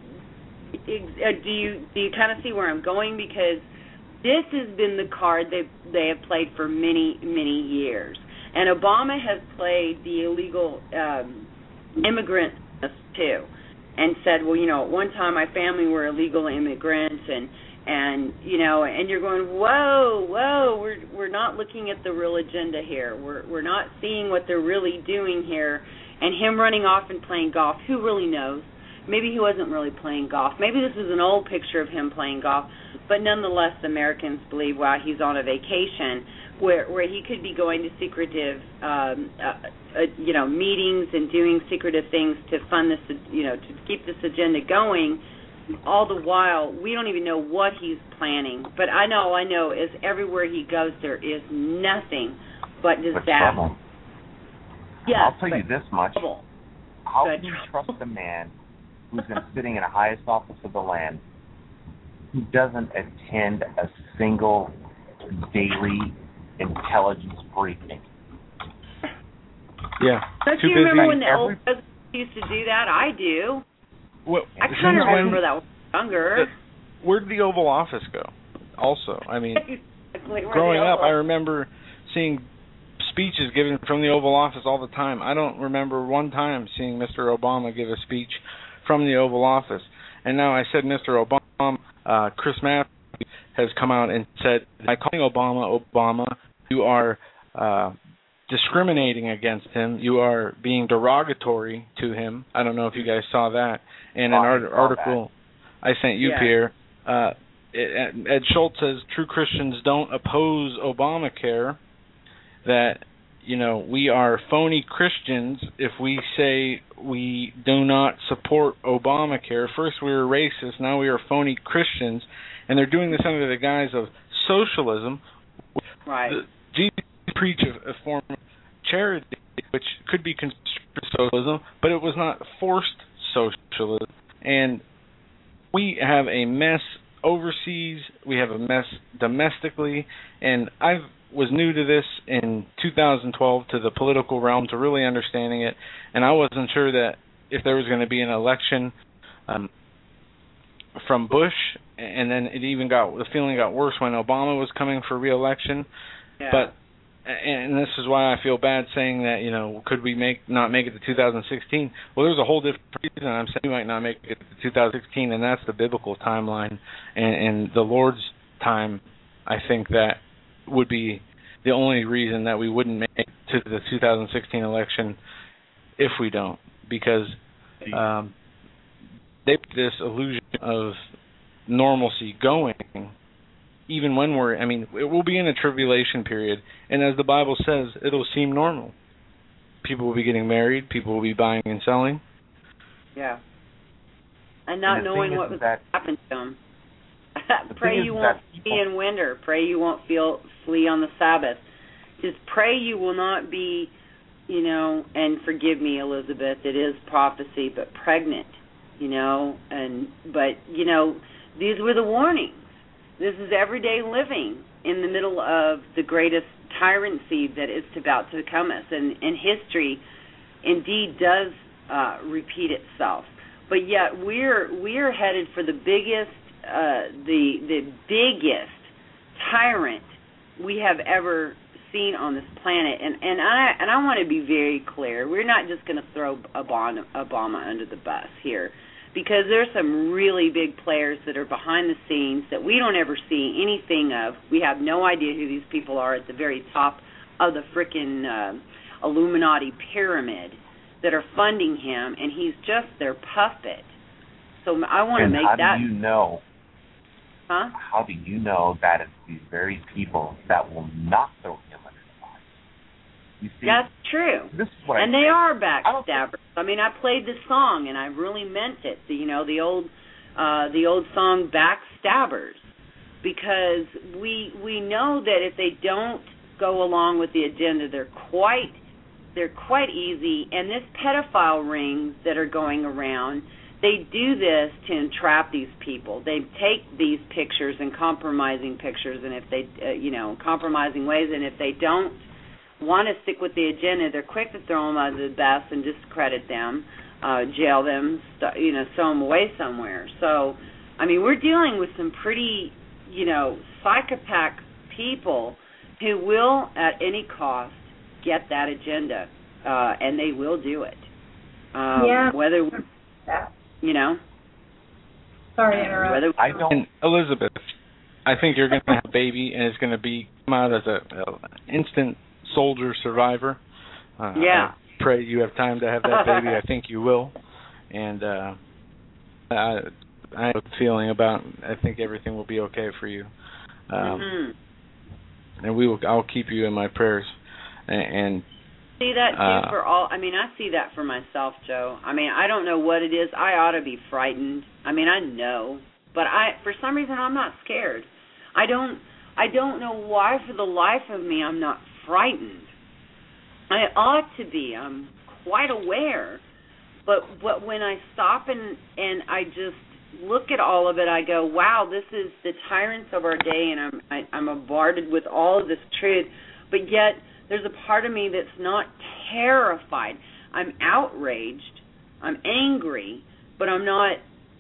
Do you do you kind of see where I'm going? Because this has been the card they they have played for many many years, and Obama has played the illegal um, immigrant too, and said, well, you know, at one time my family were illegal immigrants, and. And, you know, and you're going, whoa, whoa, we're we're not looking at the real agenda here. We're we're not seeing what they're really doing here. And him running off and playing golf, who really knows? Maybe he wasn't really playing golf. Maybe this is an old picture of him playing golf. But nonetheless, Americans believe, wow, he's on a vacation. where where he could be going to secretive, um, uh, uh, you know, meetings and doing secretive things to fund this, you know, to keep this agenda going. All the while, we don't even know what he's planning. But I know, I know, is everywhere he goes, there is nothing but disaster. Yes, I'll tell you this much. Trouble. How can you trust a man who's been sitting in the highest office of the land who doesn't attend a single daily intelligence briefing? Yeah. Don't Too you busy. remember when the Every... old presidents used to do that? I do. Well, I kind of remember that when I was younger. Where did the Oval Office go? Also, I mean, exactly. growing up, I remember seeing speeches given from the Oval Office all the time. I don't remember one time seeing Mister Obama give a speech from the Oval Office. And now I said Mister Obama, uh, Chris Matthews has come out and said, by calling Obama Obama, you are uh, discriminating against him. You are being derogatory to him. I don't know if you guys saw that. And an art- article I sent you, yeah. Pierre, uh, Ed Schultz says true Christians don't oppose Obamacare, that, you know, we are phony Christians if we say we do not support Obamacare. First we were racist, now we are phony Christians, and they're doing this under the guise of socialism. Right. The, Jesus preached a, a form of charity, which could be considered socialism, but it was not forced socialism. And we have a mess overseas, we have a mess domestically, and I was new to this in two thousand twelve, to the political realm, to really understanding it, and I wasn't sure that if there was going to be an election um, from Bush, and then it even got, the feeling got worse when Obama was coming for re-election. Yeah. But and this is why I feel bad saying that, you know, could we make not make it to two thousand sixteen? Well, there's a whole different reason I'm saying we might not make it to two thousand sixteen, and that's the biblical timeline. And, and the Lord's time, I think that would be the only reason that we wouldn't make it to the two thousand sixteen election if we don't. Because um, they put this illusion of normalcy going, even when we're, I mean, it will be in a tribulation period, and as the Bible says, it'll seem normal. People will be getting married, people will be buying and selling. Yeah. And not and knowing what was that, happened to them. the Pray you won't people, flee in winter. Pray you won't feel flee on the Sabbath. Just pray you will not be, you know, and forgive me, Elizabeth, it is prophecy, but pregnant, you know, and, but, you know, these were the warnings. This is everyday living in the middle of the greatest tyranny that is about to come us, and, and history indeed does uh, repeat itself. But yet we're we're headed for the biggest, uh, the the biggest tyrant we have ever seen on this planet, and and I and I want to be very clear. We're not just going to throw Obama, Obama under the bus here, because there's some really big players that are behind the scenes that we don't ever see anything of. We have no idea who these people are at the very top of the frickin' uh, Illuminati pyramid that are funding him, and he's just their puppet. So I want to make how that... how do you know... Huh? How do you know that it's these very people that will not throw him under the bus? You see, that's true. This is what and I they think. are backstabbers. I, I mean, I played the song, and I really meant it. The, you know, the old, uh, the old song "Backstabbers," because we we know that if they don't go along with the agenda, they're quite they're quite easy. And this pedophile rings that are going around, they do this to entrap these people. They take these pictures and compromising pictures, and if they, uh, you know, compromising ways, and if they don't want to stick with the agenda, they're quick to throw them under the bus and discredit them, uh, jail them, st- you know, throw them away somewhere. So, I mean, we're dealing with some pretty, you know, psychopath people who will, at any cost, get that agenda, uh, and they will do it. Um, yeah. Whether, you know. Sorry to interrupt. Whether, I don't, Elizabeth, I think you're going to have a baby, and it's going to be come out as a, a instant soldier survivor. Uh, yeah. I pray you have time to have that baby. I think you will. And uh, I, I have a feeling about, I think everything will be okay for you. Um, mm-hmm. and we will. I'll keep you in my prayers. And, and see that too uh, for all. I mean, I see that for myself, Joe. I mean, I don't know what it is. I ought to be frightened. I mean, I know, but I, for some reason, I'm not scared. I don't. I don't know why, for the life of me, I'm not frightened. I ought to be. I'm quite aware. But but when I stop and and I just look at all of it, I go, wow, this is the tyrants of our day, and I'm I, I'm bombarded with all of this truth. But yet there's a part of me that's not terrified. I'm outraged. I'm angry, but I'm not.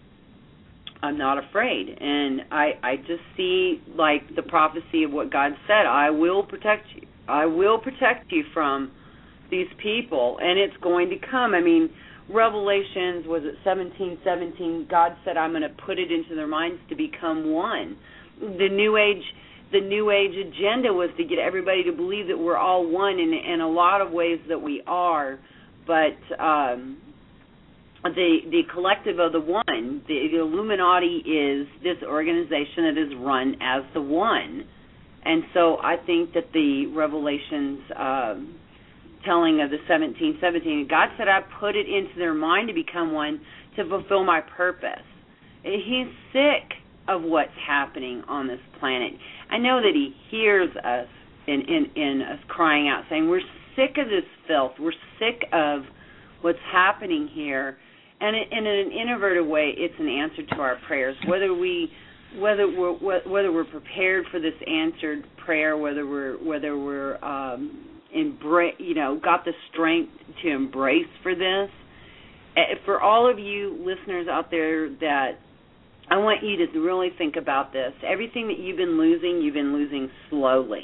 I'm not afraid, and I, I just see, like, the prophecy of what God said, I will protect you. I will protect you from these people, and it's going to come. I mean, Revelations, was it seventeen seventeen, God said, I'm going to put it into their minds to become one. The New Age the New Age agenda was to get everybody to believe that we're all one, in, in a lot of ways that we are, but... Um, The the collective of the one, the, the Illuminati, is this organization that is run as the one. And so I think that the Revelations um, telling of the seventeen seventeen, God said I put it into their mind to become one to fulfill my purpose. He's sick of what's happening on this planet. I know that he hears us in, in, in us crying out, saying we're sick of this filth. We're sick of what's happening here. And in an introverted way, it's an answer to our prayers. Whether we, whether we're whether we're prepared for this answered prayer, whether we're whether we're um, embrace, you know, got the strength to embrace for this. For all of you listeners out there, that I want you to really think about this. Everything that you've been losing, you've been losing slowly,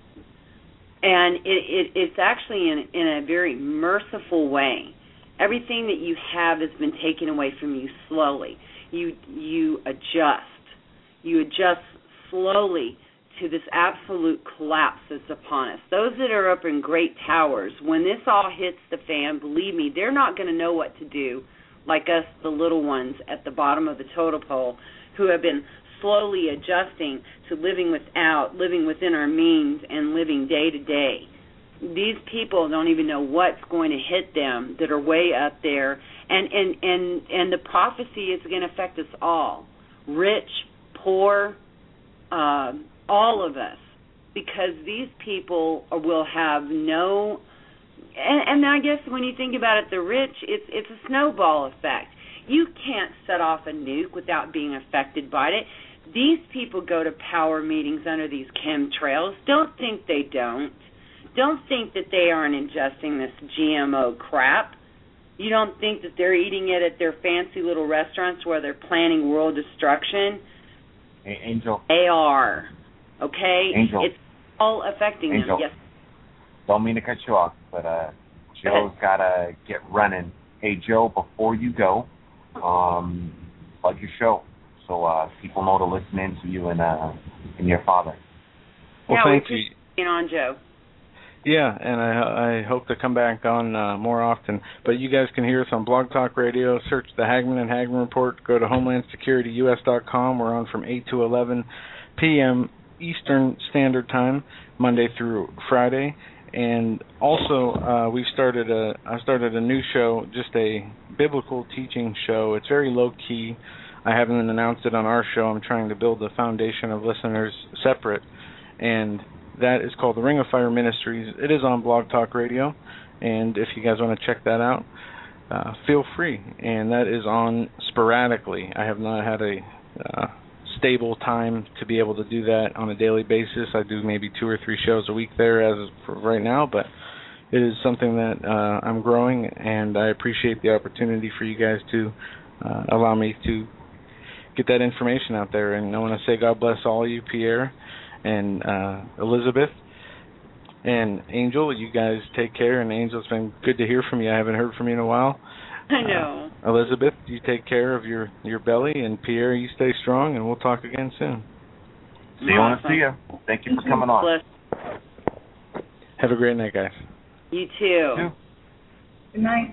and it, it, it's actually in in a very merciful way. Everything that you have has been taken away from you slowly. You you adjust. You adjust slowly to this absolute collapse that's upon us. Those that are up in great towers, when this all hits the fan, believe me, they're not going to know what to do, like us, the little ones at the bottom of the totem pole, who have been slowly adjusting to living without, living within our means, and living day to day. These people don't even know what's going to hit them that are way up there, and and and, and the prophecy is going to affect us all, rich, poor, uh, all of us, because these people will have no, and, and I guess when you think about it, the rich, it's it's a snowball effect. You can't set off a nuke without being affected by it. These people go to power meetings under these chemtrails. Don't think they don't. Don't think that they aren't ingesting this G M O crap. You don't think that they're eating it at their fancy little restaurants where they're planning world destruction? Hey, Angel. They are. Okay? Angel. It's all affecting Angel. them. Yes. Don't mean to cut you off, but uh, Joe's got to get running. Hey, Joe, before you go, um, plug your show so uh, people know to listen in to you and, uh, and your father. Well, yeah, thank we you. Being on, Joe. Yeah, and I, I hope to come back on uh, more often. But you guys can hear us on Blog Talk Radio. Search the Hagman and Hagman Report. Go to homeland security u s dot com. We're on from eight to eleven p.m. Eastern Standard Time, Monday through Friday. And also, uh, we've started a I started a new show, just a biblical teaching show. It's very low key. I haven't announced it on our show. I'm trying to build a foundation of listeners separate, and that is called the Ring of Fire Ministries. It is on Blog Talk Radio, and if you guys want to check that out, uh, feel free. And that is on sporadically. I have not had a uh, stable time to be able to do that on a daily basis. I do maybe two or three shows a week there as of right now, but it is something that uh, I'm growing, and I appreciate the opportunity for you guys to uh, allow me to get that information out there. And I want to say God bless all of you, Pierre and uh, Elizabeth and Angel. You guys take care, and Angel, it's been good to hear from you. I haven't heard from you in a while. I know. Uh, Elizabeth, you take care of your, your belly, and Pierre, you stay strong, and we'll talk again soon. See you on the see you. Thank you for coming on. Bless. Have a great night, guys. You too. You. Good night.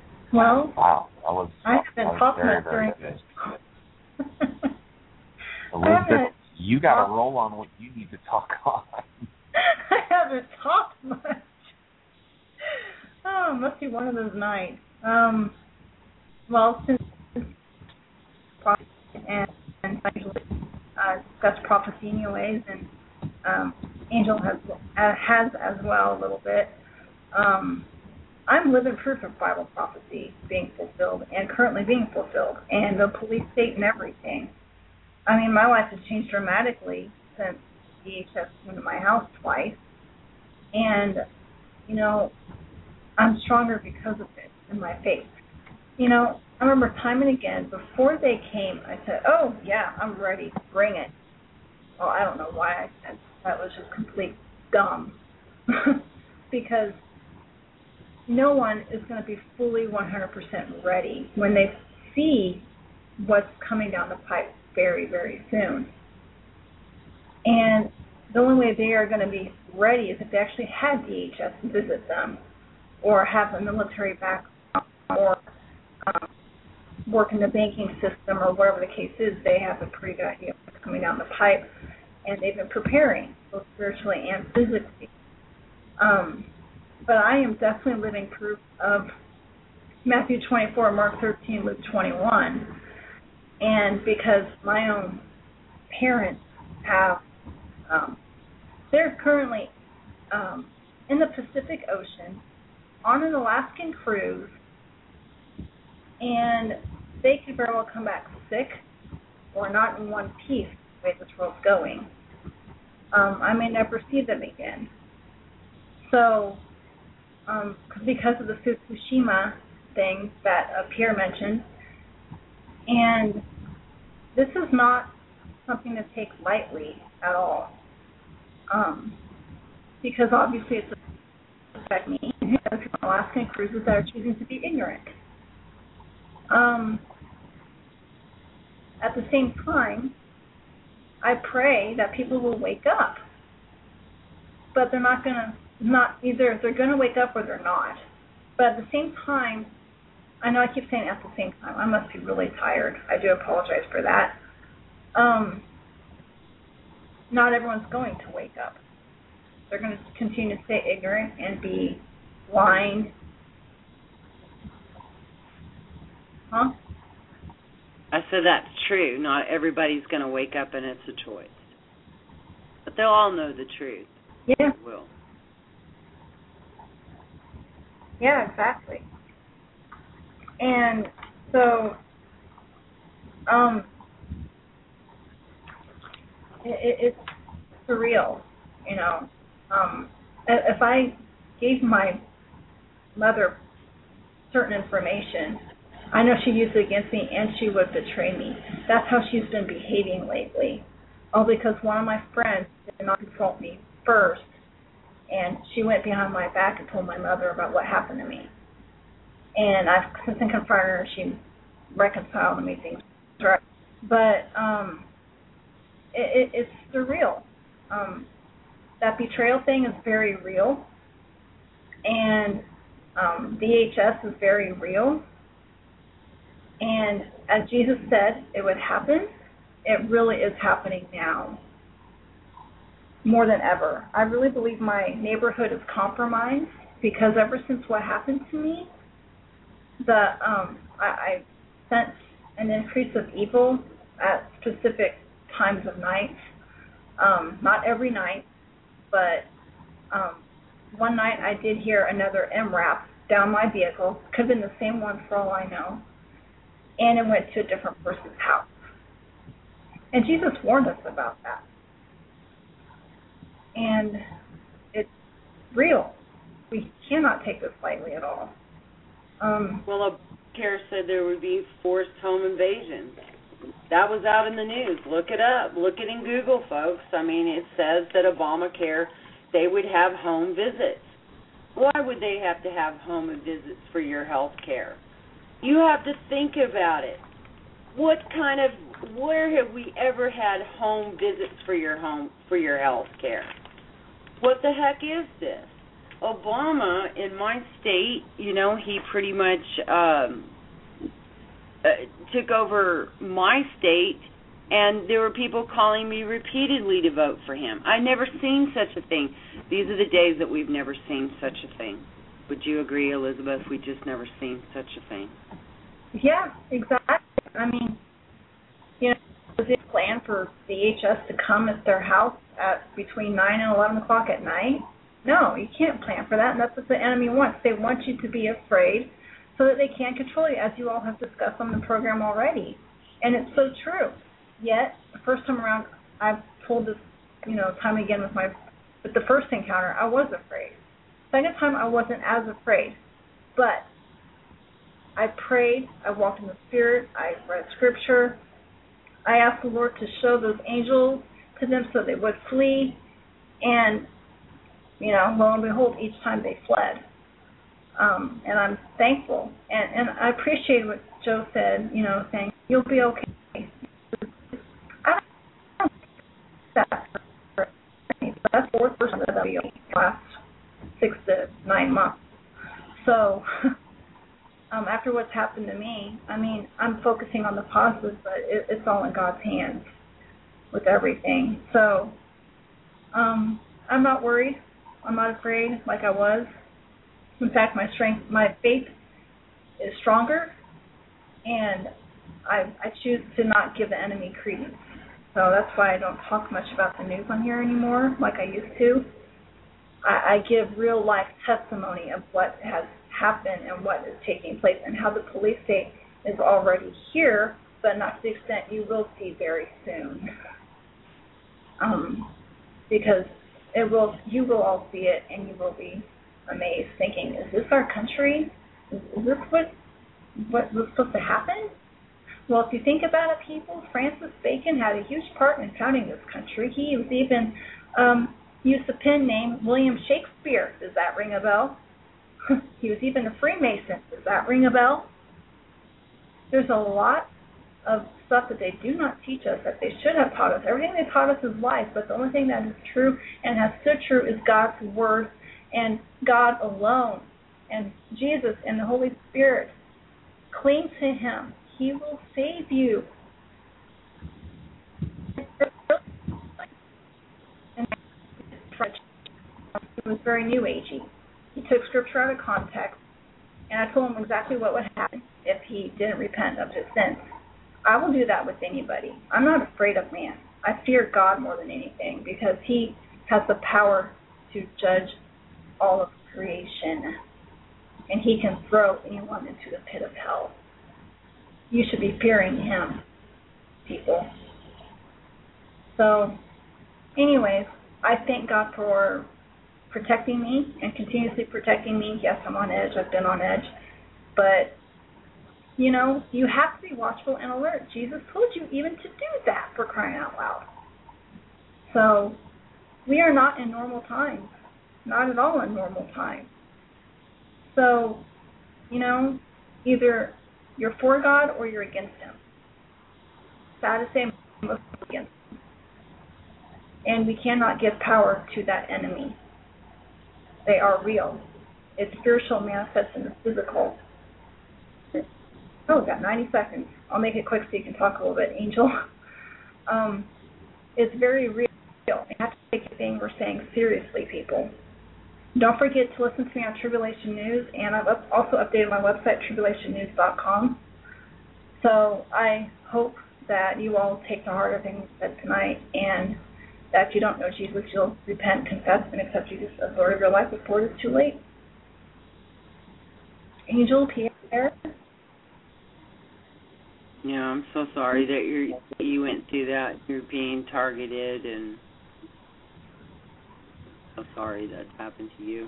Well, wow, that was, I have been that was talking very, during very good. Elizabeth, you got to roll on what you need to talk on. I haven't talked much. Oh, it must be one of those nights. Um, well, since prophecy and, and I usually uh, discuss prophecy anyways, and um, Angel has uh, has as well a little bit. Um, I'm living proof of Bible prophecy being fulfilled and currently being fulfilled, and the police state and everything. I mean, my life has changed dramatically since D H S came to my house twice, and, you know, I'm stronger because of it in my faith. You know, I remember time and again, before they came, I said, oh, yeah, I'm ready, bring it. Well, I don't know why I said that. Was just complete dumb, because no one is going to be fully one hundred percent ready when they see what's coming down the pipe very, very soon. And the only way they are going to be ready is if they actually had D H S visit them, or have a military background, or um, work in the banking system, or whatever the case is. They have a pretty good idea of what's coming down the pipe, and they've been preparing, both spiritually and physically. Um, but I am definitely living proof of Matthew twenty-four, Mark thirteen, Luke twenty-one. And because my own parents have, um, they're currently um, in the Pacific Ocean on an Alaskan cruise, and they could very well come back sick or not in one piece the way this world's going. Um, I may never see them again. So, um, because of the Fukushima thing that uh, Pierre mentioned, and this is not something to take lightly at all, um, because obviously it's affect me as Alaskan cruises that are choosing to be ignorant. Um, at the same time, I pray that people will wake up, but they're not going to, not either they're going to wake up or they're not. But at the same time, I know I keep saying at the same time, I must be really tired. I do apologize for that. Um, not everyone's going to wake up. They're going to continue to stay ignorant and be blind. Huh? I said that's true. Not everybody's going to wake up and it's a choice. But they'll all know the truth. Yeah. They will. Yeah, exactly. And so, um, it, it's surreal, you know. Um, if I gave my mother certain information, I know she'd use it against me and she would betray me. That's how she's been behaving lately. All because one of my friends did not consult me first, and she went behind my back and told my mother about what happened to me. And I've since then confronted her, and she reconciled and made things right. But um, it, it, it's surreal. Um, that betrayal thing is very real, and um, D H S is very real. And as Jesus said it would happen, it really is happening now, more than ever. I really believe my neighborhood is compromised because ever since what happened to me, the um, I, I sense an increase of evil at specific times of night. Um, not every night, but um, one night I did hear another M RAP down my vehicle. Could have been the same one for all I know. And it went to a different person's house. And Jesus warned us about that. And it's real. We cannot take this lightly at all. Um, well, Obamacare said there would be forced home invasions. That was out in the news. Look it up. Look it in Google, folks. I mean, it says that Obamacare, they would have home visits. Why would they have to have home visits for your health care? You have to think about it. What kind of, where have we ever had home visits for your home, for your health care? What the heck is this? Obama, in my state, you know, he pretty much um, uh, took over my state And there were people calling me repeatedly to vote for him. I've never seen such a thing. These are the days that we've never seen such a thing. Would you agree, Elizabeth? We've just never seen such a thing. Yeah, exactly. I mean, you know, was it planned for D H S to come at their house at between nine and eleven o'clock at night? No, you can't plan for that, and that's what the enemy wants. They want you to be afraid so that they can't control you, as you all have discussed on the program already. And it's so true. Yet, the first time around, I've told this, you know, time again with my, with the first encounter, I was afraid. Second time, I wasn't as afraid. But I prayed, I walked in the Spirit, I read Scripture, I asked the Lord to show those angels to them so they would flee, and, you know, lo and behold, each time they fled. Um, and I'm thankful. And, and I appreciate what Joe said, you know, saying, you'll be okay. I don't think that's the fourth person that I'll be okay the last six to nine months. So, um, after what's happened to me, I mean, I'm focusing on the positives, but it, it's all in God's hands with everything. So, um, I'm not worried. I'm not afraid like I was. In fact, my strength, my faith is stronger, and I, I choose to not give the enemy credence. So that's why I don't talk much about the news on here anymore like I used to. I, I give real life testimony of what has happened and what is taking place and how the police state is already here, but not to the extent you will see very soon. Um, because it will, you will all see it, and you will be amazed, thinking, "Is this our country? Is, is this what what was supposed to happen?" Well, if you think about it, people, Francis Bacon had a huge part in founding this country. He was even um, used a pen name, William Shakespeare. Does that ring a bell? He was even a Freemason. Does that ring a bell? There's a lot of stuff that they do not teach us that they should have taught us. Everything they taught us is lies, but the only thing that is true and has stood true is God's Word and God alone. And Jesus and the Holy Spirit. Cling to Him. He will save you. It was very New Agey. He took Scripture out of context, and I told him exactly what would happen if he didn't repent of his sins. I will do that with anybody. I'm not afraid of man. I fear God more than anything because He has the power to judge all of creation, and He can throw anyone into the pit of hell. You should be fearing Him, people. So, anyways, I thank God for protecting me and continuously protecting me. Yes, I'm on edge. I've been on edge. But, you know, you have to be watchful and alert. Jesus told you even to do that, for crying out loud. So, we are not in normal times. Not at all in normal times. So, you know, either you're for God or you're against Him. Sad to say, most are against Him. And we cannot give power to that enemy. They are real. It's spiritual manifest in the physical. Oh, we've got ninety seconds. I'll make it quick so you can talk a little bit, Angel. Um, it's very real. You have to take everything we're saying seriously, people. Don't forget to listen to me on Tribulation News, and I've up, also updated my website, tribulation news dot com. So I hope that you all take to heart everything we said tonight, and that if you don't know Jesus, you'll repent, confess, and accept Jesus as Lord of your life before it is too late. Angel, Pierre? Yeah, I'm so sorry that you you went through that. You're being targeted, and so sorry that's happened to you.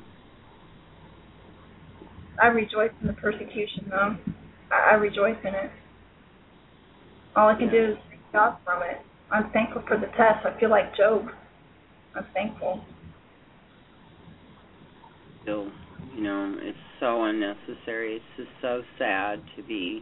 I rejoice in the persecution, though. I, I rejoice in it. All I can do is thank God from it. I'm thankful for the test. I feel like Job. I'm thankful. Still, you know, it's so unnecessary. It's just so sad to be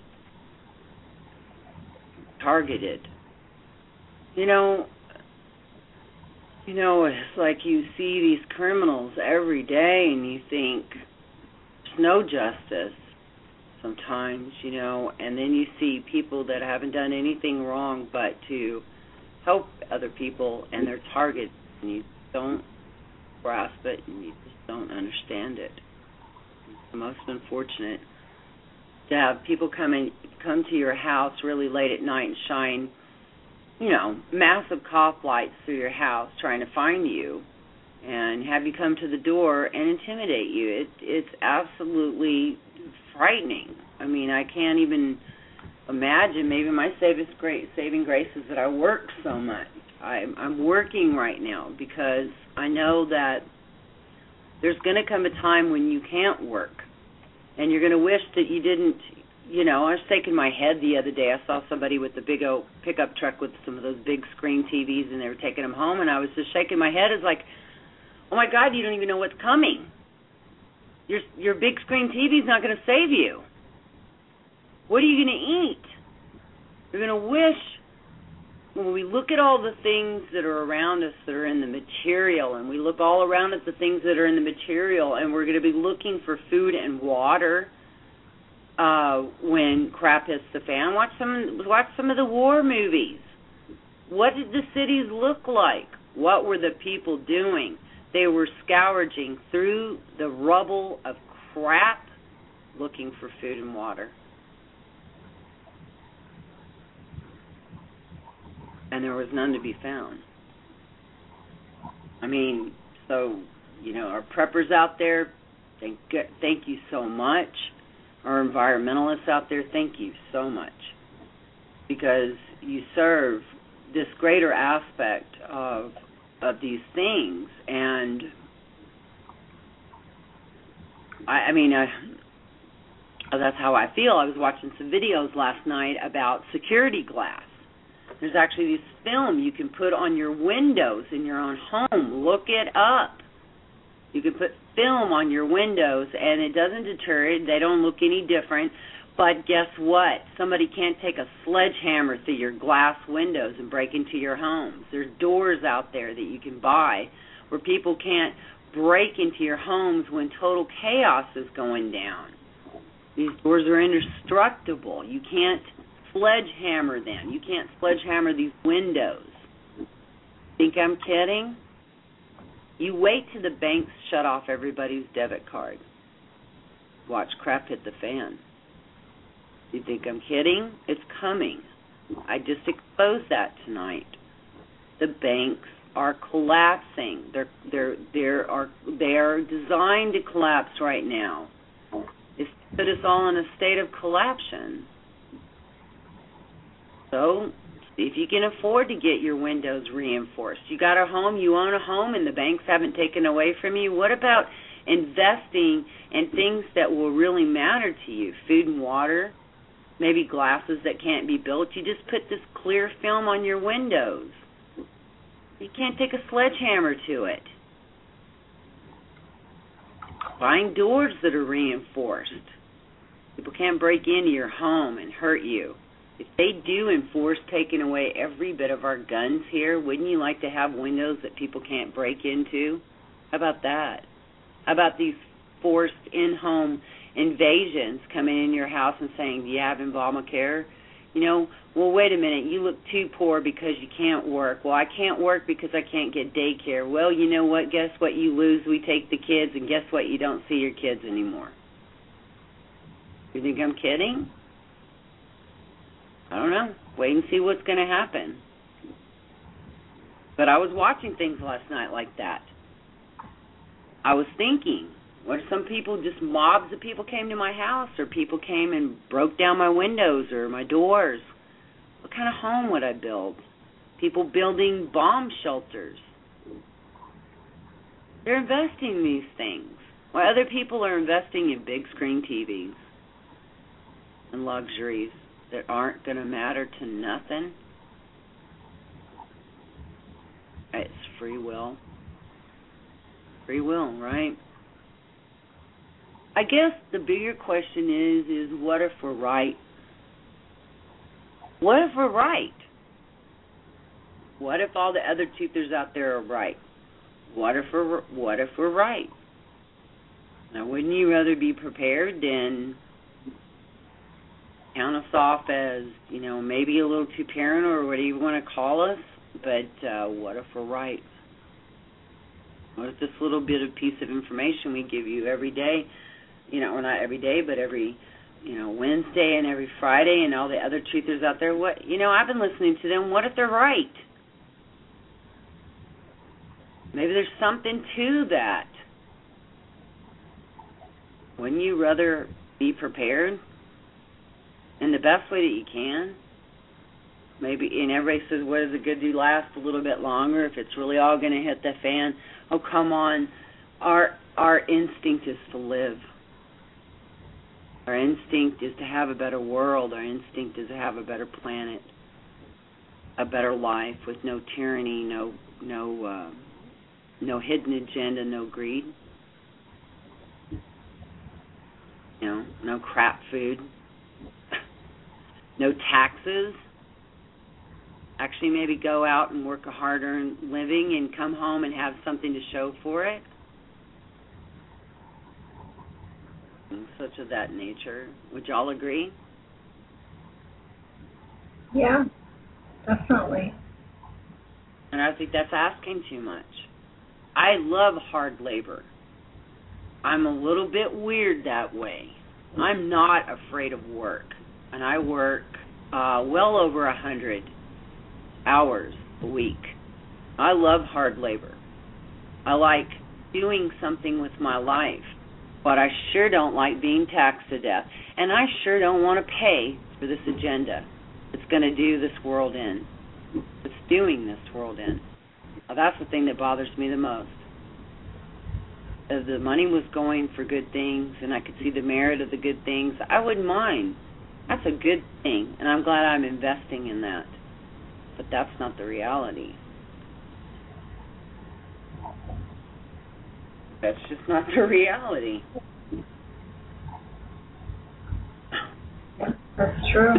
targeted. You know, you know, it's like you see these criminals every day and you think there's no justice. sometimes, you know, and then you see people that haven't done anything wrong but to help other people, and they're targets, and you don't grasp it, and you just don't understand it. It's the most unfortunate to have people come in, come to your house really late at night and shine, you know, massive cop lights through your house trying to find you, and have you come to the door and intimidate you. It, it's absolutely frightening. I mean, I can't even imagine. Maybe my saving grace, saving grace is that I work so much. I'm, I'm working right now because I know that there's going to come a time when you can't work, and you're going to wish that you didn't. You know, I was shaking my head the other day. I saw somebody with a big old pickup truck with some of those big screen T Vs, and they were taking them home, and I was just shaking my head. It's like, oh, my God, you don't even know what's coming. Your your big screen T V is not going to save you. What are you going to eat? You're going to wish, when we look at all the things that are around us that are in the material, and we look all around at the things that are in the material, and we're going to be looking for food and water uh, when crap hits the fan. Watch some, watch some of the war movies. What did the cities look like? What were the people doing? They were scourging through the rubble of crap looking for food and water. And there was none to be found. I mean, so, you know, our preppers out there, thank, thank you so much. Our environmentalists out there, thank you so much. Because you serve this greater aspect of of these things. And, I, I mean, I, that's how I feel. I was watching some videos last night about security glass. There's actually this film you can put on your windows in your own home. Look it up. You can put film on your windows, and it doesn't deter it. They don't look any different. But guess what? Somebody can't take a sledgehammer through your glass windows and break into your homes. There's doors out there that you can buy where people can't break into your homes when total chaos is going down. These doors are indestructible. You can't sledgehammer them. You can't sledgehammer these windows. Think I'm kidding? You wait till the banks shut off everybody's debit card. Watch crap hit the fan. You think I'm kidding? It's coming. I just exposed that tonight. The banks are collapsing. They're they're they're are they are designed to collapse right now. It's put us all in a state of collapsion. So see if you can afford to get your windows reinforced. You got a home, you own a home, and the banks haven't taken away from you. What about investing in things that will really matter to you? Food and water, maybe glasses that can't be built. You just put this clear film on your windows. You can't take a sledgehammer to it. Buying doors that are reinforced. People can't break into your home and hurt you. If they do enforce taking away every bit of our guns here, wouldn't you like to have windows that people can't break into? How about that? How about these forced in-home invasions coming in your house and saying, do you have Obamacare? You know, well, wait a minute, you look too poor because you can't work. Well, I can't work because I can't get daycare. Well, you know what? Guess what you lose? We take the kids, and guess what? You don't see your kids anymore. You think I'm kidding? I don't know. Wait and see what's going to happen. But I was watching things last night like that. I was thinking, what if some people, just mobs of people came to my house, or people came and broke down my windows or my doors? What kind of home would I build? People building bomb shelters. They're investing in these things. While other people are investing in big screen T Vs and luxuries that aren't going to matter to nothing. It's free will. Free will, right? I guess the bigger question is, is what if we're right? What if we're right? What if all the other truthers out there are right? What if we're, what if we're right? Now, wouldn't you rather be prepared than count us off as, you know, maybe a little too paranoid or whatever you want to call us, but uh, what if we're right? What if this little bit of piece of information we give you every day, you know, well, not every day, but every, you know, Wednesday and every Friday and all the other truthers out there, what, you know, I've been listening to them. What if they're right? Maybe there's something to that. Wouldn't you rather be prepared in the best way that you can? Maybe, and everybody says, what does a good do last a little bit longer if it's really all going to hit the fan? Oh, come on. Our our instinct is to live. Our instinct is to have a better world. Our instinct is to have a better planet, a better life with no tyranny, no no uh, no hidden agenda, no greed, you know, no crap food, no taxes. Actually, maybe go out and work a hard-earned living and come home and have something to show for it. And such of that nature. Would y'all agree? Yeah, definitely. And I think that's asking too much. I love hard labor. I'm a little bit weird that way. I'm not afraid of work. And I work uh, well over a hundred hours a week. I love hard labor. I like doing something with my life, but I sure don't like being taxed to death, and I sure don't want to pay for this agenda. It's going to do this world in. It's doing this world in. Now, that's the thing that bothers me the most. If the money was going for good things and I could see the merit of the good things, I wouldn't mind. That's a good thing, and I'm glad I'm investing in that. But that's not the reality. That's just not the reality. That's true.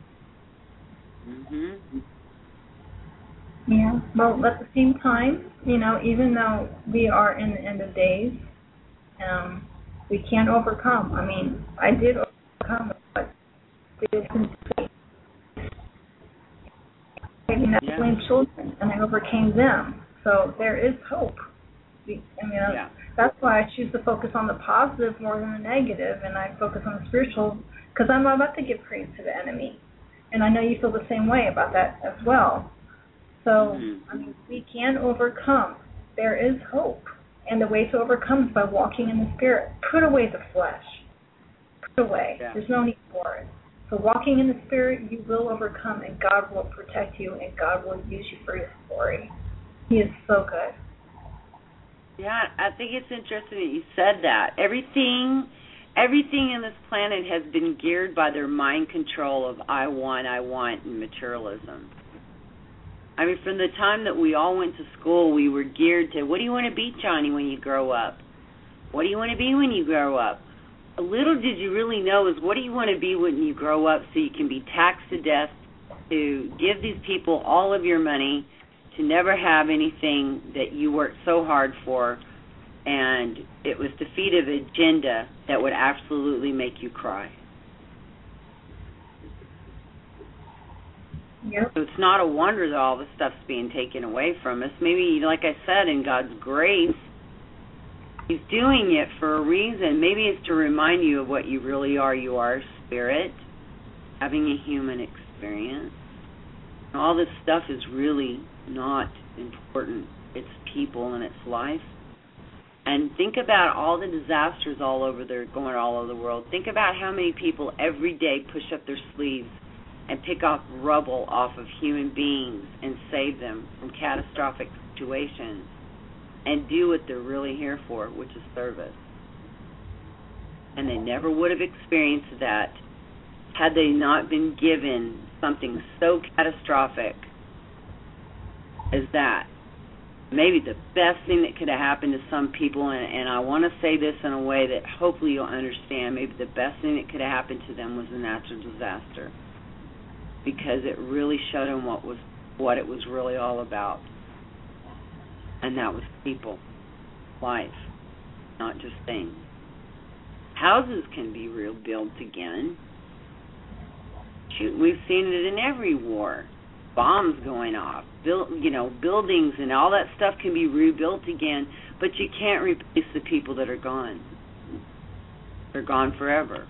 Mhm. Yeah. Well, at the same time, you know, even though we are in the end of days, um, we can't overcome. I mean, I did overcome, but did I mean, I blame children, and I overcame them. So there is hope. I mean, yeah. That's why I choose to focus on the positive more than the negative, and I focus on the spiritual, because I'm about to give praise to the enemy. And I know you feel the same way about that as well. So, mm-hmm. I mean, we can overcome. There is hope. And the way to overcome is by walking in the Spirit. Put away the flesh. Put away. Yeah. There's no need for it. So walking in the Spirit, you will overcome, and God will protect you, and God will use you for His glory. He is so good. Yeah, I think it's interesting that you said that. Everything, everything in this planet has been geared by their mind control of I want, I want, and materialism. I mean, from the time that we all went to school, we were geared to, what do you want to be, Johnny, when you grow up? What do you want to be when you grow up? Little did you really know is what do you want to be when you grow up so you can be taxed to death, to give these people all of your money, to never have anything that you worked so hard for, and it was defeat of agenda that would absolutely make you cry. Yep. So it's not a wonder that all this stuff's being taken away from us. Maybe, like I said, in God's grace, He's doing it for a reason. Maybe it's to remind you of what you really are. You are a spirit, having a human experience. All this stuff is really not important. It's people and it's life. And think about all the disasters all over there, going all over the world. Think about how many people every day push up their sleeves and pick off rubble off of human beings and save them from catastrophic situations and do what they're really here for, which is service. And they never would have experienced that had they not been given something so catastrophic as that. Maybe the best thing that could have happened to some people, and, and I want to say this in a way that hopefully you'll understand, maybe the best thing that could have happened to them was a natural disaster, because it really showed them what was what it was really all about. And that was people, life, not just things. Houses can be rebuilt again. shoot, we've seen it in every war. Bombs going off, build, you know, buildings and all that stuff can be rebuilt again, but you can't replace the people that are gone. They're gone forever.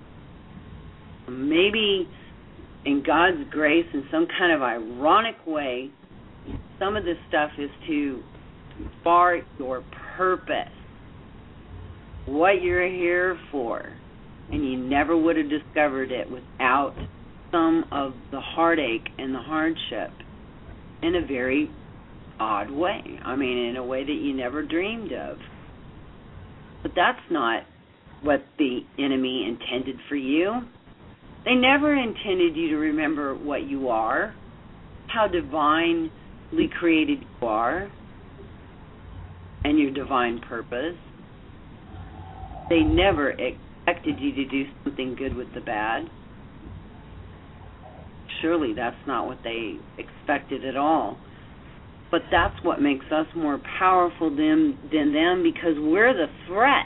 Maybe in God's grace, in some kind of ironic way, some of this stuff is to for your purpose, what you're here for, and you never would have discovered it without some of the heartache and the hardship in a very odd way. I mean, in a way that you never dreamed of. But that's not what the enemy intended for you. They never intended you to remember what you are, how divinely created you are, and your divine purpose. They never expected you to do something good with the bad. Surely that's not what they expected at all. But that's what makes us more powerful than, than them, because we're the threat.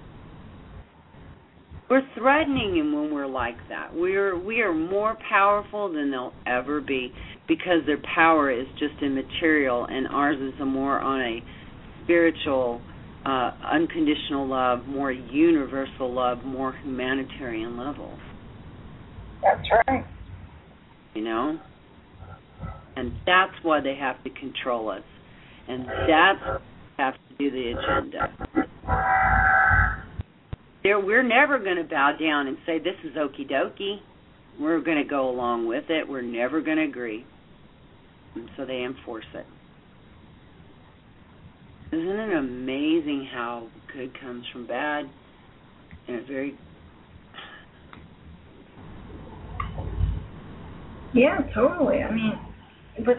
We're threatening them when we're like that. We're we are more powerful than they'll ever be, because their power is just immaterial, and ours is a more on a spiritual, uh, unconditional love, more universal love, more humanitarian level. That's right. You know? And that's why they have to control us. And that's why they have to do the agenda. They're, we're never going to bow down and say, this is okie dokie. We're going to go along with it. We're never going to agree. And so they enforce it. Isn't it amazing how good comes from bad? And a very... Yeah, totally. I mean, with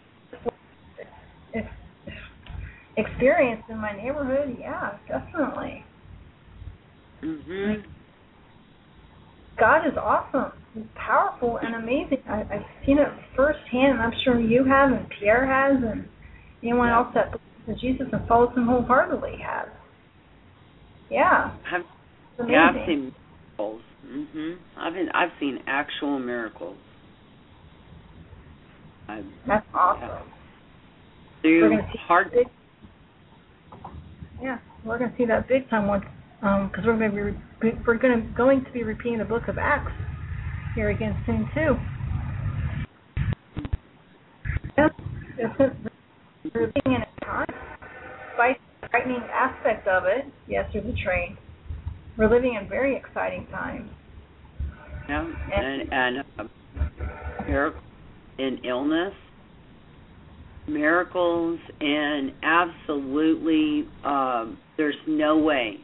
experience in my neighborhood, yeah, definitely. Mm-hmm. God is awesome. He's powerful and amazing. I, I've seen it firsthand, and I'm sure you have, and Pierre has, and anyone else that believes in Jesus and follows him wholeheartedly has. Yeah. I've, yeah, I've seen miracles. Mm-hmm. I've been, I've seen actual miracles. I've, That's awesome. Yeah. Through we're gonna see hard. Big, yeah, we're going to see that big time once. Because um, we're going to be re- we're going to going to be repeating the Book of Acts here again soon too. Yes, we're living in a time, despite the frightening aspect of it. Yes, there's a train. We're living in very exciting times. Yeah, and and uh, miracles in illness, miracles, and absolutely, um, there's no way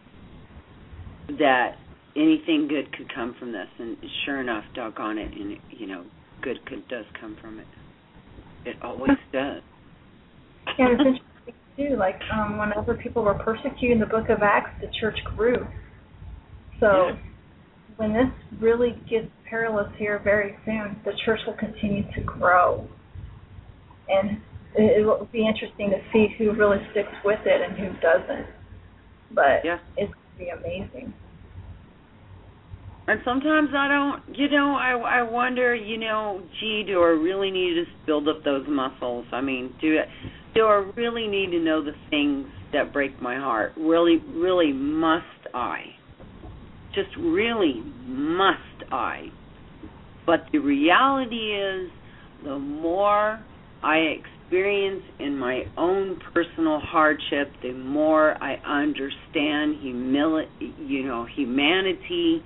that anything good could come from this, and sure enough, doggone it, and you know, good could, does come from it. It always does. Yeah, it's interesting too. Like um, whenever people were persecuting the Book of Acts, the church grew. So yeah. when this really gets perilous here very soon, the church will continue to grow, and it, it will be interesting to see who really sticks with it and who doesn't. But yeah. it's be amazing. And sometimes I don't, you know, I I wonder, you know, gee, do I really need to build up those muscles? I mean, do I, do I really need to know the things that break my heart? Really, really must I? Just really must I? But the reality is, the more I experience in my own personal hardship, the more I understand humility, you know, humanity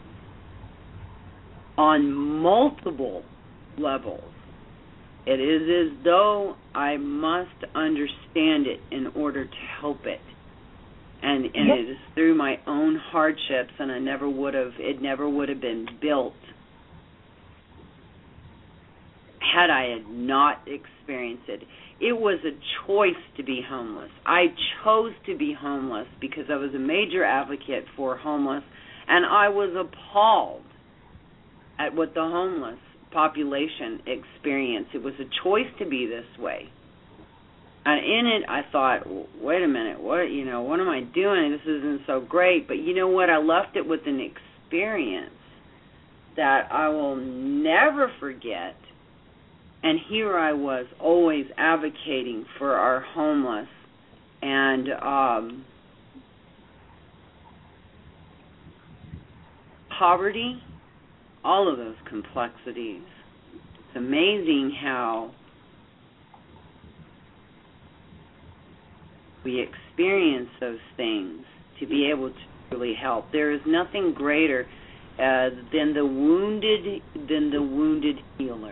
on multiple levels. It is as though I must understand it in order to help it. And and yep. it is through my own hardships, and I never would have, it never would have been built had I had not experienced it. It was a choice to be homeless. I chose to be homeless because I was a major advocate for homeless, and I was appalled at what the homeless population experienced. It was a choice to be this way. And in it, I thought, wait a minute, what you know, what am I doing? This isn't so great. But you know what? I left it with an experience that I will never forget. And here I was, always advocating for our homeless, and um, poverty, all of those complexities. It's amazing how we experience those things to be able to really help. There is nothing greater uh, than the wounded than the wounded healer.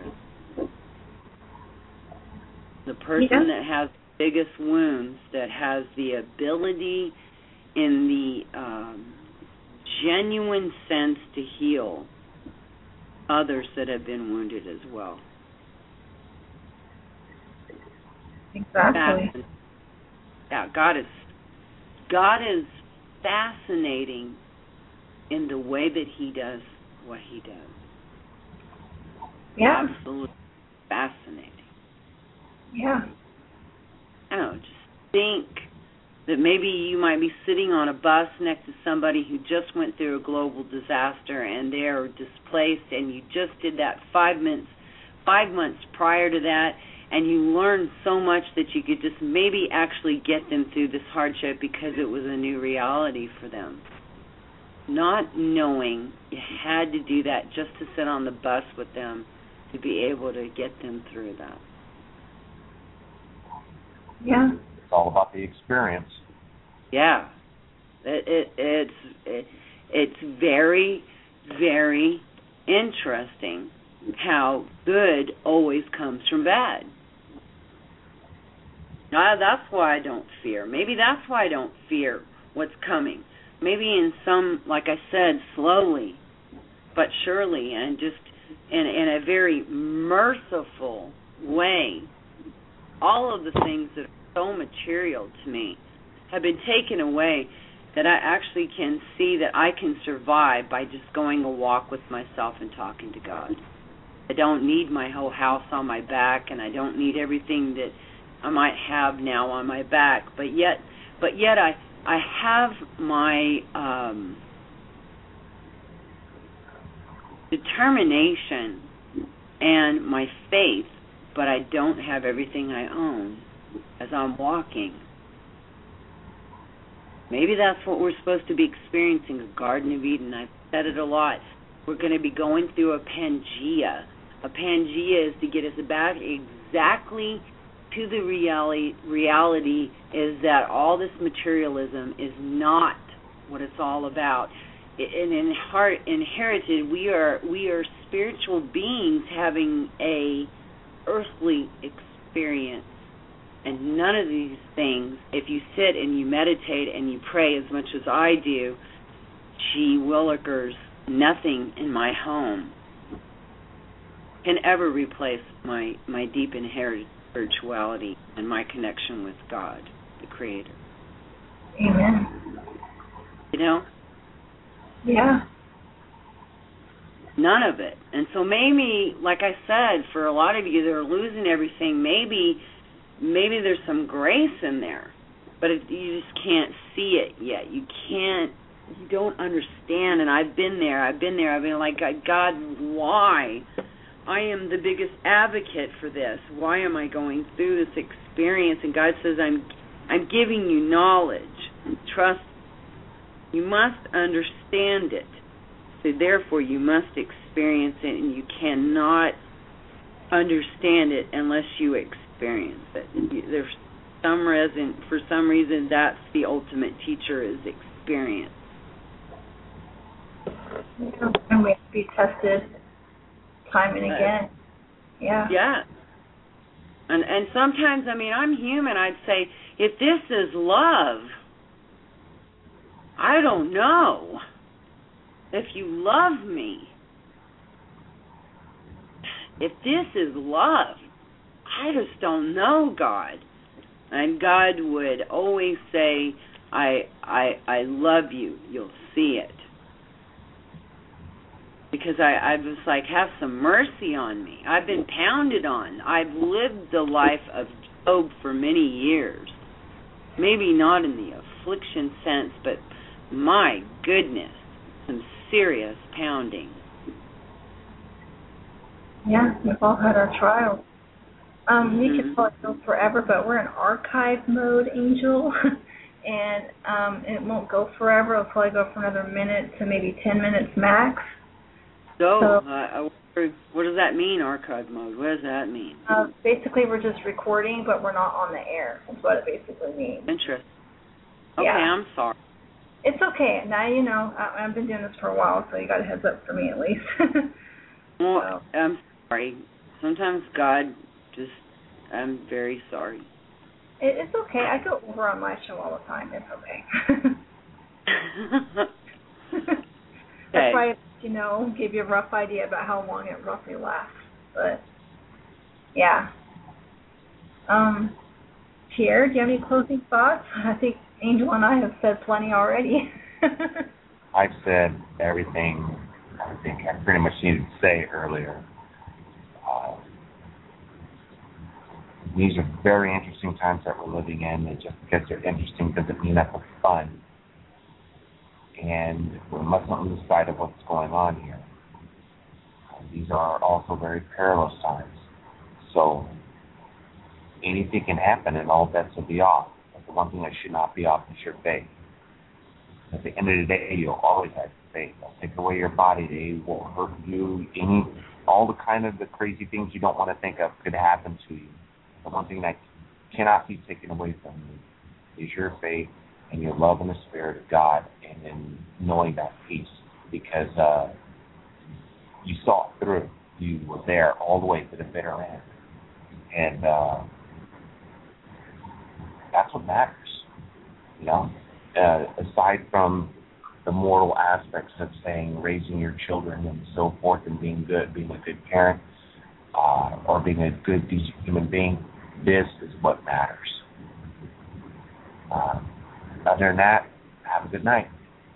The person yeah. that has the biggest wounds, that has the ability in the um, genuine sense to heal others that have been wounded as well. Exactly. Fascinating. Yeah, God is God is fascinating in the way that He does what He does. Yeah. Absolutely fascinating. Yeah. I don't know, just think that maybe you might be sitting on a bus next to somebody who just went through a global disaster and they're displaced, and you just did that five months, five months prior to that, and you learned so much that you could just maybe actually get them through this hardship because it was a new reality for them. Not knowing you had to do that just to sit on the bus with them to be able to get them through that. Yeah. It's all about the experience. Yeah. It, it, it's it, it's very, very interesting how good always comes from bad. Uh, that's why I don't fear. Maybe that's why I don't fear what's coming. Maybe in some, like I said, slowly but surely, and just in, in a very merciful way, all of the things that are so material to me have been taken away, that I actually can see that I can survive by just going a walk with myself and talking to God. I don't need my whole house on my back, and I don't need everything that I might have now on my back, but yet but yet I I have my um, determination and my faith, but I don't have everything I own as I'm walking. Maybe that's what we're supposed to be experiencing, a Garden of Eden. I've said it a lot. We're going to be going through a Pangea. A Pangea is to get us back exactly to the reality, reality is that all this materialism is not what it's all about. And in heart, inherited, we are we are spiritual beings having a earthly experience. And none of these things, if you sit and you meditate and you pray as much as I do, gee willikers, nothing in my home can ever replace my, my deep inherited spirituality and my connection with God, the Creator. Amen. You know? Yeah. None of it. And so maybe, like I said, for a lot of you that are losing everything, maybe maybe there's some grace in there, but it, you just can't see it yet. You can't, you don't understand, and I've been there, I've been there, I've been like, God, why? I am the biggest advocate for this. Why am I going through this experience? And God says, I'm I'm giving you knowledge. Trust. You must understand it. So therefore, you must experience it, and you cannot understand it unless you experience it. There's some reason, for some reason, that's the ultimate teacher, is experience. And we have to be tested time and again. Yeah. Yeah. And and sometimes, I mean, I'm human. I'd say, if this is love, I don't know. If you love me, if this is love, I just don't know, God. And God would always say, I I I love you. You'll see it. Because I, I was like, have some mercy on me. I've been pounded on. I've lived the life of Job for many years. Maybe not in the affliction sense, but my goodness, some serious pounding. Yeah, we've all had our trials. Um, we Mhm. could probably go forever, but we're in archive mode, Angel, and um, it won't go forever. It'll probably go for another minute to maybe ten minutes max. So, So, uh, I wonder, what does that mean, archive mode? What does that mean? Uh, basically, we're just recording, but we're not on the air. That's what it basically means. Interesting. Okay, Yeah. I'm sorry. It's okay. Now you know. I, I've been doing this for a while, so you got a heads up for me at least. Well, I'm sorry. Sometimes God just, I'm very sorry. It, it's okay. I go over on my show all the time. It's okay. That's why, you know, give you a rough idea about how long it roughly lasts. But, yeah. Um, Pierre, do you have any closing thoughts? I think Angel and I have said plenty already. I've said everything I think I pretty much needed to say earlier. Uh, these are very interesting times that we're living in, and just because they're interesting doesn't mean that they're fun. And we mustn't lose sight of what's going on here. Uh, these are also very perilous times. So anything can happen and all bets will be off. But the one thing that should not be off is your faith. At the end of the day, you'll always have faith. They'll take away your body. They will hurt you. Any, all the kind of the crazy things you don't want to think of could happen to you. The one thing that cannot be taken away from you is your faith and your love in the Spirit of God, and in knowing that peace, because uh, you saw it through. You were there all the way to the bitter end. And uh, that's what matters, you know? Uh, aside from the moral aspects of saying raising your children and so forth and being good, being a good parent, uh, or being a good, decent human being, this is what matters. Uh, other than that, have a good night.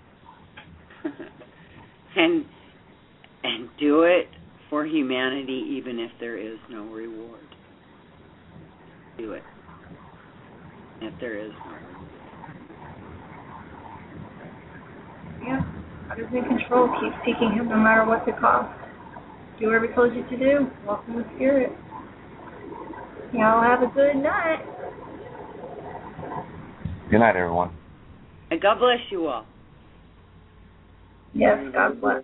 and and do it for humanity, even if there is no reward. Do it. If there is no reward. Yeah. God is in control. Keep seeking Him no matter what the cost. Do whatever He told you to do. Walk in the Spirit. Y'all have a good night. Good night, everyone. And God bless you all. Yes, God bless.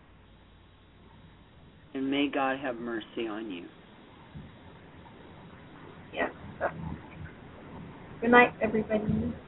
And may God have mercy on you. Yes. Good night, everybody.